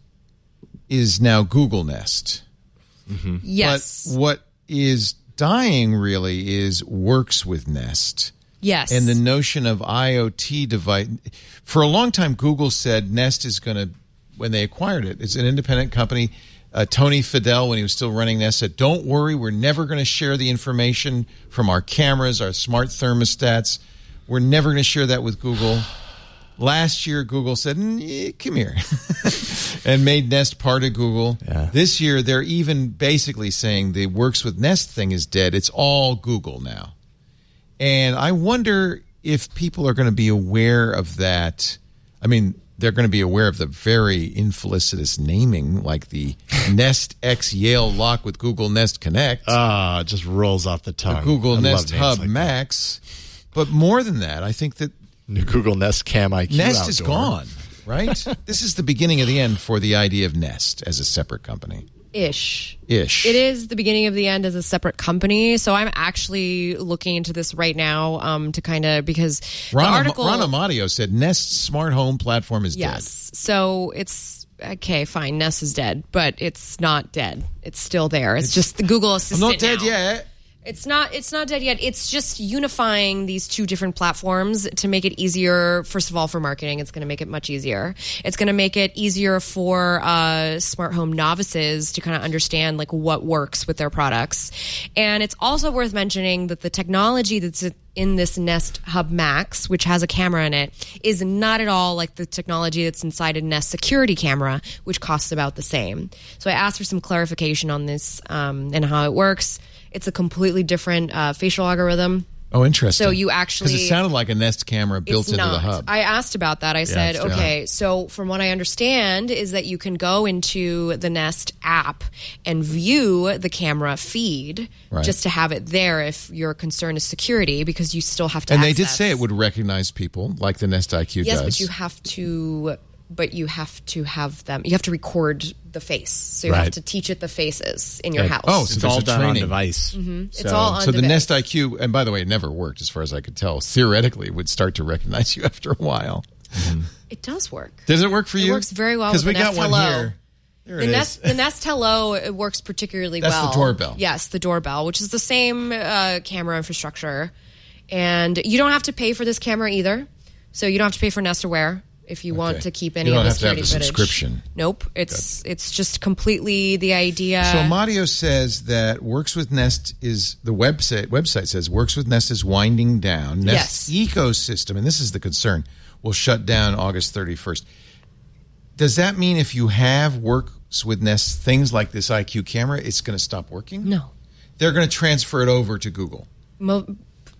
is now Google Nest. Mm-hmm. Yes. But what is dying really is works with Nest. Yes. And the notion of IoT device. For a long time, Google said Nest is going to, when they acquired it, it's an independent company. Uh, Tony Fadell, when he was still running Nest, said, don't worry, we're never going to share the information from our cameras, our smart thermostats. We're never going to share that with Google. Last year, Google said, come here, and made Nest part of Google. Yeah. This year, they're even basically saying the Works with Nest thing is dead. It's all Google now. And I wonder if people are going to be aware of that. I mean, they're going to be aware of the very infelicitous naming, like the Nest X Yale lock with Google Nest Connect. Ah, it just rolls off the tongue. The Google I Nest love names Hub like Max. But more than that, I think that New Google Nest Cam I Q Nest outdoor. is gone, right? This is the beginning of the end for the idea of Nest as a separate company. Ish. Ish. It is the beginning of the end as a separate company. So I'm actually looking into this right now um, to kind of, because Ron, the article... Ron Amadio said Nest's smart home platform is yes. dead. So it's, okay, fine, Nest is dead, but it's not dead. It's still there. It's, it's just the Google Assistant I'm not dead now. yet. It's not it's not dead yet. It's just unifying these two different platforms to make it easier, first of all, for marketing. It's going to make it much easier. It's going to make it easier for uh, smart home novices to kind of understand like what works with their products. And it's also worth mentioning that the technology that's in this Nest Hub Max, which has a camera in it, is not at all like the technology that's inside a Nest security camera, which costs about the same. So I asked for some clarification on this um, and how it works. It's a completely different uh, facial algorithm. Oh, interesting. So you actually... Because it sounded like a Nest camera built it's into not. the hub. I asked about that. I said, it's okay, so from what I understand is that you can go into the Nest app and view the camera feed Right. just to have it there if your concern is security, because you still have to and access. they did say it would recognize people like the Nest I Q Yes, does. but you have to... But you have to have them. You have to record the face, so you Right. have to teach it the faces in your Yeah. house. Oh, so It's there's all a done training. on device. Mm-hmm. It's So- all on So the device. Nest I Q, and by the way, it never worked as far as I could tell. Theoretically, it would start to recognize you after a while. It does work. Does it work for It you? works very well Because with we the got Nest one Hello. here. There The it Nest, is. the Nest Hello, it works particularly That's the well. doorbell. Yes, the doorbell, which is the same uh, camera infrastructure, and you don't have to pay for this camera either. So you don't have to pay for Nest Aware if you want Okay. to keep You any don't of the have to have security the footage. subscription. Nope, it's it's just completely the idea. So Amadio says that Works with Nest is the website. Website says Works with Nest is winding down. Nest's Yes. ecosystem, and this is the concern, will shut down August thirty-first. Does that mean if you have Works with Nest things like this I Q camera, it's going to stop working? no. They're going to transfer it over to Google. Mo-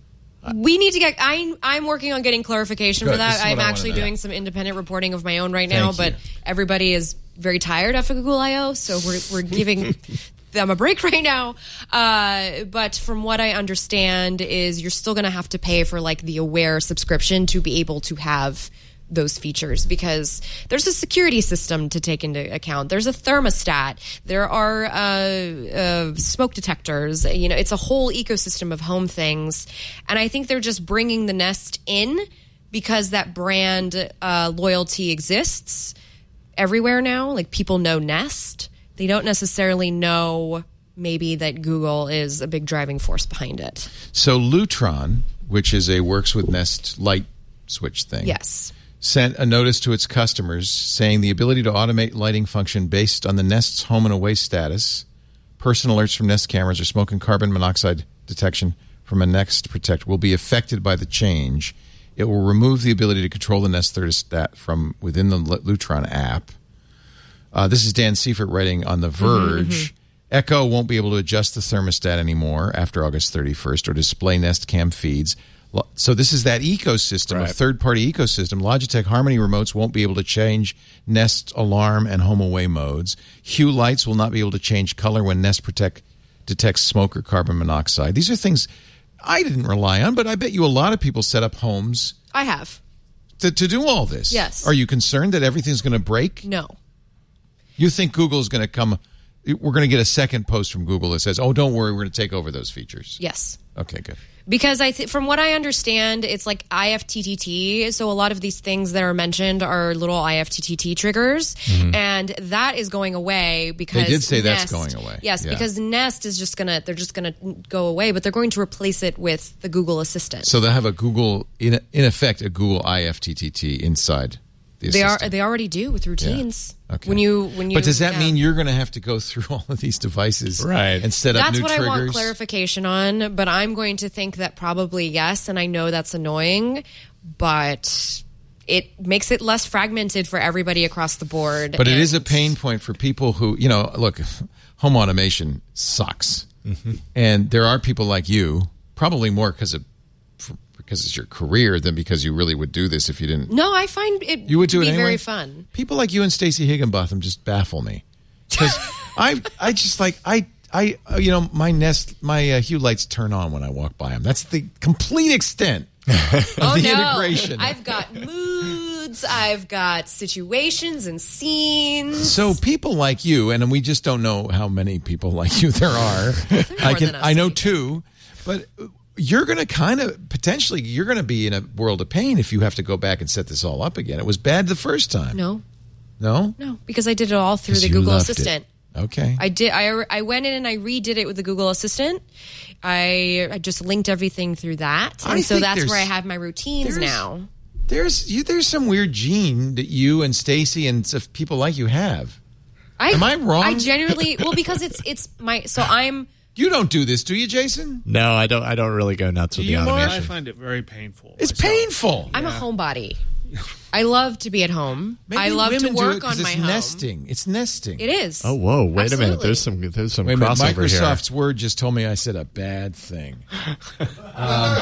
we need to get. I, I'm working on getting clarification Good. for This that. is what I'm I wanna actually know. doing some independent reporting of my own right now, Thank but you. everybody is very tired after Google I O, so we're we're giving them a break right now. Uh, but from what I understand, is you're still going to have to pay for like the Aware subscription to be able to have those features because there's a security system to take into account. There's a thermostat. There are uh, uh, smoke detectors. You know, it's a whole ecosystem of home things. And I think they're just bringing the Nest in because that brand uh, loyalty exists everywhere now. Like, people know Nest. They don't necessarily know maybe that Google is a big driving force behind it. So Lutron, which is a works with Nest light switch thing. Yes. Sent a notice to its customers saying the ability to automate lighting function based on the Nest's home and away status, personal alerts from Nest cameras, or smoke and carbon monoxide detection from a Nest Protect will be affected by the change. It will remove the ability to control the Nest thermostat from within the Lutron app. Uh, this is Dan Seifert writing on The Verge. Mm-hmm, mm-hmm. Echo won't be able to adjust the thermostat anymore after August thirty-first or display Nest Cam feeds. So this is that ecosystem, right. A third-party ecosystem. Logitech Harmony remotes won't be able to change Nest alarm and home away modes. Hue lights will not be able to change color when Nest Protect detects smoke or carbon monoxide. These are things I didn't rely on, but I bet you a lot of people set up homes. I have. To, to do all this. Yes. Are you concerned that everything's going to break? No. You think Google's going to come... We're going to get a second post from Google that says, oh, don't worry, we're going to take over those features. Yes. Okay, good. Because I th- from what I understand, it's like I F T T T. So a lot of these things that are mentioned are little I F T T T triggers. Mm-hmm. And that is going away because they did say Nest, that's going away. Yes, yeah. Because Nest is just going to, they're just going to go away, but they're going to replace it with the Google Assistant. So they'll have a Google, in, in effect, a Google I F T T T inside the They assistant. are. They already do with routines. Yeah. Okay. When you, when you, but does that yeah. mean you're going to have to go through all of these devices, right. and set up that's new what triggers? I want clarification on. But I'm going to think that probably yes, and I know that's annoying, but it makes it less fragmented for everybody across the board. But and it is a pain point for people who, you know, look, home automation sucks, mm-hmm. and there are people like you, probably more because of. Because it's your career than because you really would do this if you didn't. No, I find it you would do be it anyway? very fun. People like you and Stacey Higginbotham just baffle me because I, I just like I, I, you know, my Nest, my uh, Hue lights turn on when I walk by them. That's the complete extent of oh the no! integration. I've got moods. I've got situations and scenes. So people like you, and we just don't know how many people like you there are. I can, I know two, but. You're going to kind of, potentially, you're going to be in a world of pain if you have to go back and set this all up again. It was bad the first time. No. No? No, because I did it all through the you Google loved Assistant. It. Okay. I did. I, I went in and I redid it with the Google Assistant. I, I just linked everything through that. And I so think that's where I have my routines now. There's you, there's some weird gene that you and Stacey and stuff, people like you have. I, Am I wrong? I genuinely, well, because it's it's my, so I'm... You don't do this, do you, Jason? No, I don't. I don't really go nuts with Do the you, Mark? automation. I find it very painful. It's myself. painful. I'm a homebody. I love to be at home. Maybe I love to women do work it 'cause on my it's home. nesting. It's nesting. It is. Oh, whoa! Wait Absolutely. a minute. There's some. There's some Wait a minute. crossover Microsoft's Word just told me I said a bad thing. Well,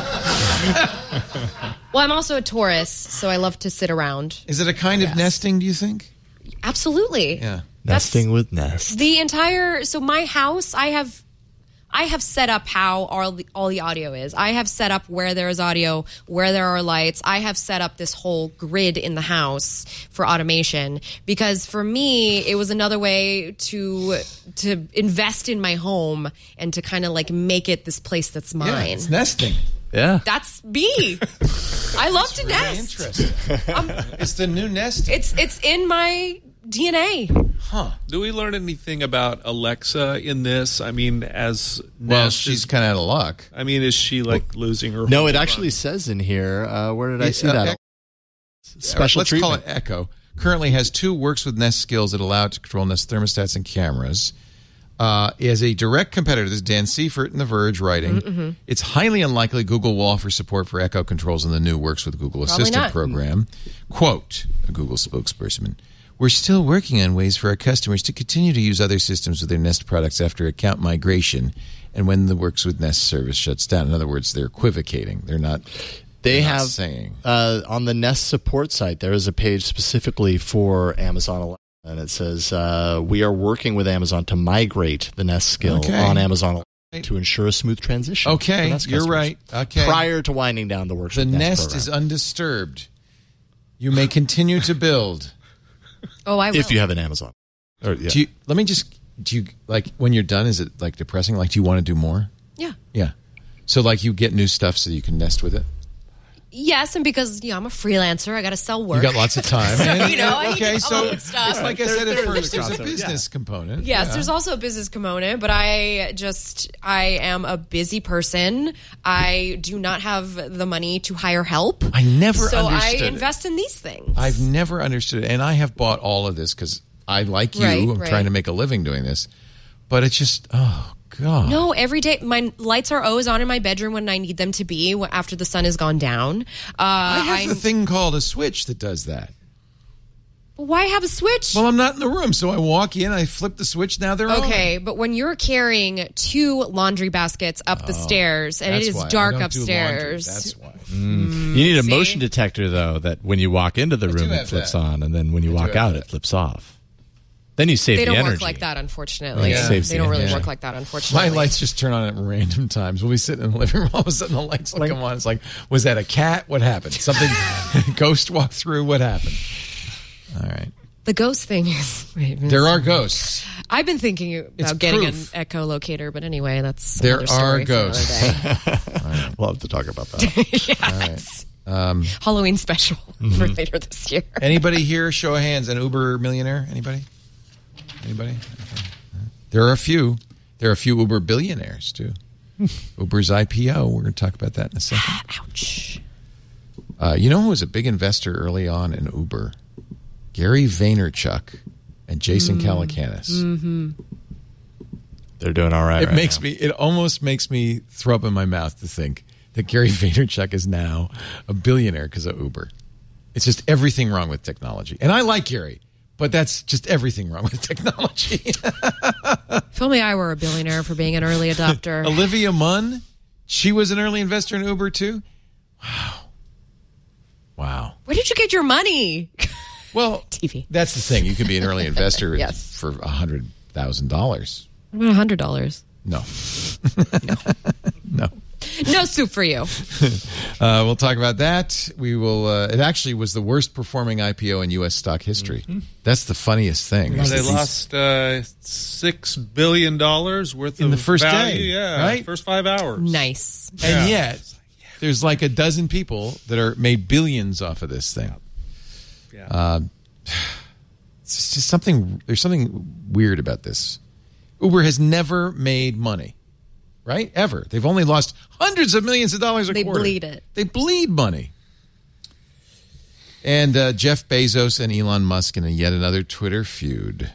I'm also a Taurus, so I love to sit around. Is it a kind Yes. of nesting, do you think? Absolutely. Yeah. here. Nesting with Nest. The entire so my house, I have I have set up how all the, all the audio is. I have set up where there is audio, where there are lights. I have set up this whole grid in the house for automation because for me, it was another way to to invest in my home and to kind of like make it this place that's mine. Yeah, it's nesting. Yeah. That's me. I love to Really nest. interesting. Um, It's the new nesting. it's it's in my D N A. Huh. Do we learn anything about Alexa in this? I mean, as Well, Nest she's is- kind of out of luck. I mean, is she like losing her? No, whole it run? actually says in here. Uh, where did I see Uh, that? Ec- Special Let's treatment. call it Echo. Currently has two works with Nest skills that allow it to control Nest thermostats and cameras. Uh, as a direct competitor, this is Dan Seifert in The Verge writing, mm-hmm. It's highly unlikely Google will offer support for Echo controls in the new Works with Google Probably Assistant not. program. Quote, a Google spokesperson, we're still working on ways for our customers to continue to use other systems with their Nest products after account migration and when the Works with Nest service shuts down. In other words, they're equivocating. They're not... They They're not have saying. Uh, on the Nest support site, there is a page specifically for Amazon Alexa, and it says uh, we are working with Amazon to migrate the Nest skill Okay. on Amazon Alexa to ensure a smooth transition. Okay, for Nest you're customers right. Okay. prior to winding down the Works The with Nest Nest program. is undisturbed. You may continue to build. Oh, I will. If you have an Amazon. Or, yeah. Do you, let me just, do you, like, when you're done, is it, like, depressing? Like, do you want to do more? Yeah. Yeah. So, like, you get new stuff so you can nest with it? Yes, and because you know, I'm a freelancer, I got to sell work. You got lots of time. And, you know, I need okay, to so come up with stuff. it's like I There- said at there is first, a there's a crossover, business component. Yes, Yeah. there's also a business component, but I just, I am a busy person. I do not have the money to hire help. I never so understood I it. invest in these things. I've never understood it. And I have bought all of this because I, like you, Right, I'm right. trying to make a living doing this. But it's just, oh, God. No, every day my lights are always on in my bedroom when I need them to be wh- after the sun has gone down. Uh, I have I'm- the thing called a switch that does that. Why have a switch? Well, I'm not in the room, so I walk in, I flip the switch, now they're on. Okay, but when you're carrying two laundry baskets up the stairs and it That's is why. I dark don't do laundry. upstairs, That's why. You need a See? motion detector, though, that when you walk into the do room, it have flips that. on, and then when you do walk have out, that. it flips off. Then you save they the don't energy. work like that, unfortunately. Yeah. Saves They the don't really energy. work like that, My unfortunately. lights just turn on at random times. We'll be sitting in the living room, all of a sudden the lights will come on. It's like, was that a cat? What happened? Something, ghost walked through? What happened? All right. The ghost thing is. There are ghosts. I've been thinking about It's getting proof. an echolocator, but anyway, that's There another story are for another ghosts. day. We'll have to talk about that. All right. Halloween special Mm-hmm. for later this year. Anybody here? Show of hands. An Uber millionaire? Anybody? Anybody? Okay. There are a few. There are a few Uber billionaires too. Uber's I P O. We're going to talk about that in a second. Ouch. Uh, you know who was a big investor early on in Uber? Gary Vaynerchuk and Jason Calacanis. Mm-hmm. They're doing all right. It right makes now. me. It almost makes me throw up in my mouth to think that Gary Vaynerchuk is now a billionaire because of Uber. It's just everything wrong with technology, and I like Gary, but that's just everything wrong with technology. If only I were a billionaire for being an early adopter. Olivia Munn, she was an early investor in Uber too. Wow, wow. Where did you get your money? Well, T V. That's the thing. You could be an early investor Yes. for a hundred thousand dollars. What about one hundred dollars? No, no. No soup for you. Uh, we'll talk about that. We will. Uh, it actually was the worst performing I P O in U S stock history. Mm-hmm. That's the funniest thing. is They that these- lost uh, six billion dollars worth In of the first value. day, yeah, right? First five hours. Nice. and Yeah. yet there's like a dozen people that are made billions off of this thing. Yeah. It's just something. There's something weird about this. Uber has never made money, right? Ever. They've only lost hundreds of millions of dollars a They quarter. bleed it. They bleed money. And uh, Jeff Bezos and Elon Musk in a yet another Twitter feud.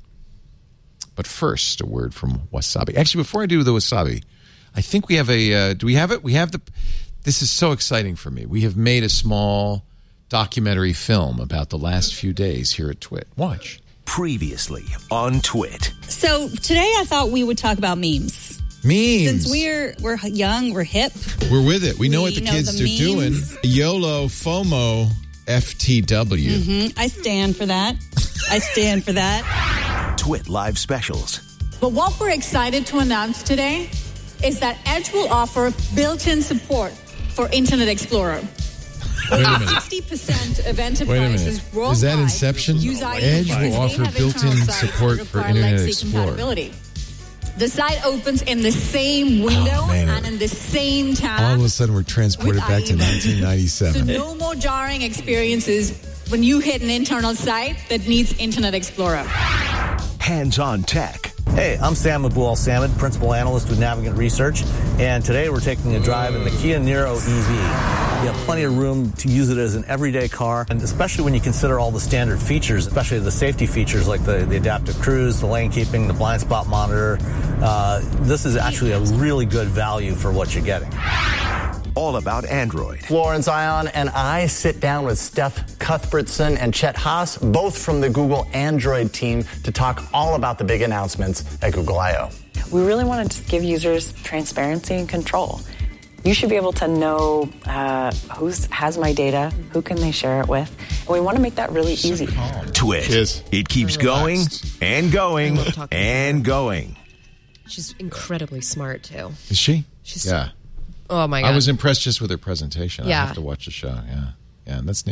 But first, a word from Wasabi. Actually, before I do the Wasabi, I think we have a. Uh, do we have it? We have the. This is so exciting for me. We have made a small documentary film about the last few days here at Twit. Watch. Previously on Twit. So today I thought we would talk about memes. Memes. Since we're we're young, we're hip. We're with it. We know We what the know kids the are doing. memes. YOLO, FOMO, F T W. Mm, I stand for that. I stand for that. Twit Live Specials. But what we're excited to announce today is that Edge will offer built-in support for Internet Explorer. Wait a minute. sixty percent of Wait a enterprises minute. worldwide Is that Inception? use I D Edge because will they offer have built-in internal sites that support for require Internet legacy Explorer. compatibility. The site opens in the same window Oh, man. and in the same tab. All of a sudden, we're transported with back to I E. nineteen ninety-seven. So no more jarring experiences when you hit an internal site that needs Internet Explorer. Hands-on tech. Hey, I'm Sam Abul Samad, Principal Analyst with Navigant Research, and today we're taking a drive in the Kia Niro E V. You have plenty of room to use it as an everyday car, and especially when you consider all the standard features, especially the safety features like the, the adaptive cruise, the lane keeping, the blind spot monitor. Uh, this is actually a really good value for what you're getting. All about Android. Florence Ion and I sit down with Steph Cuthbertson and Chet Haas, both from the Google Android team, to talk all about the big announcements at Google I O. We really want to just give users transparency and control. You should be able to know uh, who has my data, who can they share it with, and we want to make that really easy. Twit. Cheers. It keeps going and going I love talking and going. She's incredibly smart, too. Is she? She's- yeah. Oh, my God. I was impressed just with her presentation. I Yeah. have to watch the show. Yeah. Yeah, that's neat.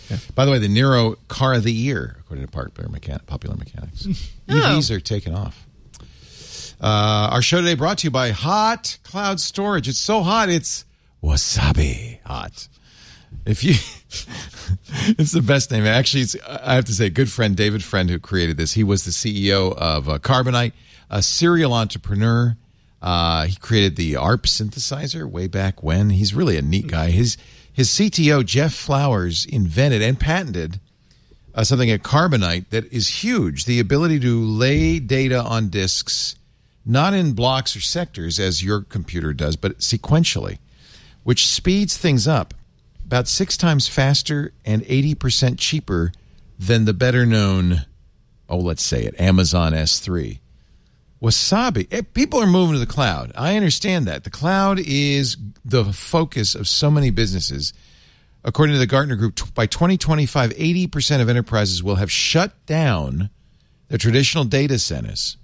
Yeah. By the way, the Nero car of the year, according to Popular, Mechan- Popular Mechanics. Oh. E Vs are taking off. Uh, our show today brought to you by Hot Cloud Storage. It's so hot, it's wasabi hot. If you, it's the best name. Actually, it's, I have to say, good friend David Friend, who created this. He was the C E O of uh, Carbonite, a serial entrepreneur. Uh, he created the A R P synthesizer way back when. He's really a neat guy. His his C T O Jeff Flowers invented and patented uh, something at Carbonite that is huge: the ability to lay data on disks, not in blocks or sectors as your computer does, but sequentially, which speeds things up about six times faster and eighty percent cheaper than the better-known, oh, let's say it, Amazon S three. Wasabi. People are moving to the cloud. I understand that. The cloud is the focus of so many businesses. According to the Gartner Group, by twenty twenty-five, eighty percent of enterprises will have shut down their traditional data centers.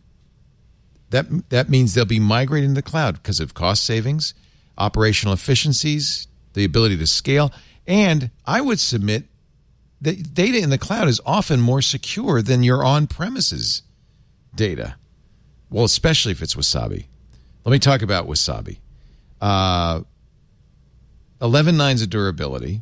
That, that means they'll be migrating to the cloud because of cost savings, operational efficiencies, the ability to scale, and I would submit that data in the cloud is often more secure than your on-premises data. Well, especially if it's Wasabi. Let me talk about Wasabi. Uh, eleven nines of durability,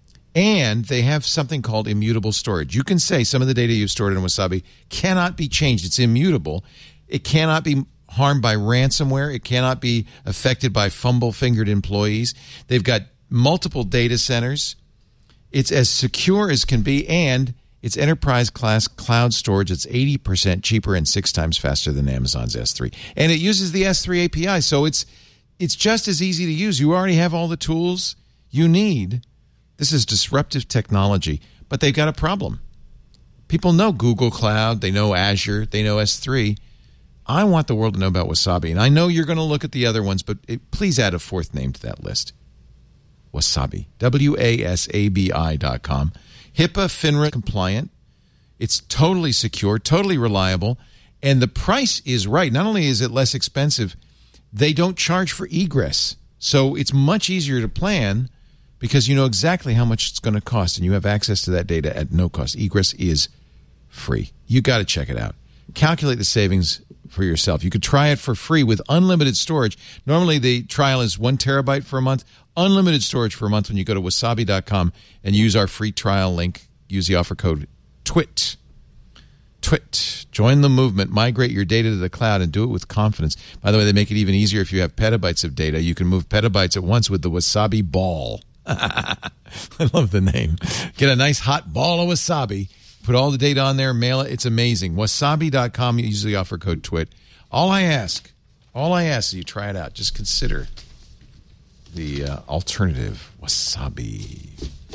and they have something called immutable storage. You can say some of the data you've stored in Wasabi cannot be changed. It's immutable. It cannot be harmed by ransomware. It cannot be affected by fumble-fingered employees. They've got multiple data centers. It's as secure as can be, and it's enterprise-class cloud storage. It's eighty percent cheaper and six times faster than Amazon's S three. And it uses the S three A P I, so it's it's just as easy to use. You already have all the tools you need. This is disruptive technology, but they've got a problem. People know Google Cloud. They know Azure. They know S three. I want the world to know about Wasabi, and I know you're going to look at the other ones, but it, please add a fourth name to that list. Wasabi. W A S A B I dot com. HIPAA, FINRA compliant. It's totally secure, totally reliable, and the price is right. Not only is it less expensive, they don't charge for egress. So it's much easier to plan because you know exactly how much it's going to cost, and you have access to that data at no cost. Egress is free. You got to check it out. Calculate the savings for yourself. You could try it for free with unlimited storage. Normally, the trial is one terabyte for a month. Unlimited storage for a month when you go to wasabi dot com and use our free trial link. Use the offer code TWIT. TWIT. Join the movement. Migrate your data to the cloud and do it with confidence. By the way, they make it even easier if you have petabytes of data. You can move petabytes at once with the Wasabi Ball. I love the name. Get a nice hot ball of wasabi. Put all the data on there, mail it. It's amazing. wasabi dot com, use the offer code TWIT. All I ask, all I ask is you try it out. Just consider the uh, alternative, Wasabi.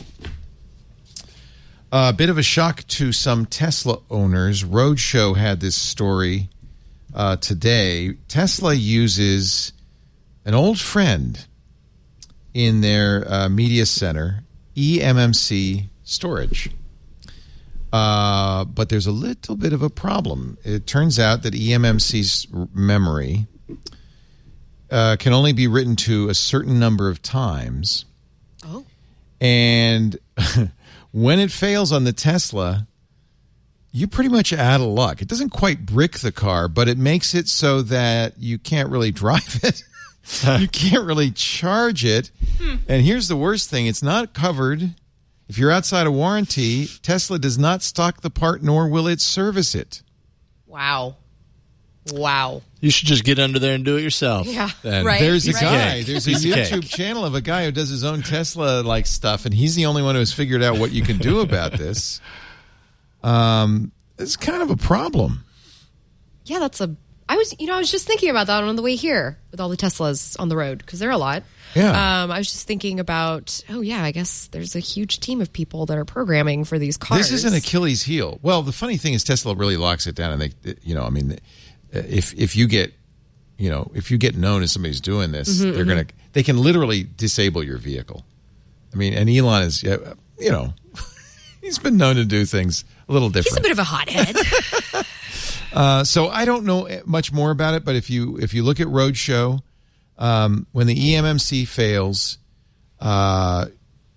A uh, bit of a shock to some Tesla owners. Roadshow had this story uh, today. Tesla uses an old friend in their uh, media center, E M M C storage. Uh, but there's a little bit of a problem. It turns out that E M M C's memory uh, can only be written to a certain number of times. Oh. And when it fails on the Tesla, you're pretty much out of luck. It doesn't quite brick the car, but it makes it so that you can't really drive it. You can't really charge it. Hmm. And here's the worst thing. It's not covered. If you're outside of warranty, Tesla does not stock the part, nor will it service it. Wow. Wow. You should just get under there and do it yourself. Yeah, and right. There's a right. guy. There's a Piece of YouTube cake. channel of a guy who does his own Tesla-like stuff, and he's the only one who has figured out what you can do about this. Um, it's kind of a problem. Yeah, that's a... I was, you know, I was just thinking about that on the way here with all the Teslas on the road, because there are a lot. Yeah. Um, I was just thinking about, oh, yeah, I guess there's a huge team of people that are programming for these cars. This is an Achilles heel. Well, the funny thing is Tesla really locks it down, and they, you know, I mean, if if you get, you know, if you get known as somebody's doing this, Mm-hmm, they're mm-hmm. gonna, they can literally disable your vehicle. I mean, and Elon is, you know, he's been known to do things a little different. He's a bit of a hothead. Uh, so I don't know much more about it, but if you if you look at Roadshow, um, when the E M M C fails, uh,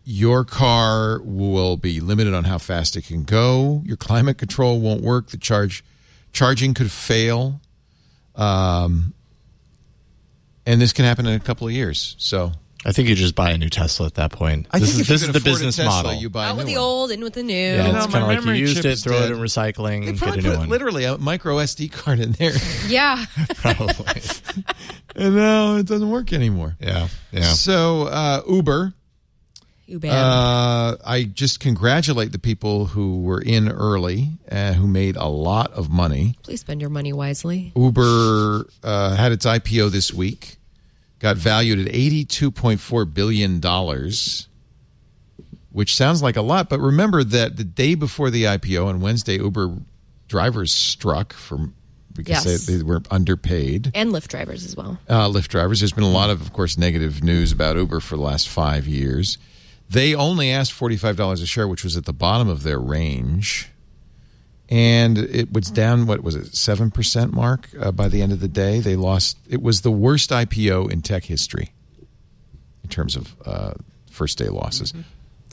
your car will be limited on how fast it can go. Your climate control won't work. The charge charging could fail. Um, and this can happen in a couple of years. So I think you just buy a new Tesla at that point. I this think is, if you this can is the afford a business Tesla, model. you buy a Out new with the one. old, in with the new. Yeah, No, it's my kind of like you memory used chip it, is throw dead. it in recycling, They and get probably a new put one. literally a micro S D card in there. Yeah. Probably. And now it doesn't work anymore. Yeah, yeah. So uh, Uber. Uber. Uh, I just congratulate the people who were in early, uh, who made a lot of money. Please spend your money wisely. Uber uh, had its I P O this week, got valued at eighty-two point four billion dollars, which sounds like a lot. But remember that the day before the I P O, on Wednesday, Uber drivers struck for because Yes. they, they were underpaid. And Lyft drivers as well. Uh, Lyft drivers. There's been a lot of, of course, negative news about Uber for the last five years. They only asked forty-five dollars a share, which was at the bottom of their range. And it was down, what was it, seven percent mark uh, by the end of the day. They lost, it was the worst I P O in tech history in terms of uh, first day losses. Mm-hmm.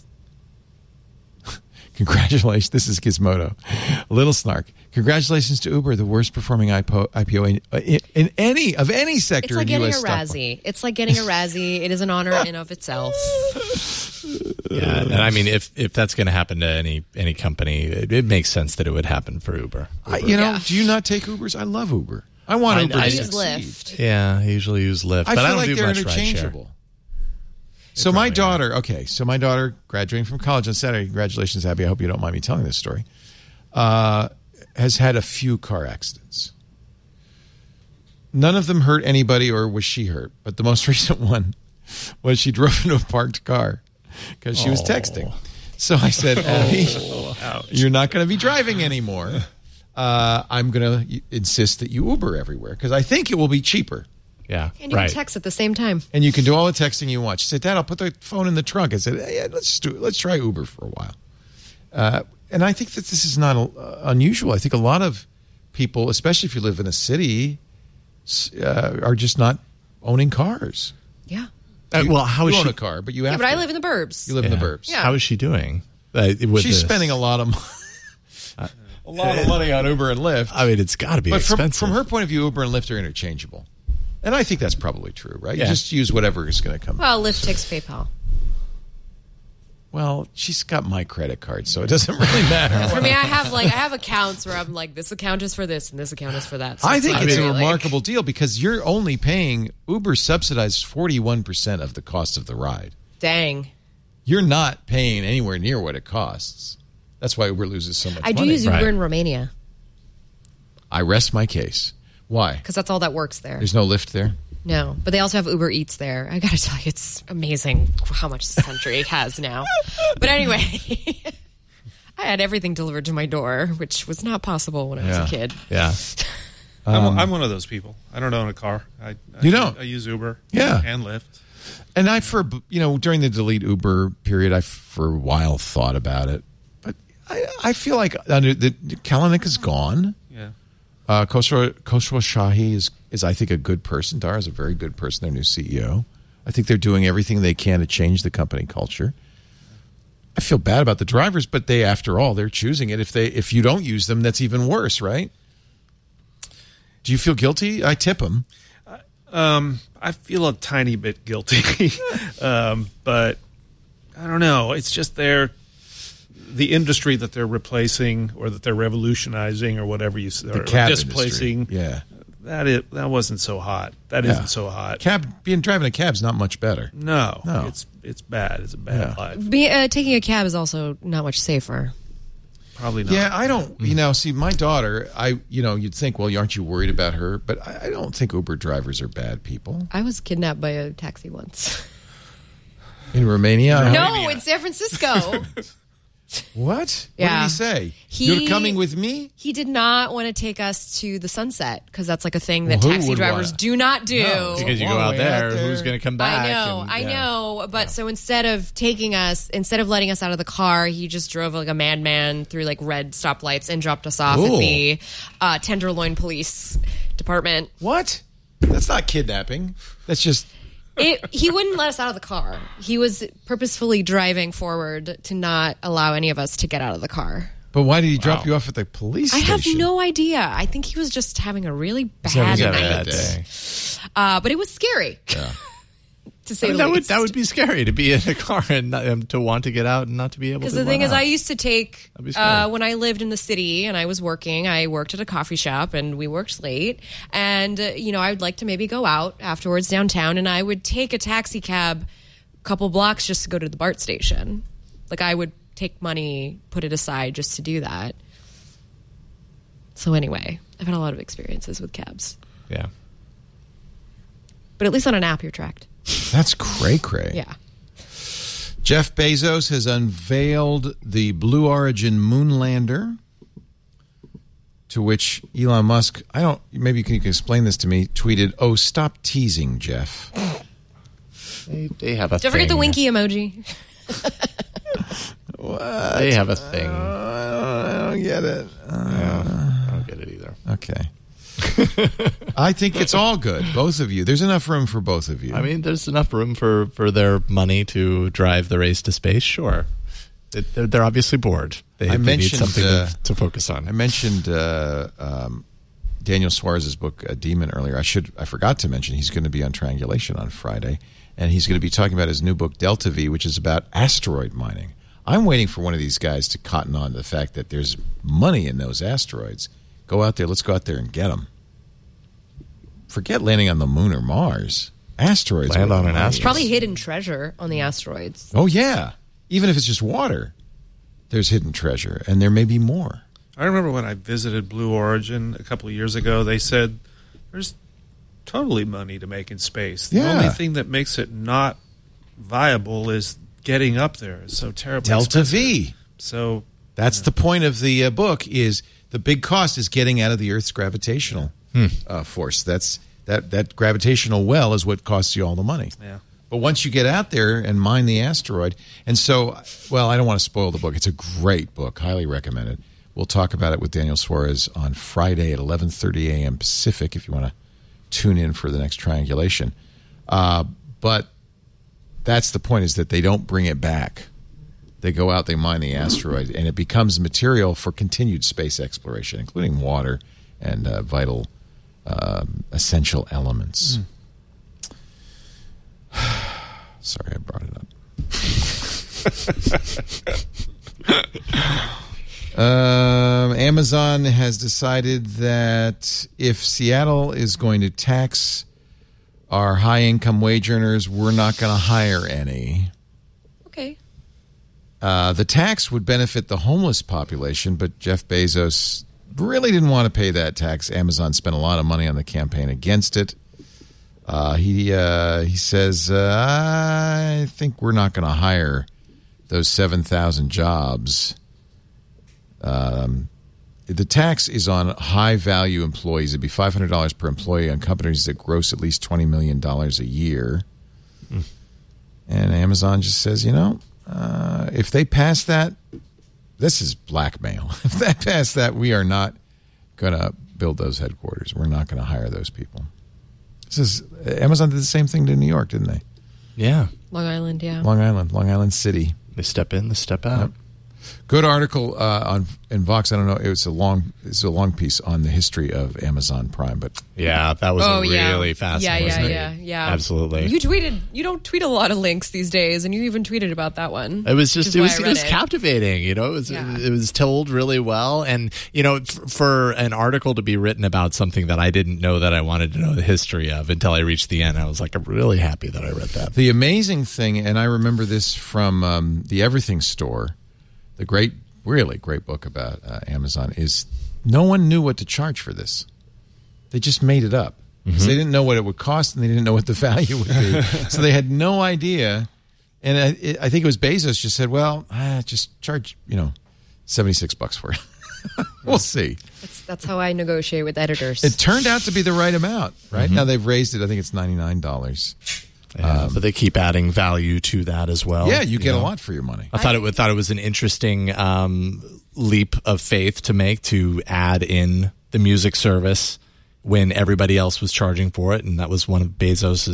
Congratulations. This is Gizmodo. A little snark. Congratulations to Uber, the worst performing I P O, I P O in, in, in any of any sector It's like in getting U a S stock market. Razzie. It's like getting a Razzie. It is an honor in and of itself. Yeah, and I mean, if if that's going to happen to any any company, it, it makes sense that it would happen for Uber. I, you know, do you not take Ubers? I love Uber. I want I- Uber I to use succeed. Lyft. Yeah, I usually use Lyft, I but feel I don't like do they're much interchangeable. rideshare. So my daughter, okay, so my daughter graduating from college on Saturday, congratulations, Abby, I hope you don't mind me telling this story, uh, has had a few car accidents. None of them hurt anybody or was she hurt, but the most recent one was she drove into a parked car because she was Oh. texting. So I said, Abby, you're not going to be driving anymore. Uh, I'm going to insist that you Uber everywhere because I think it will be cheaper. Yeah, And you can text at the same time. And you can do all the texting you want. She said, Dad, I'll put the phone in the trunk. I said, hey, yeah, let's do let's try Uber for a while. Uh, and I think that this is not uh, unusual. I think a lot of people, especially if you live in a city, uh, are just not owning cars. Yeah. Uh, well, how is you own she? a car, but you Yeah, have but to. I live in the burbs. You live in the burbs. Yeah. How is she doing? Uh, with She's this? spending a lot of money. a lot of money on Uber and Lyft. I mean, it's got to be But from, expensive. from her point of view, Uber and Lyft are interchangeable. And I think that's probably true, right? Yeah. You just use whatever is going to come. Well, Lyft takes PayPal. Well, she's got my credit card, so it doesn't really matter. For me, I have like I have accounts where I'm like, this account is for this and this account is for that. So I it's think like it's a really, like- remarkable deal because you're only paying Uber subsidizes forty-one percent of the cost of the ride. Dang. You're not paying anywhere near what it costs. That's why Uber loses so much I do money. use Uber in Romania I rest my case. Why? because that's all that works there. There's no Lyft there? No, but they also have Uber Eats there. I gotta tell you, it's amazing how much this country has now. But anyway, I had everything delivered to my door, which was not possible when I was Yeah. a kid. Yeah. I'm, I'm one of those people. I don't own a car. I, I You don't? I use Uber. Yeah. And Lyft. And I, for, you know, during the delete Uber period, I, for a while, thought about it. But I, I feel like under the, Kalanick is gone. Yeah. Uh, Khosrow, Khosrow Shahi is, is, I think, a good person. Dara is a very good person, their new C E O. I think they're doing everything they can to change the company culture. I feel bad about the drivers, but they, after all, they're choosing it. If they, if you don't use them, that's even worse, right? Do you feel guilty? I tip them. Um, I feel a tiny bit guilty, um, but I don't know. It's just their the industry that they're replacing or that they're revolutionizing or whatever you say, The or cab displacing. industry. Yeah. That is, that wasn't so hot. That Yeah. isn't so hot. Cab being driving a cab's not much better. No, No. it's it's bad. It's a bad Yeah. life. Be, uh, taking a cab is also not much safer. Probably not. Yeah, I don't. You know, see, my daughter. I, you know, you'd think, well, aren't you worried about her? But I, I don't think Uber drivers are bad people. I was kidnapped by a taxi once. In Romania, No, in San Francisco. What? Yeah. What did he say? He- You're coming with me? He did not want to take us to the Sunset because that's like a thing that Well, who taxi would drivers wanna? do not do. No, Because you go Long out way there, out there. who's going to come back? I know, and- I yeah. know. But so instead of taking us, instead of letting us out of the car, he just drove like a madman through like red stoplights and dropped us off Ooh. at the uh, Tenderloin Police Department. What? That's not kidnapping. That's just It, he wouldn't let us out of the car. He was purposefully driving forward to not allow any of us to get out of the car. But why did he drop you off at the police I station? have no idea. I think he was just having a really bad having a night. bad day. Uh, but it was scary. Yeah. To say I mean, the that would least. that would be scary to be in a car and not, um, to want to get out and not to be able to. Because the thing run is, out. I used to take, be scary. uh, when I lived in the city and I was working, I worked at a coffee shop and we worked late. And, uh, you know, I would like to maybe go out afterwards downtown and I would take a taxi cab a couple blocks just to go to the BART station. Like I would take money, put it aside just to do that. So anyway, I've had a lot of experiences with cabs. Yeah. But at least on an app, you're tracked. That's cray cray. Yeah. Jeff Bezos has unveiled the Blue Origin moonlander, to which Elon Musk, I don't, maybe you can, you can explain this to me, tweeted, "Oh, stop teasing, Jeff." They, they have a Don't forget the thing. winky emoji. What? They have a thing. Uh, I don't get it. Uh, yeah, I don't get it either. Okay. I think it's all good. Both of you. There's enough room for both of you. I mean, there's enough room for, for their money to drive the race to space. Sure, it, they're, they're obviously bored. They, I they need mentioned something uh, to, to focus on. I mentioned uh, um, Daniel Suarez's book uh, Demon earlier. I should. I forgot to mention he's going to be on Triangulation on Friday, and he's going to be talking about his new book Delta V, which is about asteroid mining. I'm waiting for one of these guys to cotton on to the fact that there's money in those asteroids. Go out there. Let's go out there and get them. Forget landing on the moon or Mars. Asteroids. Land where on the an money asteroid. is. Probably hidden treasure on the asteroids. Oh, yeah. Even if it's just water, there's hidden treasure, and there may be more. I remember when I visited Blue Origin a couple of years ago, they said there's totally money to make in space. The Yeah. only thing that makes it not viable is getting up there. It's so terribly Delta expensive. V. So That's the point of the uh, book. Is the big cost is getting out of the Earth's gravitational Hmm. uh, force. That's that that gravitational well is what costs you all the money. yeah. But once you get out there and mine the asteroid, and so, well, I don't want to spoil the book. It's a great book. Highly recommend it. We'll talk about it with Daniel Suarez on Friday at eleven thirty a.m. Pacific if you want to tune in for the next Triangulation. Uh, but that's the point, is that they don't bring it back. They go out, they mine the asteroid, and it becomes material for continued space exploration, including water and uh, vital um, essential elements. Mm. Sorry I brought it up. um, Amazon has decided that if Seattle is going to tax our high-income wage earners, we're not going to hire any. Okay. Uh, the tax would benefit the homeless population, but Jeff Bezos really didn't want to pay that tax. Amazon spent a lot of money on the campaign against it. Uh, he uh, he says, uh, I think we're not going to hire those seven thousand jobs. Um, the tax is on high-value employees. It'd be five hundred dollars per employee on companies that gross at least twenty million dollars a year. Mm. And Amazon just says, you know, uh, if they pass that, this is blackmail. If they pass that, we are not going to build those headquarters. We're not going to hire those people. This is Amazon did the same thing to New York, didn't they? Yeah. Long Island, yeah. Long Island, Long Island City. They step in, they step out. Yep. Good article uh, on in Vox. I don't know. It was a long. It's a long piece on the history of Amazon Prime, but Yeah, that was Oh, a yeah. really Yeah, fascinating. yeah, yeah, yeah. Absolutely. You tweeted. You don't tweet a lot of links these days, and you even tweeted about that one. It was just which is it why was I it read was captivating, you know. It was Yeah. it was told really well, and you know, f- for an article to be written about something that I didn't know that I wanted to know the history of until I reached the end, I was like, I'm really happy that I read that. the amazing thing, and I remember this from um, the Everything Store, the great, really great book about uh, Amazon, is no one knew what to charge for this. They just made it up. Mm-hmm. So they didn't know what it would cost, and they didn't know what the value would be. So they had no idea. And I, it, I think it was Bezos just said, well, ah, just charge, you know, seventy-six bucks for it. We'll see. That's, that's how I negotiate with editors. It turned out to be the right amount, right? Mm-hmm. Now they've raised it. I think it's ninety-nine dollars. Yeah, but they keep adding value to that as well. Yeah, you get know? a lot for your money. I thought it would, thought it was an interesting um, leap of faith to make, to add in the music service when everybody else was charging for it, and that was one of Bezos's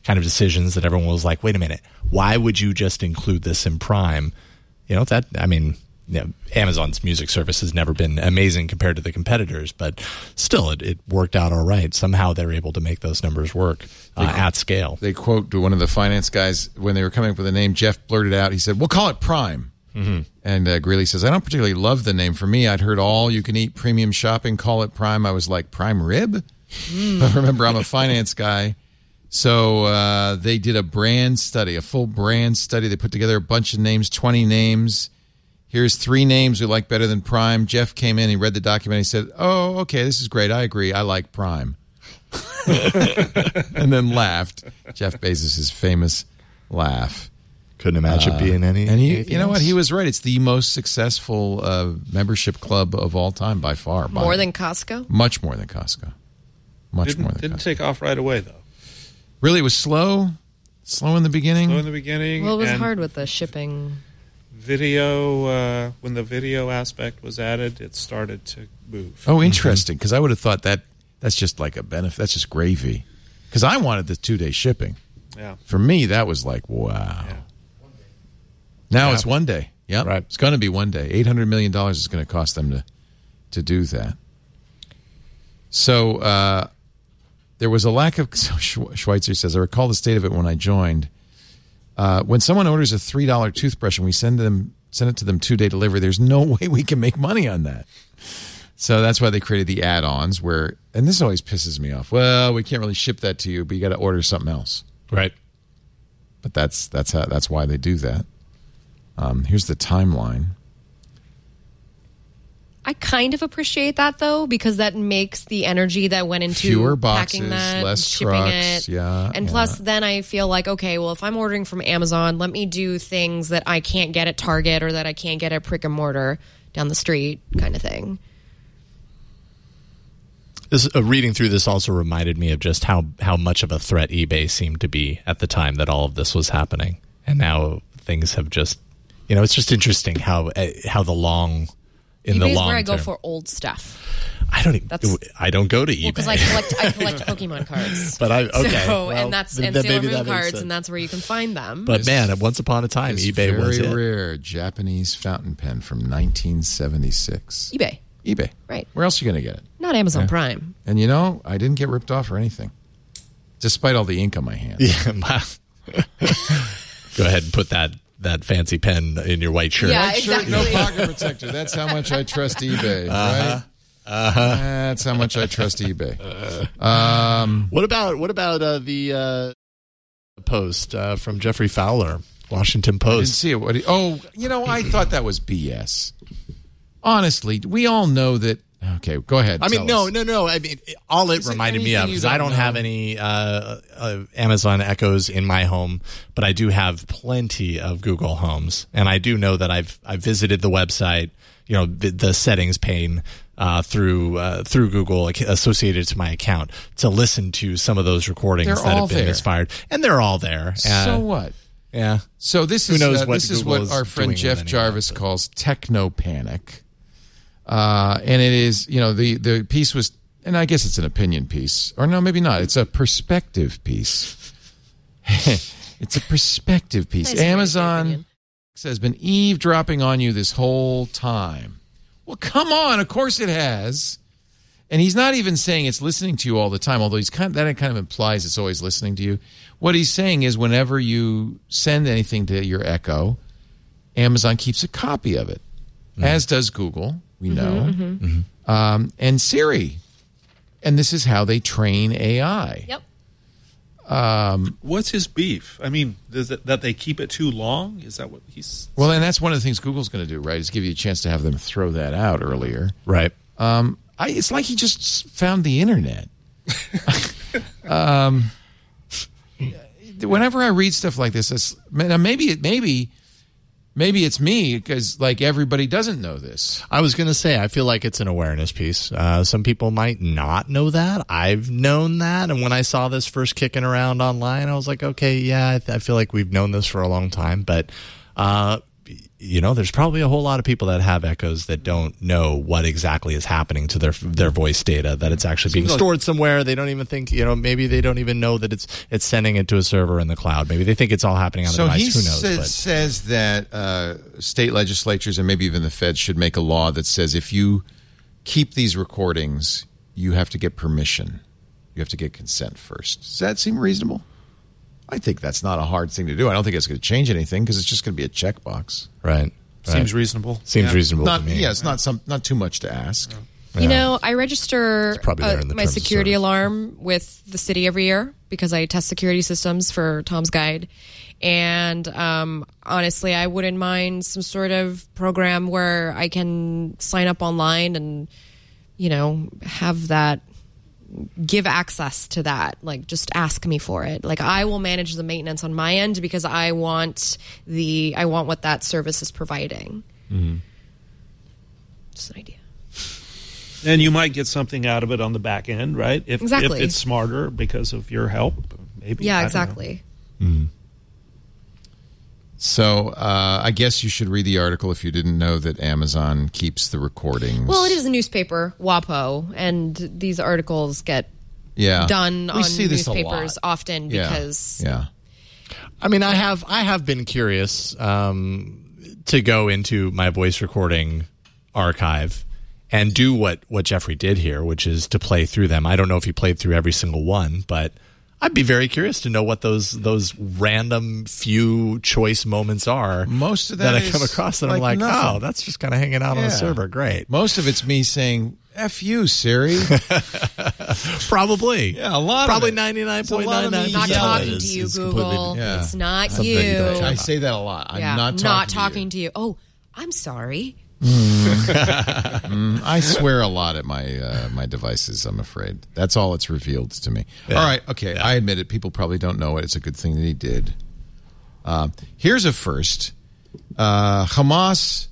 kind of decisions that everyone was like, wait a minute, why would you just include this in Prime? You know, that, I mean, you know, Amazon's music service has never been amazing compared to the competitors, but still, it, it worked out all right. Somehow they were able to make those numbers work uh, they, at scale. They quote one of the finance guys when they were coming up with a name. Jeff blurted out, he said, we'll call it Prime. Mm-hmm. And uh, Greeley says, I don't particularly love the name. For me, I'd heard all you can eat premium shopping, call it Prime. I was like, Prime Rib? Mm. Remember, I'm a finance guy. So uh, they did a brand study, a full brand study. They put together a bunch of names, twenty names. Here's three names we like better than Prime. Jeff came in, he read the document, he said, oh, okay, this is great. I agree. I like Prime. And then laughed. Jeff Bezos' famous laugh. Couldn't imagine uh, being any. And he, you know what? He was right. It's the most successful uh, membership club of all time by far. More by, than Costco? Much more than Costco. Much didn't, more than didn't Costco. take off right away, though. Really, it was slow? Slow in the beginning? Slow in the beginning. Well, it was and hard with the shipping. Video, uh, when the video aspect was added, it started to move. Oh, interesting. Because I would have thought that that's just like a benefit. That's just gravy. Because I wanted the two-day shipping. Yeah. For me, that was like, wow. Yeah. Now yeah. it's one day. Yep. Right. It's going to be one day. eight hundred million dollars is going to cost them to, to do that. So uh, there was a lack of... So Schweitzer says, I recall the state of it when I joined. Uh, when someone orders a three dollar toothbrush and we send them send it to them two-day delivery, there's no way we can make money on that. So that's why they created the add-ons where... And this always pisses me off. Well, we can't really ship that to you, but you got to order something else. Right. But that's that's how, that's why they do that. Um, here's the timeline. I kind of appreciate that, though, because that makes the energy that went into fewer boxes, packing that, less shipping trucks, it. Yeah, and yeah. plus, then I feel like, okay, well, if I'm ordering from Amazon, let me do things that I can't get at Target or that I can't get at brick and mortar down the street kind of thing. This, uh, reading through this also reminded me of just how, how much of a threat eBay seemed to be at the time that all of this was happening. And now things have just, you know, it's just interesting how uh, how the long... In eBay's the long where I go term. for old stuff. I don't even. That's, I don't go to eBay because well, I collect I collect Pokemon cards. But I okay, so, well, and that's and then Sailor maybe Moon that makes cards, sense. and that's where you can find them. But man, once upon a time, This eBay very was it. rare Japanese fountain pen from nineteen seventy-six. eBay, eBay, right? Where else are you going to get it? Not Amazon Yeah. Prime. And you know, I didn't get ripped off or anything, despite all the ink on my hand. Yeah, go ahead and put that. That fancy pen in your white shirt. Yeah, White exactly. shirt, no pocket protector. That's how much I trust eBay, Uh-huh. right? Uh-huh. That's how much I trust eBay. Um, What about what about uh, the uh, post uh, from Jeffrey Fowler, Washington I didn't Post? see it. What he, oh, you know, I thought that was B S. Honestly, we all know that. Okay, go ahead. I mean, tell no, us. no, no. I mean, all it Is it reminded me of anything is you I don't don't have know? any uh, uh, Amazon Echoes in my home, but I do have plenty of Google Homes, and I do know that I've I've visited the website, you know, the, the settings pane uh, through uh, through Google associated to my account to listen to some of those recordings They're that all have been there. misfired, and they're all there. So Uh, what? Yeah. So this Who is knows uh, what this is Google what is our friend doing Jeff with any of Jarvis that, but- calls techno panic. Uh, and it is, you know, the, the piece was, and I guess it's an opinion piece, or no, maybe not. It's a perspective piece. It's a perspective piece. Nice opinion. Amazon has been eavesdropping on you this whole time. Well, come on. Of course it has. And he's not even saying it's listening to you all the time, although he's kind of, that kind of implies it's always listening to you. What he's saying is whenever you send anything to your Echo, Amazon keeps a copy of it, mm-hmm. as does Google, we know, Mm-hmm, mm-hmm. Mm-hmm. Um, and Siri. And this is how they train A I. Yep. Um, What's his beef? I mean, is it that they keep it too long? Is that what he's... well, and that's one of the things Google's going to do, right, is give you a chance to have them throw that out earlier. Right. Um, I, it's like he just found the internet. um, whenever I read stuff like this, it's, maybe it maybe maybe it's me because like everybody doesn't know this. I was going to say, I feel like it's an awareness piece. Uh, some people might not know that. I've known that. And when I saw this first kicking around online, I was like, okay, yeah, I, th- I feel like we've known this for a long time. But uh, you know, there's probably a whole lot of people that have Echoes that don't know what exactly is happening to their their voice data, that it's actually being Seems like- stored somewhere. They don't even think, you know, maybe they don't even know that it's it's sending it to a server in the cloud. Maybe they think it's all happening on the So device. he Who knows? says, but says that uh, state legislatures and maybe even the feds should make a law that says if you keep these recordings, you have to get permission. You have to get consent first. Does that seem reasonable? I think that's not a hard thing to do. I don't think it's going to change anything because it's just going to be a checkbox. Right. Seems right. reasonable. Seems Yeah. reasonable Not, to me. yeah, it's not some not too much to ask. You Yeah. know, I register probably there uh, in the my terms of security service. alarm with the city every year because I test security systems for Tom's Guide. And um, honestly, I wouldn't mind some sort of program where I can sign up online and, you know, have that, give access to that. Like, just ask me for it. Like, I will manage the maintenance on my end because I want the, I want what that service is providing. Mm-hmm. Just an idea. And you might get something out of it on the back end, right? If, Exactly. if it's smarter because of your help, maybe. Yeah, I don't know. exactly. So uh, I guess you should read the article if you didn't know that Amazon keeps the recordings. Well, it is a newspaper, WAPO, and these articles get yeah. done We on see this a newspapers lot. often Yeah. because Yeah. I mean, I have I have been curious um, to go into my voice recording archive and do what, what Jeffrey did here, which is to play through them. I don't know if he played through every single one, but I'd be very curious to know what those those random few choice moments are. Most of that I is come across that like I'm like, nothing. oh, that's just kind of hanging out on Yeah. the server. Great. Most of it's me saying, F you, Siri. Probably. Yeah, a lot Probably of it. ninety-nine It's a point lot nine of nine me not yelling. talking to you, Google. Yeah. It's not Something you. that I say that a lot. I'm yeah, not talking not to talking you. to you. Oh, I'm sorry. Mm, I swear a lot at my uh, my devices, I'm afraid. That's all it's revealed to me. Yeah. All right, okay, I admit it. People probably don't know it. It's a good thing that he did. Uh, here's a first. Uh, Hamas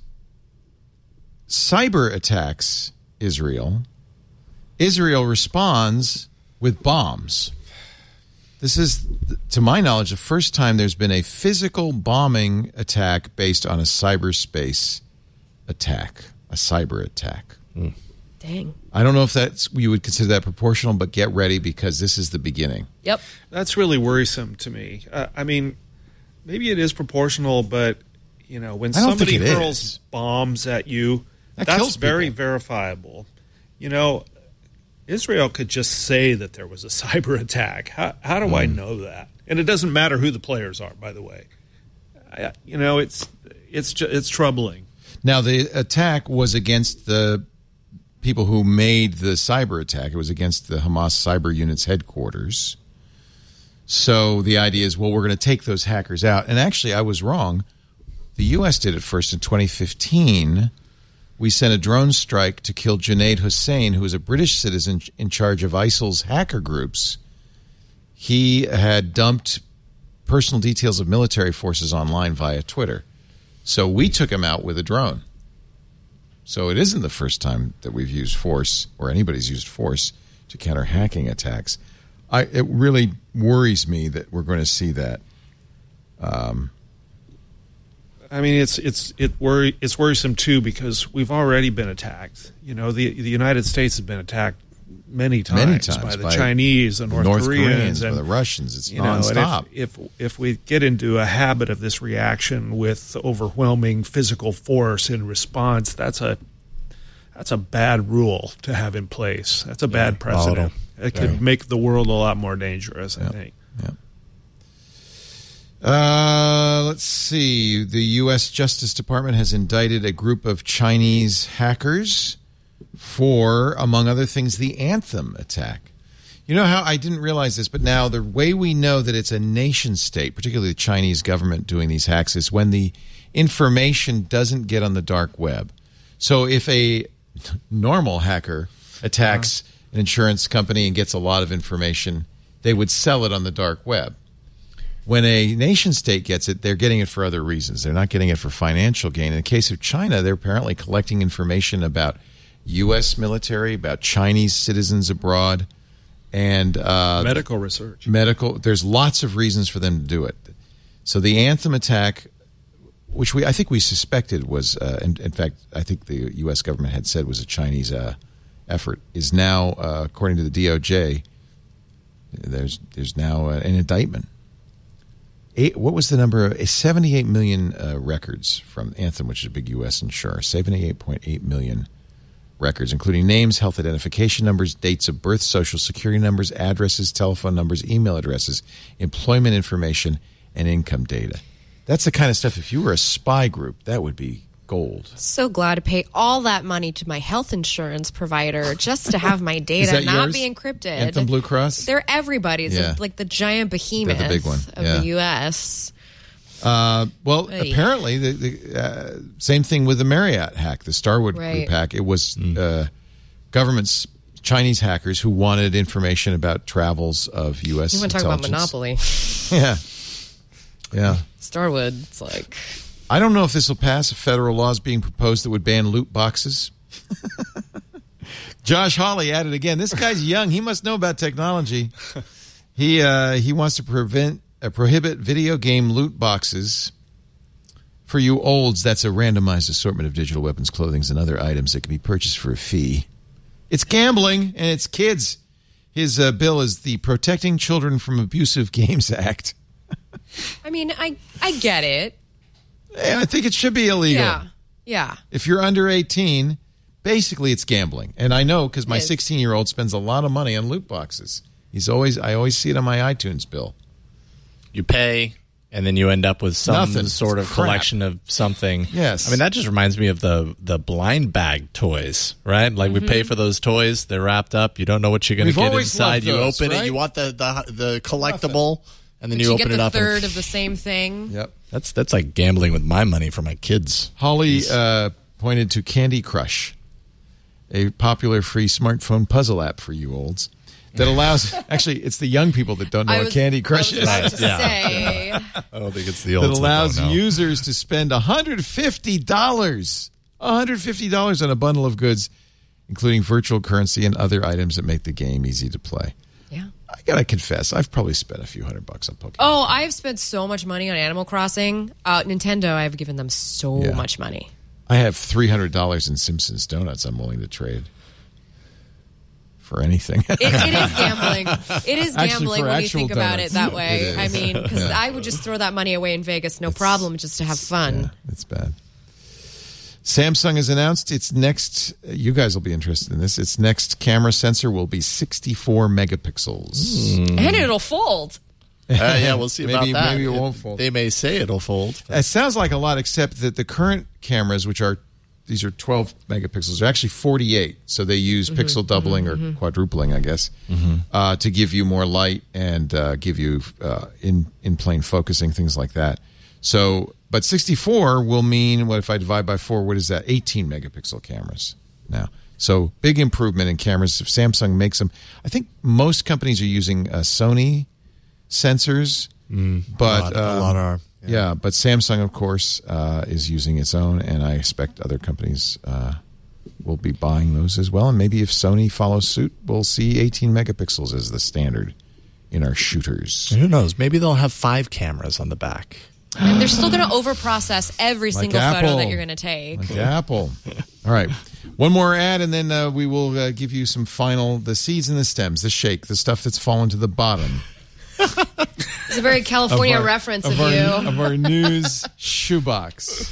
cyber attacks Israel. Israel responds with bombs. This is, to my knowledge, the first time there's been a physical bombing attack based on a cyberspace attack, a cyber attack. Mm. Dang. I don't know if that's you would consider that proportional, but get ready because this is the beginning. Yep. That's really worrisome to me. Uh, I mean, maybe it is proportional, but you know, when I don't somebody think it hurls is. bombs at you, That that's kills very people. verifiable. You know, Israel could just say that there was a cyber attack. How, how do Hmm. I know that? And it doesn't matter who the players are, by the way. I, you know, it's it's ju- it's troubling. Now, the attack was against the people who made the cyber attack. It was against the Hamas cyber unit's headquarters. So the idea is, well, we're going to take those hackers out. And actually, I was wrong. The U S did it first in twenty fifteen. We sent a drone strike to kill Junaid Hussain, who was a British citizen in charge of ISIL's hacker groups. He had dumped personal details of military forces online via Twitter. So we took him out with a drone. So it isn't the first time that we've used force, or anybody's used force, to counter hacking attacks. I, it really worries me that we're going to see that. Um, I mean, it's it's it worry it's worrisome too because we've already been attacked. You know, the the United States has been attacked many times, Many times by the by Chinese and North, North Koreans, Koreans, and by the Russians. It's you know, and nonstop. if, if if we get into a habit of this reaction with overwhelming physical force in response, that's a that's a bad rule to have in place. That's a bad precedent. volatile. It could Yeah. make the world a lot more dangerous, I think. Yeah. Uh, let's see. The U S Justice Department has indicted a group of Chinese hackers for, among other things, the Anthem attack. You know how I didn't realize this, but now the way we know that it's a nation state, particularly the Chinese government doing these hacks, is when the information doesn't get on the dark web. So if a normal hacker attacks an insurance company and gets a lot of information, they would sell it on the dark web. When a nation state gets it, they're getting it for other reasons. They're not getting it for financial gain. In the case of China, they're apparently collecting information about U S military, about Chinese citizens abroad, and uh, Medical research. medical. There's lots of reasons for them to do it. So the Anthem attack which we I think we suspected was, uh, in, in fact, I think the U S government had said was a Chinese uh, effort, is now, uh, according to the D O J, there's there's now uh, an indictment. Eight, what was the number? seventy-eight million uh, records from Anthem, which is a big U S insurer. seventy-eight point eight million records, including names, health identification numbers, dates of birth, social security numbers, addresses, telephone numbers, email addresses, employment information, and income data. That's the kind of stuff, if you were a spy group, that would be gold. So glad to pay all that money to my health insurance provider just to have my data not yours? be encrypted. Anthem Blue Cross? They're everybody's. Yeah. Like the giant behemoth They're the big one. of Yeah. the U S. Uh, well, Oy. apparently, the, the uh, same thing with the Marriott hack, the Starwood Right. Group hack. It was uh, government's Chinese hackers who wanted information about travels of U S You want to talk about intelligence. monopoly? Yeah. Yeah. Starwood, it's like... I don't know if this will pass. A federal law is being proposed that would ban loot boxes. Josh Hawley at it again. This guy's young. He must know about technology. He uh, he wants to prevent uh, prohibit video game loot boxes. For you olds, that's a randomized assortment of digital weapons, clothing, and other items that can be purchased for a fee. It's gambling, and it's kids. His uh, bill is the Protecting Children from Abusive Games Act. I mean, I, I get it. Hey, I think it should be illegal. Yeah. Yeah. If you're under eighteen, basically it's gambling. And I know because my It is. sixteen-year-old spends a lot of money on loot boxes. He's always I always see it on my iTunes bill. You pay, and then you end up with some Nothing. sort of It's crap. collection of something. Yes. I mean, that just reminds me of the the blind bag toys, right? Like we pay for those toys, they're wrapped up. You don't know what you're going We've to get always inside. loved You those, open right? it. You want the the, the collectible, and then But you, you open get it the up. third and, of the same thing. Yep. That's that's like gambling with my money for my kids. Holly uh, pointed to Candy Crush, a popular free smartphone puzzle app for you olds that allows. Actually, it's the young people that don't know I what was- Candy Crush I was is. about to say. I don't think it's the That old allows users to spend one hundred fifty dollars, one hundred fifty dollars on a bundle of goods, including virtual currency and other items that make the game easy to play. Yeah. I gotta confess, I've probably spent a few hundred bucks on Pokemon. Oh, I've spent so much money on Animal Crossing. Uh, Nintendo, I've given them so Yeah. much money. I have three hundred dollars in Simpsons donuts I'm willing to trade for anything. It, it is gambling. It is Actually, gambling for when you actual think about donuts. it that It way. is. I mean, because Yeah. I would just throw that money away in Vegas, no problem, just to have fun. Yeah, it's bad. Samsung has announced its next, you guys will be interested in this, its next camera sensor will be sixty-four megapixels. And it'll fold. Uh, yeah, we'll see Maybe- about that. maybe it won't fold. They may say it'll fold. It sounds like a lot, except that the current cameras, which are, these are twelve megapixels, are actually forty-eight. So they use Mm-hmm, pixel doubling or quadrupling, I guess, uh, to give you more light and uh, give you uh, in, in plane focusing, things like that. So, but sixty-four will mean, what if I divide by four, what is that? eighteen megapixel cameras now. So big improvement in cameras. If Samsung makes them, I think most companies are using uh, Sony sensors, but a lot, a lot um, are. yeah. But Samsung, of course, uh, is using its own, and I expect other companies uh, will be buying those as well. And maybe if Sony follows suit, we'll see eighteen megapixels as the standard in our shooters. Who knows? Maybe they'll have five cameras on the back. And they're still going to overprocess every Like single Apple. photo that you're going to take. Like Apple. All right. One more ad, and then uh, we will uh, give you some final, the seeds and the stems, the shake, the stuff that's fallen to the bottom. It's a very California of our- reference of, of our, you. Of our news shoebox.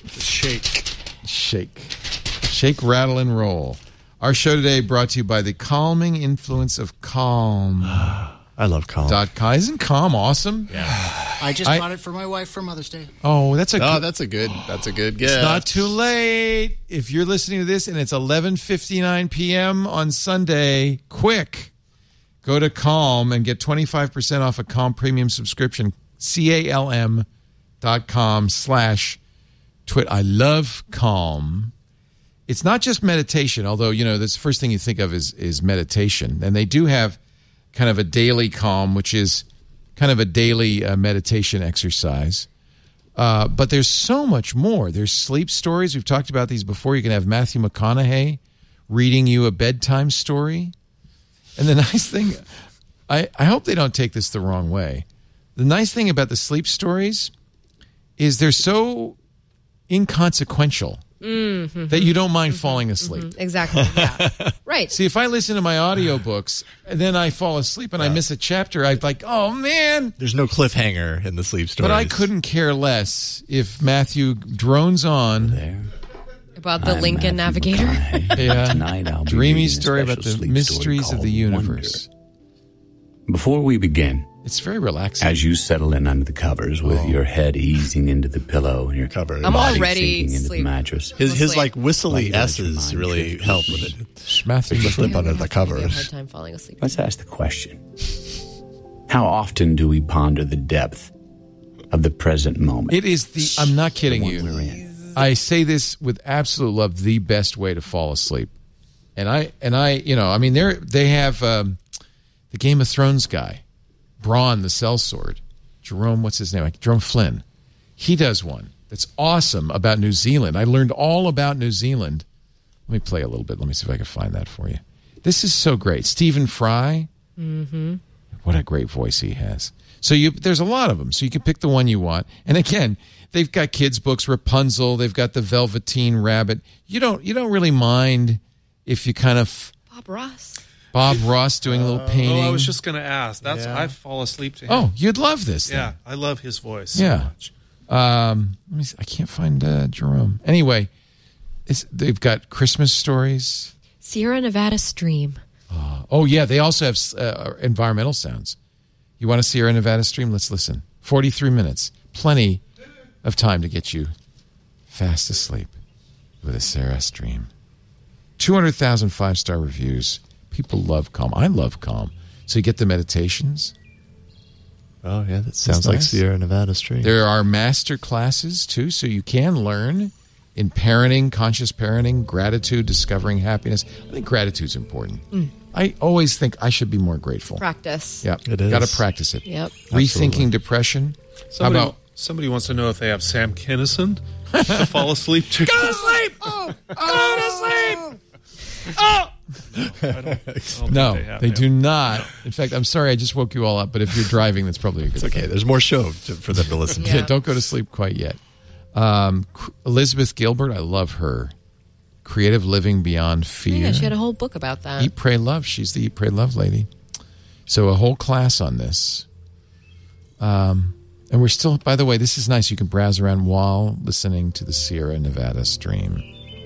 Shake. Shake. Shake, rattle, and roll. Our show today brought to you by the calming influence of Calm. I love Calm. Dot com. Isn't Calm awesome? I just I- bought it for my wife for Mother's Day. Oh, that's a Oh, good. that's a good. That's a good guess. It's not too late. If you're listening to this and it's eleven fifty-nine p.m. on Sunday, quick, go to Calm and get twenty-five percent off a Calm premium subscription. C A L M dot com slash twit. I love Calm. It's not just meditation, although, you know, that's the first thing you think of is, is meditation. And they do have kind of a daily Calm, which is kind of a daily uh, meditation exercise. Uh, but there's so much more. There's sleep stories. We've talked about these before. You can have Matthew McConaughey reading you a bedtime story. And the nice thing, I, I hope they don't take this the wrong way. The nice thing about the sleep stories is they're so inconsequential Mm-hmm. that you don't mind falling asleep. Mm-hmm. Exactly. Yeah. Right. See, if I listen to my audiobooks and then I fall asleep and I miss a chapter, I'm like, oh, man. There's no cliffhanger in the sleep stories. But I couldn't care less if Matthew drones on. There. About the I'm Lincoln Matthew Navigator. Yeah. Tonight I'll be dreamy reading a story about the special mysteries story of the called universe. Wonder. Before we begin, it's very relaxing. As you settle in under the covers with oh. your head easing into the pillow and your cover, I'm body already sinking into sleep. the mattress. His his like whistly S's really help with it. Matthew slip under the covers. I have a hard time falling asleep. Let's ask the question: how often do we ponder the depth of the present moment? It is the. I'm not kidding you. I say this with absolute love. The best way to fall asleep, and I and I, you know, I mean, they they have um, the Game of Thrones guy. Bronn, the sellsword. Jerome, what's his name? Jerome Flynn. He does one that's awesome about New Zealand. I learned all about New Zealand. Let me play a little bit. Let me see if I can find that for you. This is so great. Stephen Fry. Mm-hmm. What a great voice he has. So you, there's a lot of them. So you can pick the one you want. And again, they've got kids' books, Rapunzel. They've got the Velveteen Rabbit. You don't, you don't really mind if you kind of... Bob Ross. Bob Ross doing a little painting. Oh, I was just going to ask. That's yeah. I fall asleep to him. Oh, you'd love this. Then. Yeah, I love his voice so yeah. much. Um, let me see. I can't find uh, Jerome. Anyway, it's, they've got Christmas stories. Sierra Nevada Stream. Oh, oh yeah, they also have uh, environmental sounds. You want a Sierra Nevada Stream? Let's listen. forty-three minutes. Plenty of time to get you fast asleep with a Sierra Stream. two hundred thousand five-star reviews. People love Calm. I love Calm. So you get the meditations. Oh, yeah. That sounds like nice. Sierra Nevada Stream. There are master classes, too, so you can learn in parenting, conscious parenting, gratitude, discovering happiness. I think gratitude's important. Mm. I always think I should be more grateful. Practice. Yep. It is. Got to practice it. Yep. Rethinking Absolutely. depression. Somebody, How about... somebody wants to know if they have Sam Kinison to fall asleep to. Go to sleep! Oh, go to sleep! Oh! No, I don't, I don't no they, have they him. do not. In fact, I'm sorry, I just woke you all up, but if you're driving, that's probably a good it's okay. thing. There's more show to, for them to listen yeah. to. Don't go to sleep quite yet. Um, Elizabeth Gilbert, I love her. Creative Living Beyond Fear. Yeah, she had a whole book about that. Eat, Pray, Love. She's the Eat, Pray, Love lady. So a whole class on this. Um, and we're still, by the way, this is nice. You can browse around while listening to the Sierra Nevada Stream.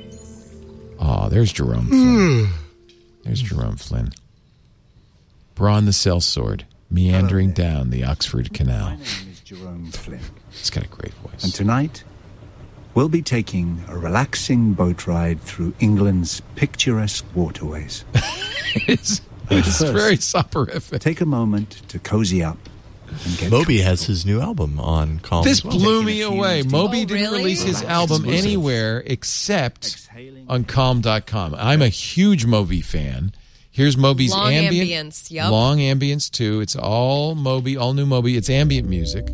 Oh, there's Jerome Flynn. There's Jerome Flynn. Bronn the Sellsword, meandering down the Oxford Canal. My name is Jerome Flynn. He's got a great voice. And tonight, we'll be taking a relaxing boat ride through England's picturesque waterways. it's it's first, very soporific. Take a moment to cozy up. And get Moby has his new album on Calm. This as well. blew me away. Moby oh, didn't really? release his Relax. album Exclusive. anywhere except on Calm dot com. I'm a huge Moby fan. Here's Moby's Long ambient. ambience, yep. Long ambience, too. It's all Moby, all new Moby. It's ambient music.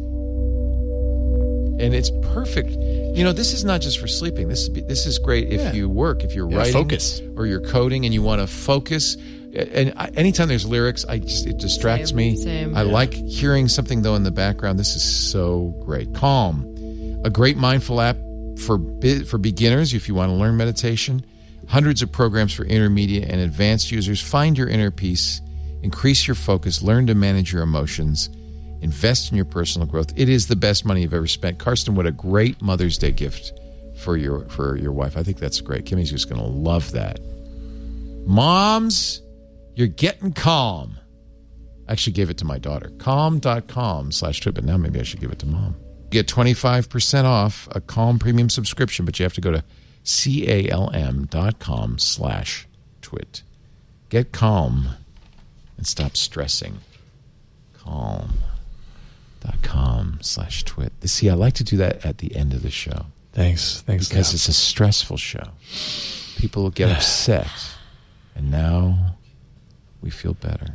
And it's perfect. You know, this is not just for sleeping. This is, this is great if Yeah. you work, if you're Yeah, writing focus. or you're coding and you want to focus. And I, anytime there's lyrics, I just it distracts Same, me. same. I Yeah. like hearing something though in the background. This is so great. Calm, a great mindful app for bi- for beginners if you want to learn meditation. Hundreds of programs for intermediate and advanced users. Find your inner peace, increase your focus, learn to manage your emotions, invest in your personal growth. It is the best money you've ever spent. Karsten, what a great Mother's Day gift for your for your wife. I think that's great. Kimmy's just going to love that. Moms, you're getting Calm. I actually gave it to my daughter. Calm dot com slash twit, but now maybe I should give it to mom. Get twenty-five percent off a Calm premium subscription, but you have to go to C-A-L-M dot com slash twit. Get calm and stop stressing. Calm dot com slash twit. See, I like to do that at the end of the show. Thanks. Thanks. Because Cap. it's a stressful show. People will get upset. And now we feel better.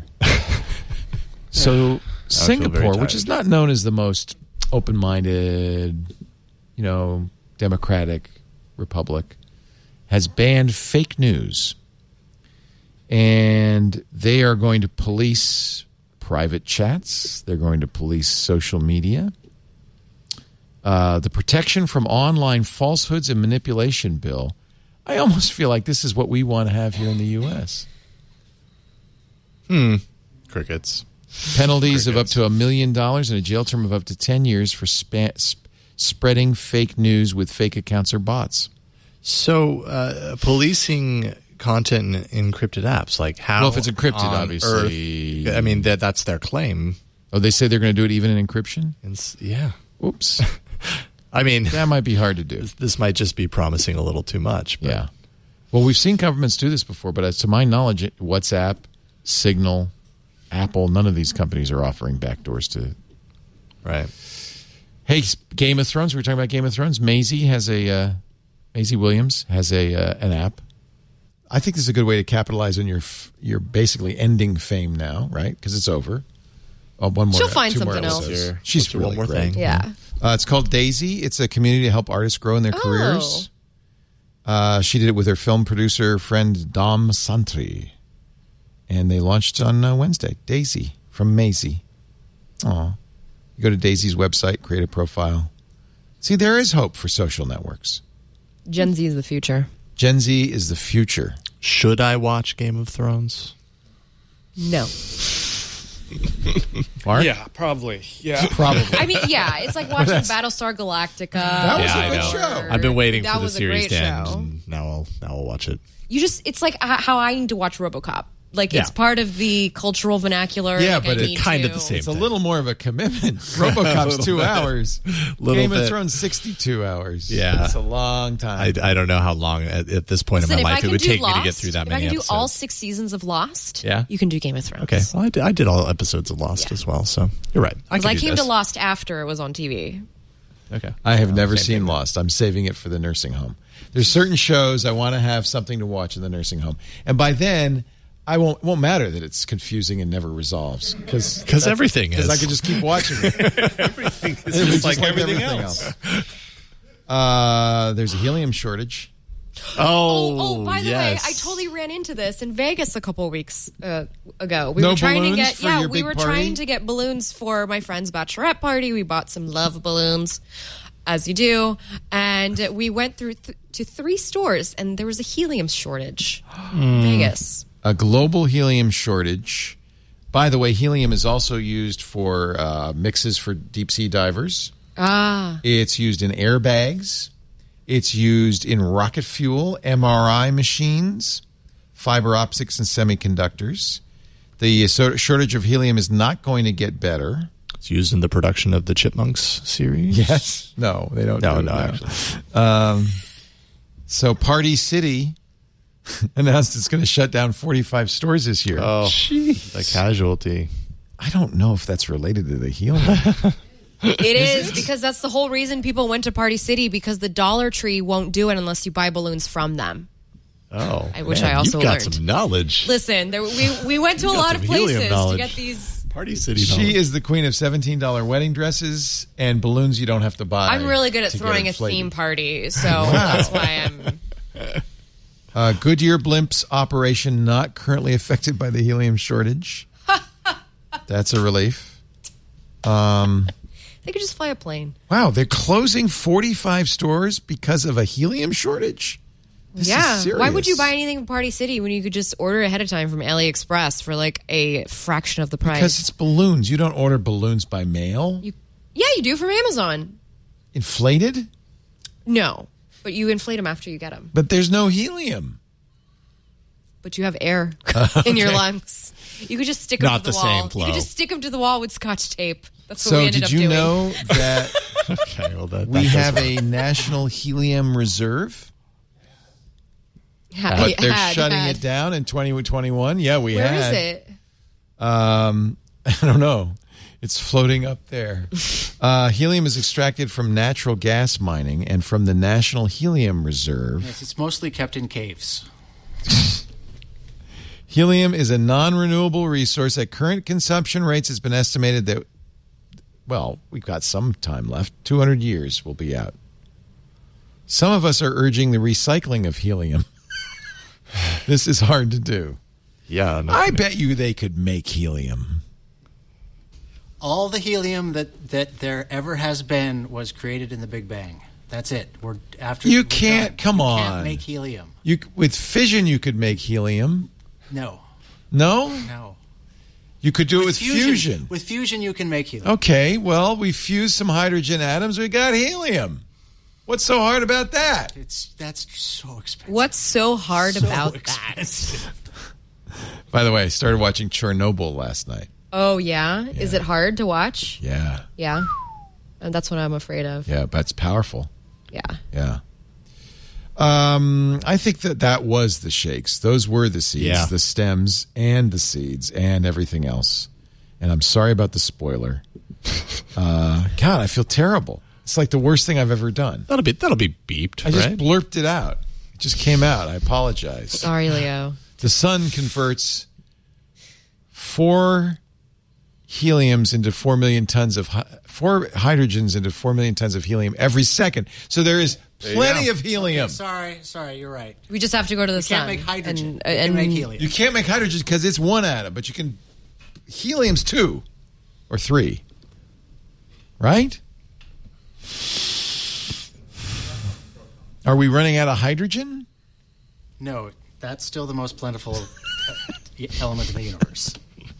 So Singapore, which is not known as the most open-minded, you know, democratic republic, has banned fake news. And they are going to police private chats. They're going to police social media. Uh, the Protection from Online Falsehoods and Manipulation Bill. I almost feel like this is what we want to have here in the U S. Hmm. Crickets. Penalties Crickets. of up to a million dollars and a jail term of up to ten years for spa- sp- spreading fake news with fake accounts or bots. So, uh, policing content in encrypted apps, like how? Well, if it's encrypted, obviously. Earth, I mean, that that's their claim. Oh, they say they're going to do it even in encryption? It's, yeah. Oops. I mean, that might be hard to do. This, this might just be promising a little too much. But. Yeah. Well, we've seen governments do this before, but as to my knowledge, WhatsApp, Signal, Apple, none of these companies are offering backdoors to. Right. Hey, Game of Thrones. We were talking about Game of Thrones. Maisie has a uh, Maisie Williams has a uh, an app. I think this is a good way to capitalize on your f- your basically ending fame now, right? Because it's over. Oh, one more. She'll find two something more else. episodes. She's really one more great. thing. Yeah. Uh, it's called Daisy. It's a community to help artists grow in their Oh. careers. Uh, she did it with her film producer friend Dom Santri, and they launched on uh, Wednesday. Daisy from Maisie. Aw. You go to Daisy's website, create a profile. See, there is hope for social networks. Gen Z is the future. Gen Z is the future. Should I watch Game of Thrones? No. Mark? Yeah, probably. Yeah, probably. I mean, yeah, it's like watching Battlestar Galactica. That was yeah, a good I know. show. I've been waiting That for the was a series great to end, show. and now I'll now I'll watch it. You just, it's like h- how I need to watch RoboCop. Like, Yeah. it's part of the cultural vernacular. Yeah, like, but I it's need kind to. of the same. It's a thing. little more of a commitment. RoboCop's two bit. hours. Little Game of bit. Thrones, sixty-two hours. Yeah. It's a long time. I, I don't know how long at, at this point Listen, in if my I life it can would do take Lost, me to get through that if many I can episodes. do all six seasons of Lost, Yeah? you can do Game of Thrones. Okay, well, I did, I did all episodes of Lost Yeah. as well, so you're right. I, Because can I do came this. to Lost after it was on T V. Okay, I have never same seen thing. Lost. I'm saving it for the nursing home. There's certain shows I want to have something to watch in the nursing home, and by then, I won't. It won't matter that it's confusing and never resolves because Because everything Because is. I can just keep watching it. everything is It's just like, everything, else. Uh, there's a helium shortage. Oh, Oh, by the yes. way, I totally ran into this in Vegas a couple weeks uh, ago. We No were trying to balloons get for yeah, your we big were party? trying to get balloons for my friend's bachelorette party. We bought some love balloons, as you do, and we went through th- to three stores, and there was a helium shortage. in Vegas. A global helium shortage. By the way, helium is also used for uh, mixes for deep sea divers. Ah, It's used in airbags. It's used in rocket fuel, M R I machines, fiber optics, and semiconductors. The so- shortage of helium is not going to get better. It's used in the production of the Chipmunks series. Yes. No, they don't. No, do it no, now. actually. Um, so Party City announced it's going to shut down forty-five stores this year. Oh, Jeez. the casualty. I don't know if that's related to the helium. it is because that's the whole reason people went to Party City, because the Dollar Tree won't do it unless you buy balloons from them. Oh, I wish man, I also you've got learned. some knowledge. Listen, there, we we went to a You got lot of some helium places to knowledge. get these. Party City. She knowledge. is the queen of seventeen dollars wedding dresses and balloons you don't have to buy. I'm really good at to get throwing a inflated. theme party, so that's why I'm. Uh, Goodyear Blimps operation not currently affected by the helium shortage. That's a relief. Um, They could just fly a plane. wow, they're closing forty-five stores because of a helium shortage? This yeah. is serious. Why would you buy anything from Party City when you could just order ahead of time from AliExpress for like a fraction of the price? Because it's balloons. You don't order balloons by mail. You, yeah, you do from Amazon. Inflated? No, but you inflate them after you get them. But there's no helium. But you have air in your lungs. You could just stick them Not to the, the wall. same flow. You could just stick them to the wall with Scotch tape. That's what So we ended did up you doing. know that Okay, well, that, we that have does a national helium reserve? Ha- But they're had, shutting had. it down in twenty twenty-one? Yeah, we Where had. is it? Um, I don't know. It's floating up there. Uh, helium is extracted from natural gas mining and from the National Helium Reserve. Yes, it's mostly kept in caves. Helium is a non-renewable resource. At current consumption rates, it's been estimated that, well, we've got some time left. two hundred years will be out. Some of us are urging the recycling of helium. This is hard to do. Yeah, no I kidding. bet you they could make helium. All the helium that, that there ever has been was created in the Big Bang. That's it. We're after You we're can't. done. Come you on. Can't make helium. You with fission, you could make helium. No. No. No. You could do it with fusion. With fusion, you can make helium. Okay. Well, we fuse some hydrogen atoms. We got helium. What's so hard about that? It's that's so expensive. What's so hard So about expensive. that? By the way, I started watching Chernobyl last night. Oh, yeah? yeah? Is it hard to watch? Yeah. Yeah. And that's what I'm afraid of. Yeah, but it's powerful. Yeah. Yeah. Um, I think that that was the shakes. Those were the seeds, Yeah. the stems and the seeds and everything else. And I'm sorry about the spoiler. Uh, God, I feel terrible. It's like the worst thing I've ever done. That'll be that'll be beeped. I just right? blurped it out. It just came out. I apologize. Sorry, Leo. The sun converts four heliums into four million tons of hy- four hydrogens into four million tons of helium every second. So there is you plenty go. of helium. Okay, sorry, sorry, you're right. We just have to go to the You sun. can't make hydrogen. And, you can and make helium. You can't make hydrogen because it's one atom, but you can. Helium's two or three, right? Are we running out of hydrogen? No, that's still the most plentiful uh, element in the universe.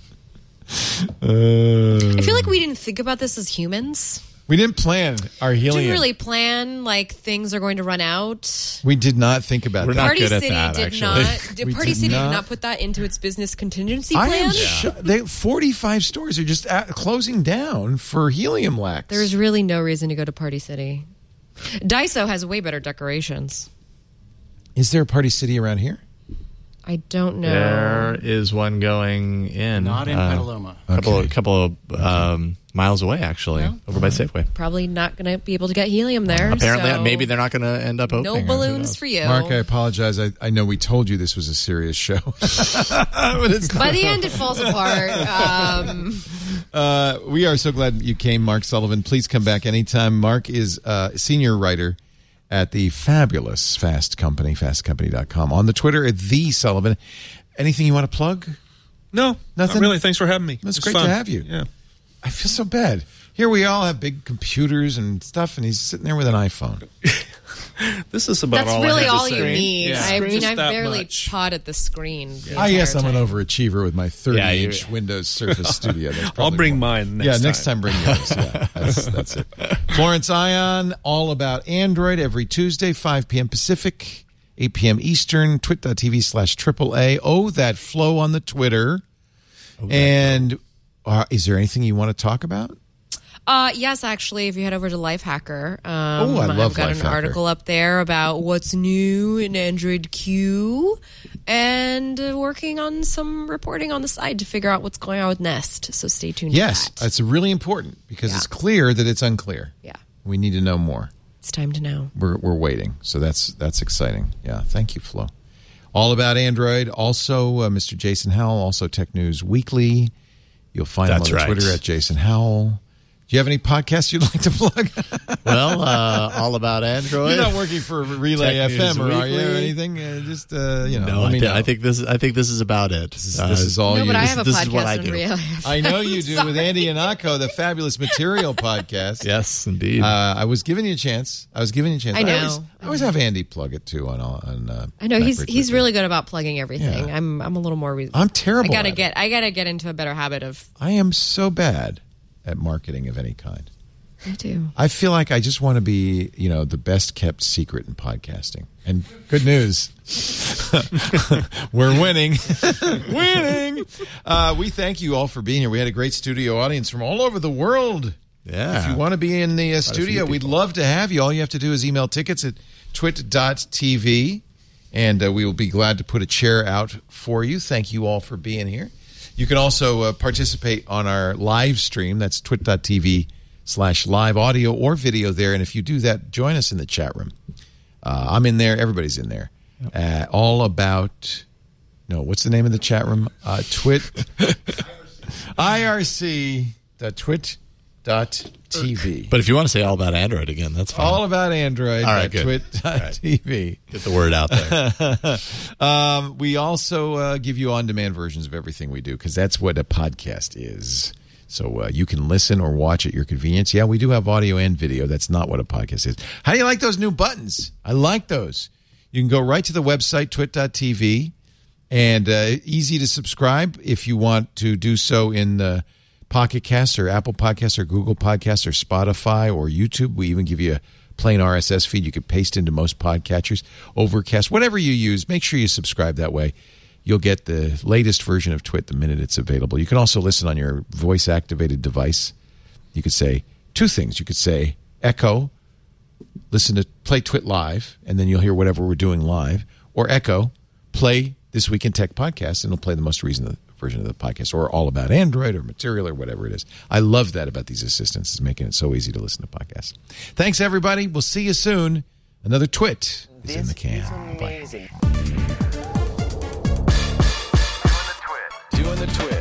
Uh, I feel like we didn't think about this as humans. we didn't plan our helium. Didn't really plan like things are going to run out. We did not think about We're that. not Party good at City that, did actually. not. Did We Party did City not. did not put that into its business contingency I plan. am sho- they, forty-five stores are just at, closing down for helium lax. There's really no reason to go to Party City. Daiso has way better decorations. Is there a Party City around here? I don't know. There is one going in. Not in uh, Petaluma. Couple Okay. of, couple of um, miles away, actually, Well, over by Safeway. Probably not going to be able to get helium there. Apparently, so maybe they're not going to end up opening. no Who balloons knows? for you. Mark, I apologize. I, I know we told you this was a serious show. But it's not. By the end, it falls apart. Um, Uh, we are so glad you came, Mark Sullivan. Please come back anytime. Mark is uh, a senior writer at the fabulous Fast Company, fast company dot com. On the Twitter at The Sullivan. Anything you want to plug? No, Nothing? not really. Thanks for having me. It's It's great fun. to have you. Yeah. I feel so bad. Here we all have big computers and stuff, and he's sitting there with an iPhone. This is about that's all really I have all to you say. need. Yeah. I mean, Just I've that barely much. pawed at the screen. the I guess entire I'm an time. overachiever with my Yeah, you- thirty-inch Windows Surface Studio. That's I'll probably bring more. mine next yeah, next time. time bring yours. Yeah, that's, that's it. Florence Ion, all about Android every Tuesday, five p.m. Pacific, eight p.m. Eastern, twit.tv slash triple A. Oh, that flow on the Twitter. And uh, is there anything you want to talk about? Uh, yes, actually, if you head over to Lifehacker, um, Oh, I love I've got Lifehacker. an article up there about what's new in Android Q and uh, working on some reporting on the side to figure out what's going on with Nest. So stay tuned Yes, to that. that's really important because Yeah. it's clear that it's unclear. Yeah. We need to know more. It's time to know. We're we're waiting, so that's that's exciting. Yeah, thank you, Flo. All about Android. Also, uh, Mister Jason Howell. Also, Tech News Weekly. You'll find That's him on right. Twitter at Jason Howell. Do you have any podcasts you'd like to plug? Well, uh, all about Android. You're not working for Relay Tech F M, News or are you, or Weekly. anything? Uh, just uh, you know, No, let I, me thi- know. I think this. I think this is about it. This is, this is all No, you. but I This- have a this is podcast what I on do. Real. I know you do with Andy Anako, the Fabulous Material podcast. Yes, indeed. Uh, I was giving you a chance. I was giving you a chance. I know. always, I always have Andy plug it too on. on uh, I know he's Backward he's Weekly. really good about plugging everything. Yeah. I'm I'm a little more. Re- I'm terrible. I gotta at it. get I gotta get into a better habit of. I am so bad at marketing of any kind. I do. I feel like I just want to be, you know, the best kept secret in podcasting. And good news, we're winning. winning. Uh, we thank you all for being here. We had a great studio audience from all over the world. Yeah. If you want to be in the uh, a few studio, we'd people. love to have you. All you have to do is email tickets at twit dot t v, and uh, we will be glad to put a chair out for you. Thank you all for being here. You can also uh, participate on our live stream. That's twit dot t v slash live audio or video there. And if you do that, join us in the chat room. Uh, I'm in there. Everybody's in there. Uh, all about, no, what's the name of the chat room? Uh, twit, I R C dot twit dot t v. But if you want to say all about Android again, that's fine. All about Android. All right, good. twit dot t v. Get the word out there. um, we also uh, give you on-demand versions of everything we do because that's what a podcast is. So uh, you can listen or watch at your convenience. Yeah, we do have audio and video. That's not what a podcast is. How do you like those new buttons? I like those. You can go right to the website, twit dot t v, and uh, easy to subscribe if you want to do so in uh, Pocket Casts or Apple Podcasts or Google Podcasts or Spotify or YouTube. We even give you a plain R S S feed you could paste into most podcatchers, Overcast, whatever you use. Make sure you subscribe that way. You'll get the latest version of Twit the minute it's available. You can also listen on your voice-activated device. You could say two things. You could say, Echo, listen to play Twit live, and then you'll hear whatever we're doing live. Or Echo, play This Week in Tech podcast, and it'll play the most recent version of the podcast, or All About Android, or Material, or whatever it is. I love that about these assistants. It's making it so easy to listen to podcasts. Thanks, everybody. We'll see you soon. Another Twit is this in the can. Is amazing. Bye. Doing the Twit.